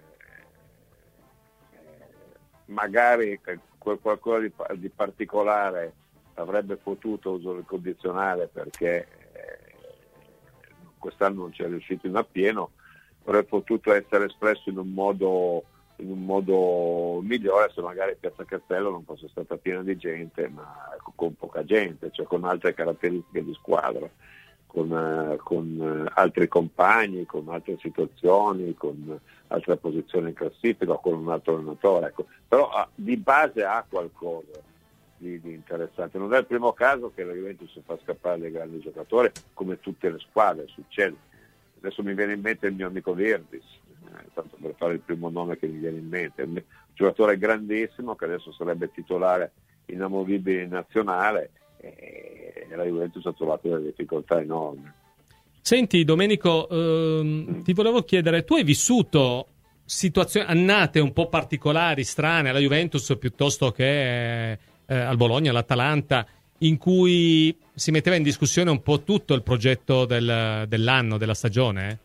magari quel qualcosa di, di particolare avrebbe potuto usare il condizionale, perché eh, quest'anno non ci è riuscito in appieno, avrebbe potuto essere espresso in un modo in un modo migliore se magari Piazza Castello non fosse stata piena di gente, ma con poca gente, cioè con altre caratteristiche di squadra, con, eh, con altri compagni, con altre situazioni, con altre posizioni in classifica, con un altro allenatore, ecco. Però ah, di base ha qualcosa di, di interessante. Non è il primo caso che la Juventus fa scappare dei grandi giocatori, come tutte le squadre, succede. Adesso mi viene in mente il mio amico Virdis, eh, tanto per fare il primo nome che mi viene in mente, un giocatore grandissimo che adesso sarebbe titolare inamovibile in nazionale, e la Juventus ha trovato delle difficoltà enormi. Senti Domenico, ehm, ti volevo chiedere, tu hai vissuto situazioni, annate un po' particolari, strane alla Juventus piuttosto che eh, al Bologna, all'Atalanta, in cui si metteva in discussione un po' tutto il progetto del, dell'anno, della stagione?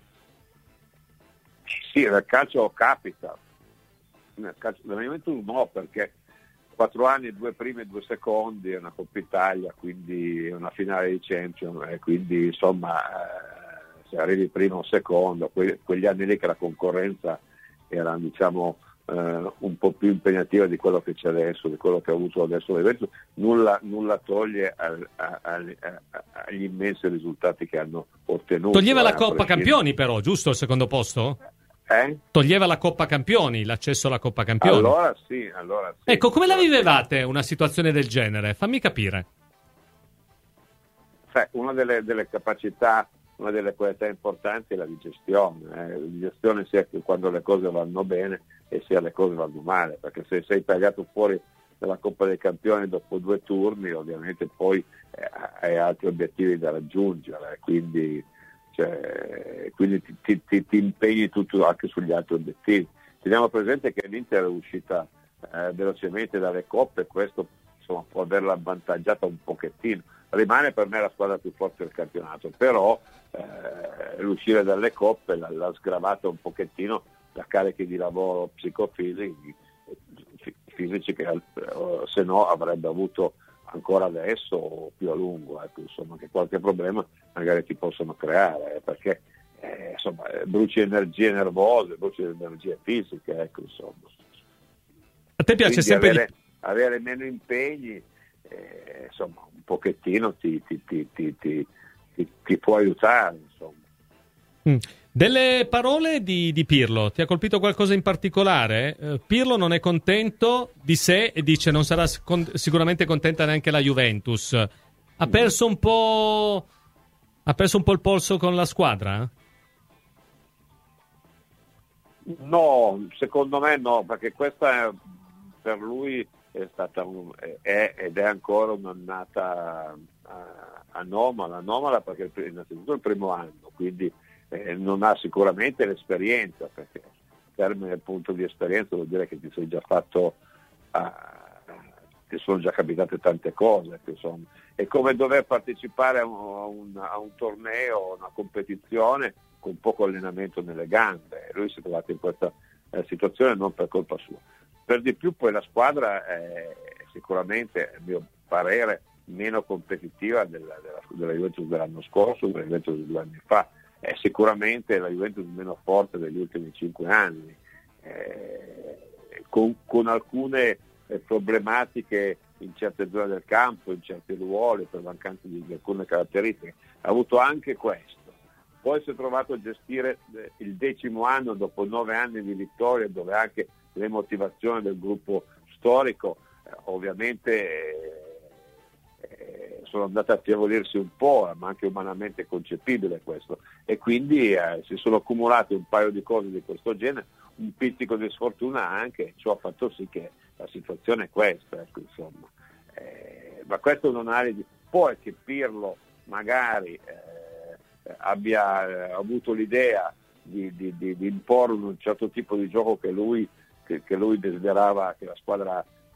Sì, nel calcio capita, nel calcio della Juventus no, perché quattro anni, due primi e due secondi, è una Coppa Italia, quindi è una finale di Champions, e quindi insomma eh, se arrivi primo o secondo, que- quegli anni lì che la concorrenza era, diciamo, eh, un po' più impegnativa di quello che c'è adesso, di quello che ha avuto adesso l'evento, nulla, nulla toglie al, a, a, a, agli immensi risultati che hanno ottenuto. Toglieva la eh, Coppa Campioni però, giusto, il secondo posto? Eh? Toglieva la Coppa Campioni, l'accesso alla Coppa Campioni. Allora sì, allora sì. Ecco, come la vivevate una situazione del genere? Fammi capire. Cioè, una delle, delle capacità, una delle qualità importanti è la di gestione. Eh. La di gestione sia che quando le cose vanno bene e sia le cose vanno male, perché se sei tagliato fuori dalla Coppa dei Campioni dopo due turni, ovviamente poi eh, hai altri obiettivi da raggiungere, quindi Cioè, quindi ti, ti, ti, ti impegni tutto anche sugli altri obiettivi. Teniamo presente che l'Inter è uscita eh, velocemente dalle coppe, questo insomma, può averla avvantaggiata un pochettino. Rimane per me la squadra più forte del campionato, però eh, l'uscire dalle coppe l'ha, l'ha sgravata un pochettino da carichi di lavoro psicofisici fisici che eh, se no avrebbe avuto ancora adesso o più a lungo, ecco, insomma, che qualche problema magari ti possono creare, eh, perché eh, insomma, bruci energie nervose, bruci energie fisiche, ecco, insomma. A te piace Quindi sempre avere, di... avere meno impegni, eh, insomma, un pochettino ti, ti, ti, ti, ti, ti, ti può aiutare, insomma. Mm. Delle parole di, di Pirlo, ti ha colpito qualcosa in particolare? Eh, Pirlo non è contento di sé e dice non sarà con- sicuramente contenta neanche la Juventus. Ha perso un po' ha perso un po' il polso con la squadra? No, secondo me no, perché questa è, per lui è stata un, è, ed è ancora un'annata anomala, anomala perché innanzitutto è il primo anno, quindi Eh, non ha sicuramente l'esperienza, perché in termini appunto di esperienza vuol dire che ti sei già fatto ah, ti sono già capitate tante cose, insomma. È come dover partecipare a un, a un torneo, a una competizione con poco allenamento nelle gambe. Lui si è trovato in questa eh, situazione non per colpa sua. Per di più poi la squadra è sicuramente, a mio parere, meno competitiva della, della, della Juventus dell'anno scorso, della Juventus di due anni fa. È sicuramente la Juventus meno forte degli ultimi cinque anni, eh, con, con alcune eh, problematiche in certe zone del campo, in certi ruoli, per mancanza di, di alcune caratteristiche. Ha avuto anche questo. Poi si è trovato a gestire eh, il decimo anno dopo nove anni di vittorie, dove anche le motivazioni del gruppo storico eh, ovviamente eh, eh, sono andate a affievolirsi un po', ma anche umanamente concepibile questo, e quindi eh, si sono accumulate un paio di cose di questo genere, un pizzico di sfortuna anche, ciò ha fatto sì che la situazione è questa, ecco, insomma. Eh, ma questo è un'analisi. Poi che Pirlo magari eh, abbia eh, avuto l'idea di, di, di, di imporre un certo tipo di gioco che lui, che, che lui desiderava che la squadra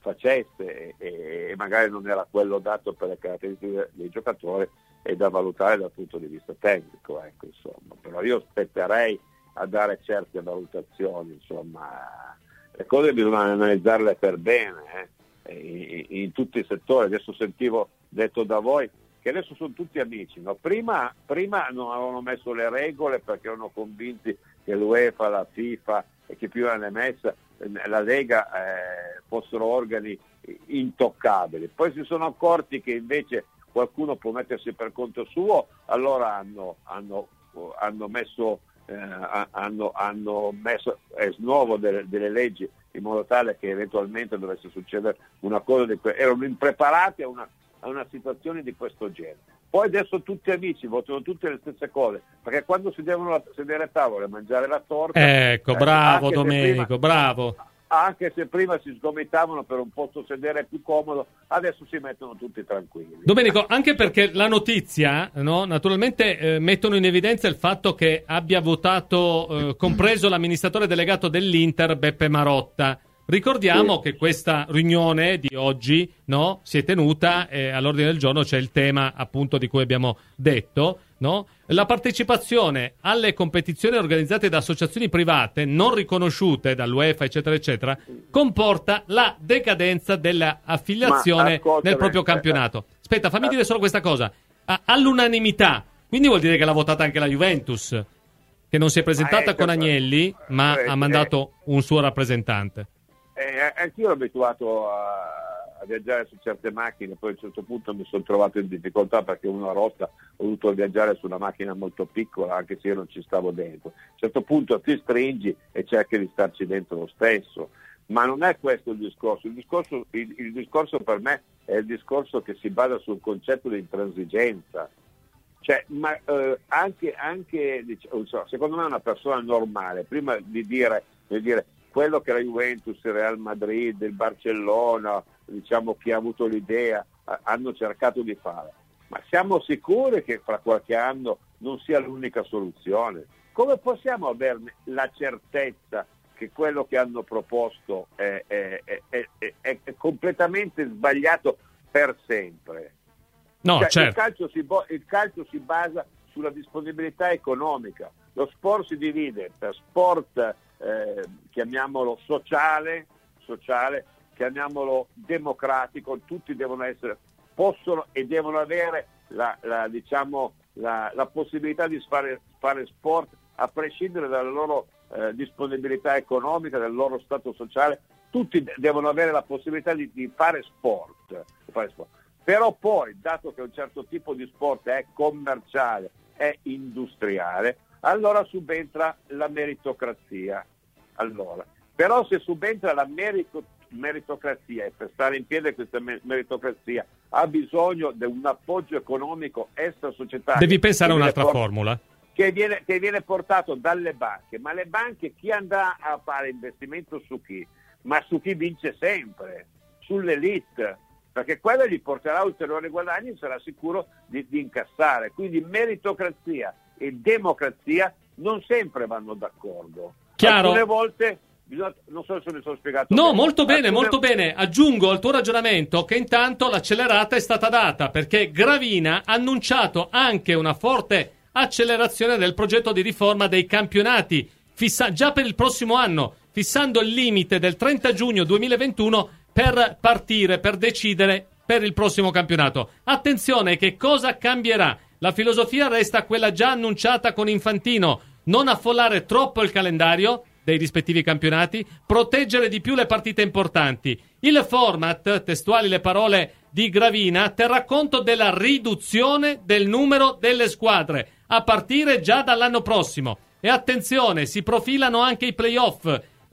facesse, e, e magari non era quello dato per le caratteristiche dei giocatori, è da valutare dal punto di vista tecnico, ecco, insomma. Però io aspetterei a dare certe valutazioni, insomma, le cose bisogna analizzarle per bene, eh, in, in tutti i settori. Adesso sentivo detto da voi che adesso sono tutti amici, no? Prima, prima non avevano messo le regole perché erano convinti che l'UEFA, la FIFA e chi più ne messa, la Lega, eh, fossero organi intoccabili. Poi si sono accorti che invece qualcuno può mettersi per conto suo, allora hanno, hanno, hanno messo eh, hanno, hanno messo es nuovo delle, delle leggi in modo tale che eventualmente dovesse succedere una cosa di que- erano impreparati a una, a una situazione di questo genere. Poi adesso tutti amici votano tutte le stesse cose, perché quando si devono sedere a tavola e mangiare la torta, ecco, bravo eh, Domenico, prima, bravo. Anche se prima si sgomitavano per un posto sedere più comodo, adesso si mettono tutti tranquilli. Domenico, anche perché la notizia, no, naturalmente eh, mettono in evidenza il fatto che abbia votato, eh, compreso l'amministratore delegato dell'Inter, Beppe Marotta. Ricordiamo sì. che questa riunione di oggi, no, si è tenuta e all'ordine del giorno c'è il tema appunto di cui abbiamo detto, no? La partecipazione alle competizioni organizzate da associazioni private non riconosciute dall'UEFA, eccetera, eccetera, comporta la decadenza dell'affiliazione nel proprio campionato. Aspetta, fammi dire solo questa cosa. All'unanimità, quindi vuol dire che l'ha votata anche la Juventus, che non si è presentata con Agnelli, ma ha mandato un suo rappresentante. Eh, anch'io ero abituato a, a viaggiare su certe macchine, poi a un certo punto mi sono trovato in difficoltà perché una rotta ho dovuto viaggiare su una macchina molto piccola, anche se io non ci stavo dentro. A un certo punto ti stringi e cerchi di starci dentro lo stesso, ma non è questo il discorso. Il discorso, il, il discorso per me è il discorso che si basa sul concetto di intransigenza. Cioè, ma eh, anche, anche diciamo, secondo me una persona normale, prima di dire, di dire quello che la Juventus, il Real Madrid, il Barcellona, diciamo chi ha avuto l'idea, hanno cercato di fare. Ma siamo sicuri che fra qualche anno non sia l'unica soluzione? Come possiamo averne la certezza che quello che hanno proposto è, è, è, è, è, è completamente sbagliato per sempre? No, cioè, certo. il, calcio si bo- il calcio si basa sulla disponibilità economica. Lo sport si divide per sport, eh, chiamiamolo sociale, sociale, chiamiamolo democratico, tutti devono essere, possono e devono avere la, la, diciamo, la, la possibilità di fare, fare sport a prescindere dalla loro eh, disponibilità economica, dal loro stato sociale. Tutti devono avere la possibilità di, di fare sport, di fare sport. Però poi, dato che un certo tipo di sport è commerciale, è industriale, allora subentra la meritocrazia. Allora, però se subentra la merito, meritocrazia, e per stare in piedi questa meritocrazia ha bisogno di un appoggio economico extra societario. Devi pensare a un'altra port- formula. Che viene, che viene portato dalle banche, ma le banche chi andrà a fare investimento su chi? Ma su chi vince sempre, sull'elite, perché quello gli porterà ulteriori guadagni e sarà sicuro di, di incassare. Quindi meritocrazia e democrazia non sempre vanno d'accordo. Chiaro. Alcune volte, bisogna, non so se mi sono spiegato No, bene. molto bene, Alcune... molto bene. Aggiungo al tuo ragionamento che intanto l'accelerata è stata data perché Gravina ha annunciato anche una forte accelerazione del progetto di riforma dei campionati, fissa- già per il prossimo anno, fissando il limite del trenta giugno duemilaventuno per partire, per decidere per il prossimo campionato. Attenzione, che cosa cambierà? La filosofia resta quella già annunciata con Infantino: non affollare troppo il calendario dei rispettivi campionati, proteggere di più le partite importanti. Il format, testuali le parole di Gravina, terrà conto della riduzione del numero delle squadre a partire già dall'anno prossimo. E attenzione, si profilano anche i playoff.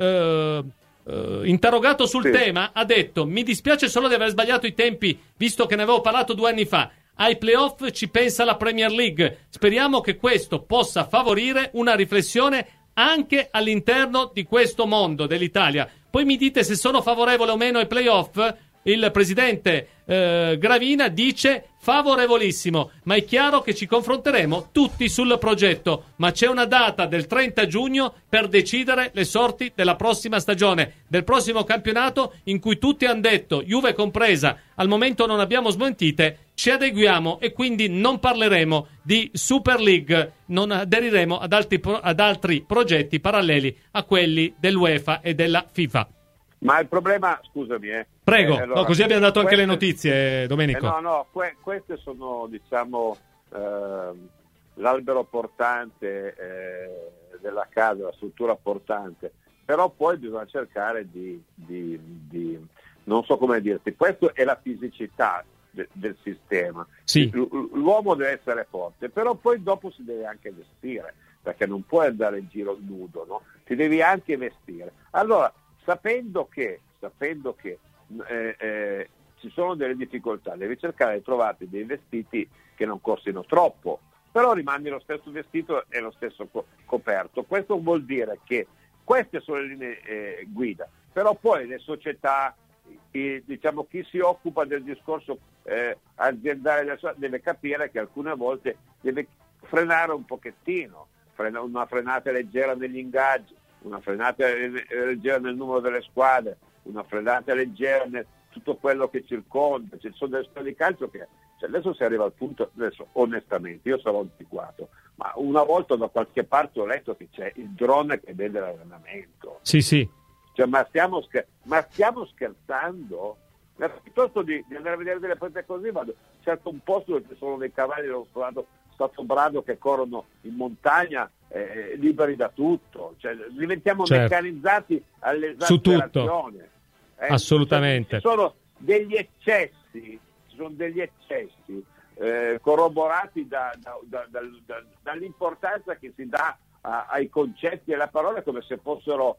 Eh, Uh, interrogato sul sì. tema, ha detto: mi dispiace solo di aver sbagliato i tempi, visto che ne avevo parlato due anni fa. Ai playoff ci pensa la Premier League. Speriamo che questo possa favorire una riflessione anche all'interno di questo mondo dell'Italia. Poi mi dite se sono favorevole o meno ai playoff. il presidente eh, Gravina dice favorevolissimo, ma è chiaro che ci confronteremo tutti sul progetto, ma c'è una data del trenta giugno per decidere le sorti della prossima stagione, del prossimo campionato, in cui tutti hanno detto, Juve compresa, al momento non abbiamo smentite, ci adeguiamo e quindi non parleremo di Super League, non aderiremo ad altri, pro- ad altri progetti paralleli a quelli dell'UEFA e della FIFA. Ma il problema, scusami, eh. Prego, eh, allora, no, così abbiamo dato anche queste, le notizie, Domenico. Eh, no, no, que- queste sono, diciamo, eh, l'albero portante eh, della casa, la struttura portante, però poi bisogna cercare di, di, di non so come dirti, questo è la fisicità de- del sistema. Sì. L- l'uomo deve essere forte, però poi dopo si deve anche vestire, perché non puoi andare in giro nudo, no? Ti devi anche vestire. Allora, sapendo che, sapendo che eh, eh, ci sono delle difficoltà, devi cercare di trovarti dei vestiti che non costino troppo, però rimandi lo stesso vestito e lo stesso co- coperto. Questo vuol dire che queste sono le linee eh, guida, però poi le società, i, diciamo chi si occupa del discorso eh, aziendale deve capire che alcune volte deve frenare un pochettino, frena, una frenata leggera negli ingaggi, una frenata leggera nel numero delle squadre, una frenata leggera nel tutto quello che circonda. Ci sono delle squadre di calcio che cioè adesso si arriva al punto, adesso onestamente io sarò antiquato, ma una volta da qualche parte ho letto che c'è il drone che vede l'allenamento. Sì, sì. Cioè, ma stiamo, scher- ma stiamo scherzando? Ma piuttosto di, di andare a vedere delle partite così vado certo un posto dove ci sono dei cavalli dello stato, stato brado che corrono in montagna eh, liberi da tutto, cioè diventiamo certo. meccanizzati all'esasperazione. Eh, assolutamente. Cioè, ci sono degli eccessi, ci sono degli eccessi eh, corroborati da, da, da, da, da, dall'importanza che si dà a, ai concetti e alle parole come se fossero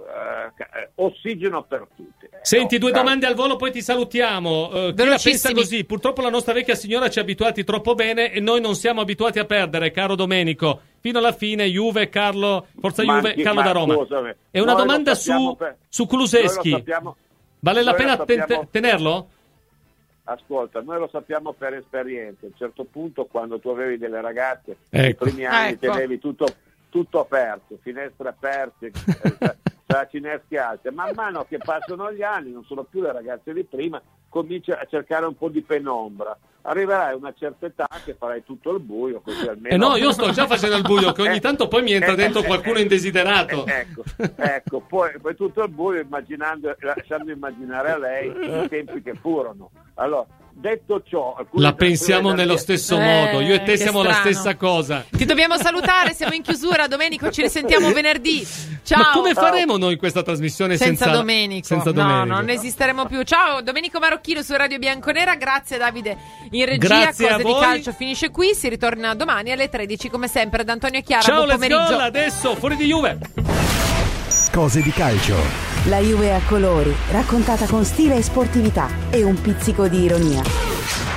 eh, ossigeno per tutti. Eh, Senti, no, due bravo. domande al volo, poi ti salutiamo. Uh, chi la pensa così? Purtroppo la nostra vecchia signora ci ha abituati troppo bene e noi non siamo abituati a perdere, caro Domenico. Fino alla fine, Juve, Carlo, Forza Ma Juve, anche- Carlo ma da Roma. scusami, È una noi lo domanda sappiamo su, per- su Kulusevski. noi lo sappiamo- Vale la noi lo pena ten- sappiamo- tenerlo? Ascolta, noi lo sappiamo per esperienza. A un certo punto, quando tu avevi delle ragazze, Ecco. i primi anni Ecco. tenevi tutto, tutto aperto, finestre aperte, eh, saracinesche alte. Man mano che passano gli anni, non sono più le ragazze di prima, cominci a cercare un po' di penombra. Arriverai a una certa età che farai tutto il buio, così almeno... Eh no, io sto già facendo il buio, che ogni tanto poi mi entra Eh, dentro eh, qualcuno eh, indesiderato. eh, Ecco, ecco poi, poi tutto il buio, immaginando, lasciando immaginare a lei i tempi che furono. Allora, detto ciò... alcune La pensiamo persone- nello stesso Eh, modo, io e te che siamo la strano. stessa cosa. Ti dobbiamo salutare, siamo in chiusura. Domenico, ci risentiamo venerdì. Ciao. Ma come faremo noi questa trasmissione Senza, senza, Domenico. senza No, Domenico? non esisteremo più. Ciao, Domenico Marocchino su Radio Bianconera. Grazie Davide in regia. Grazie a Cose di voi. calcio finisce qui. Si ritorna domani alle tredici come sempre da Antonio Chiara. Ciao, Buon let's pomeriggio. go, adesso fuori di Juve. Cose di calcio. La Juve a colori, raccontata con stile e sportività e un pizzico di ironia.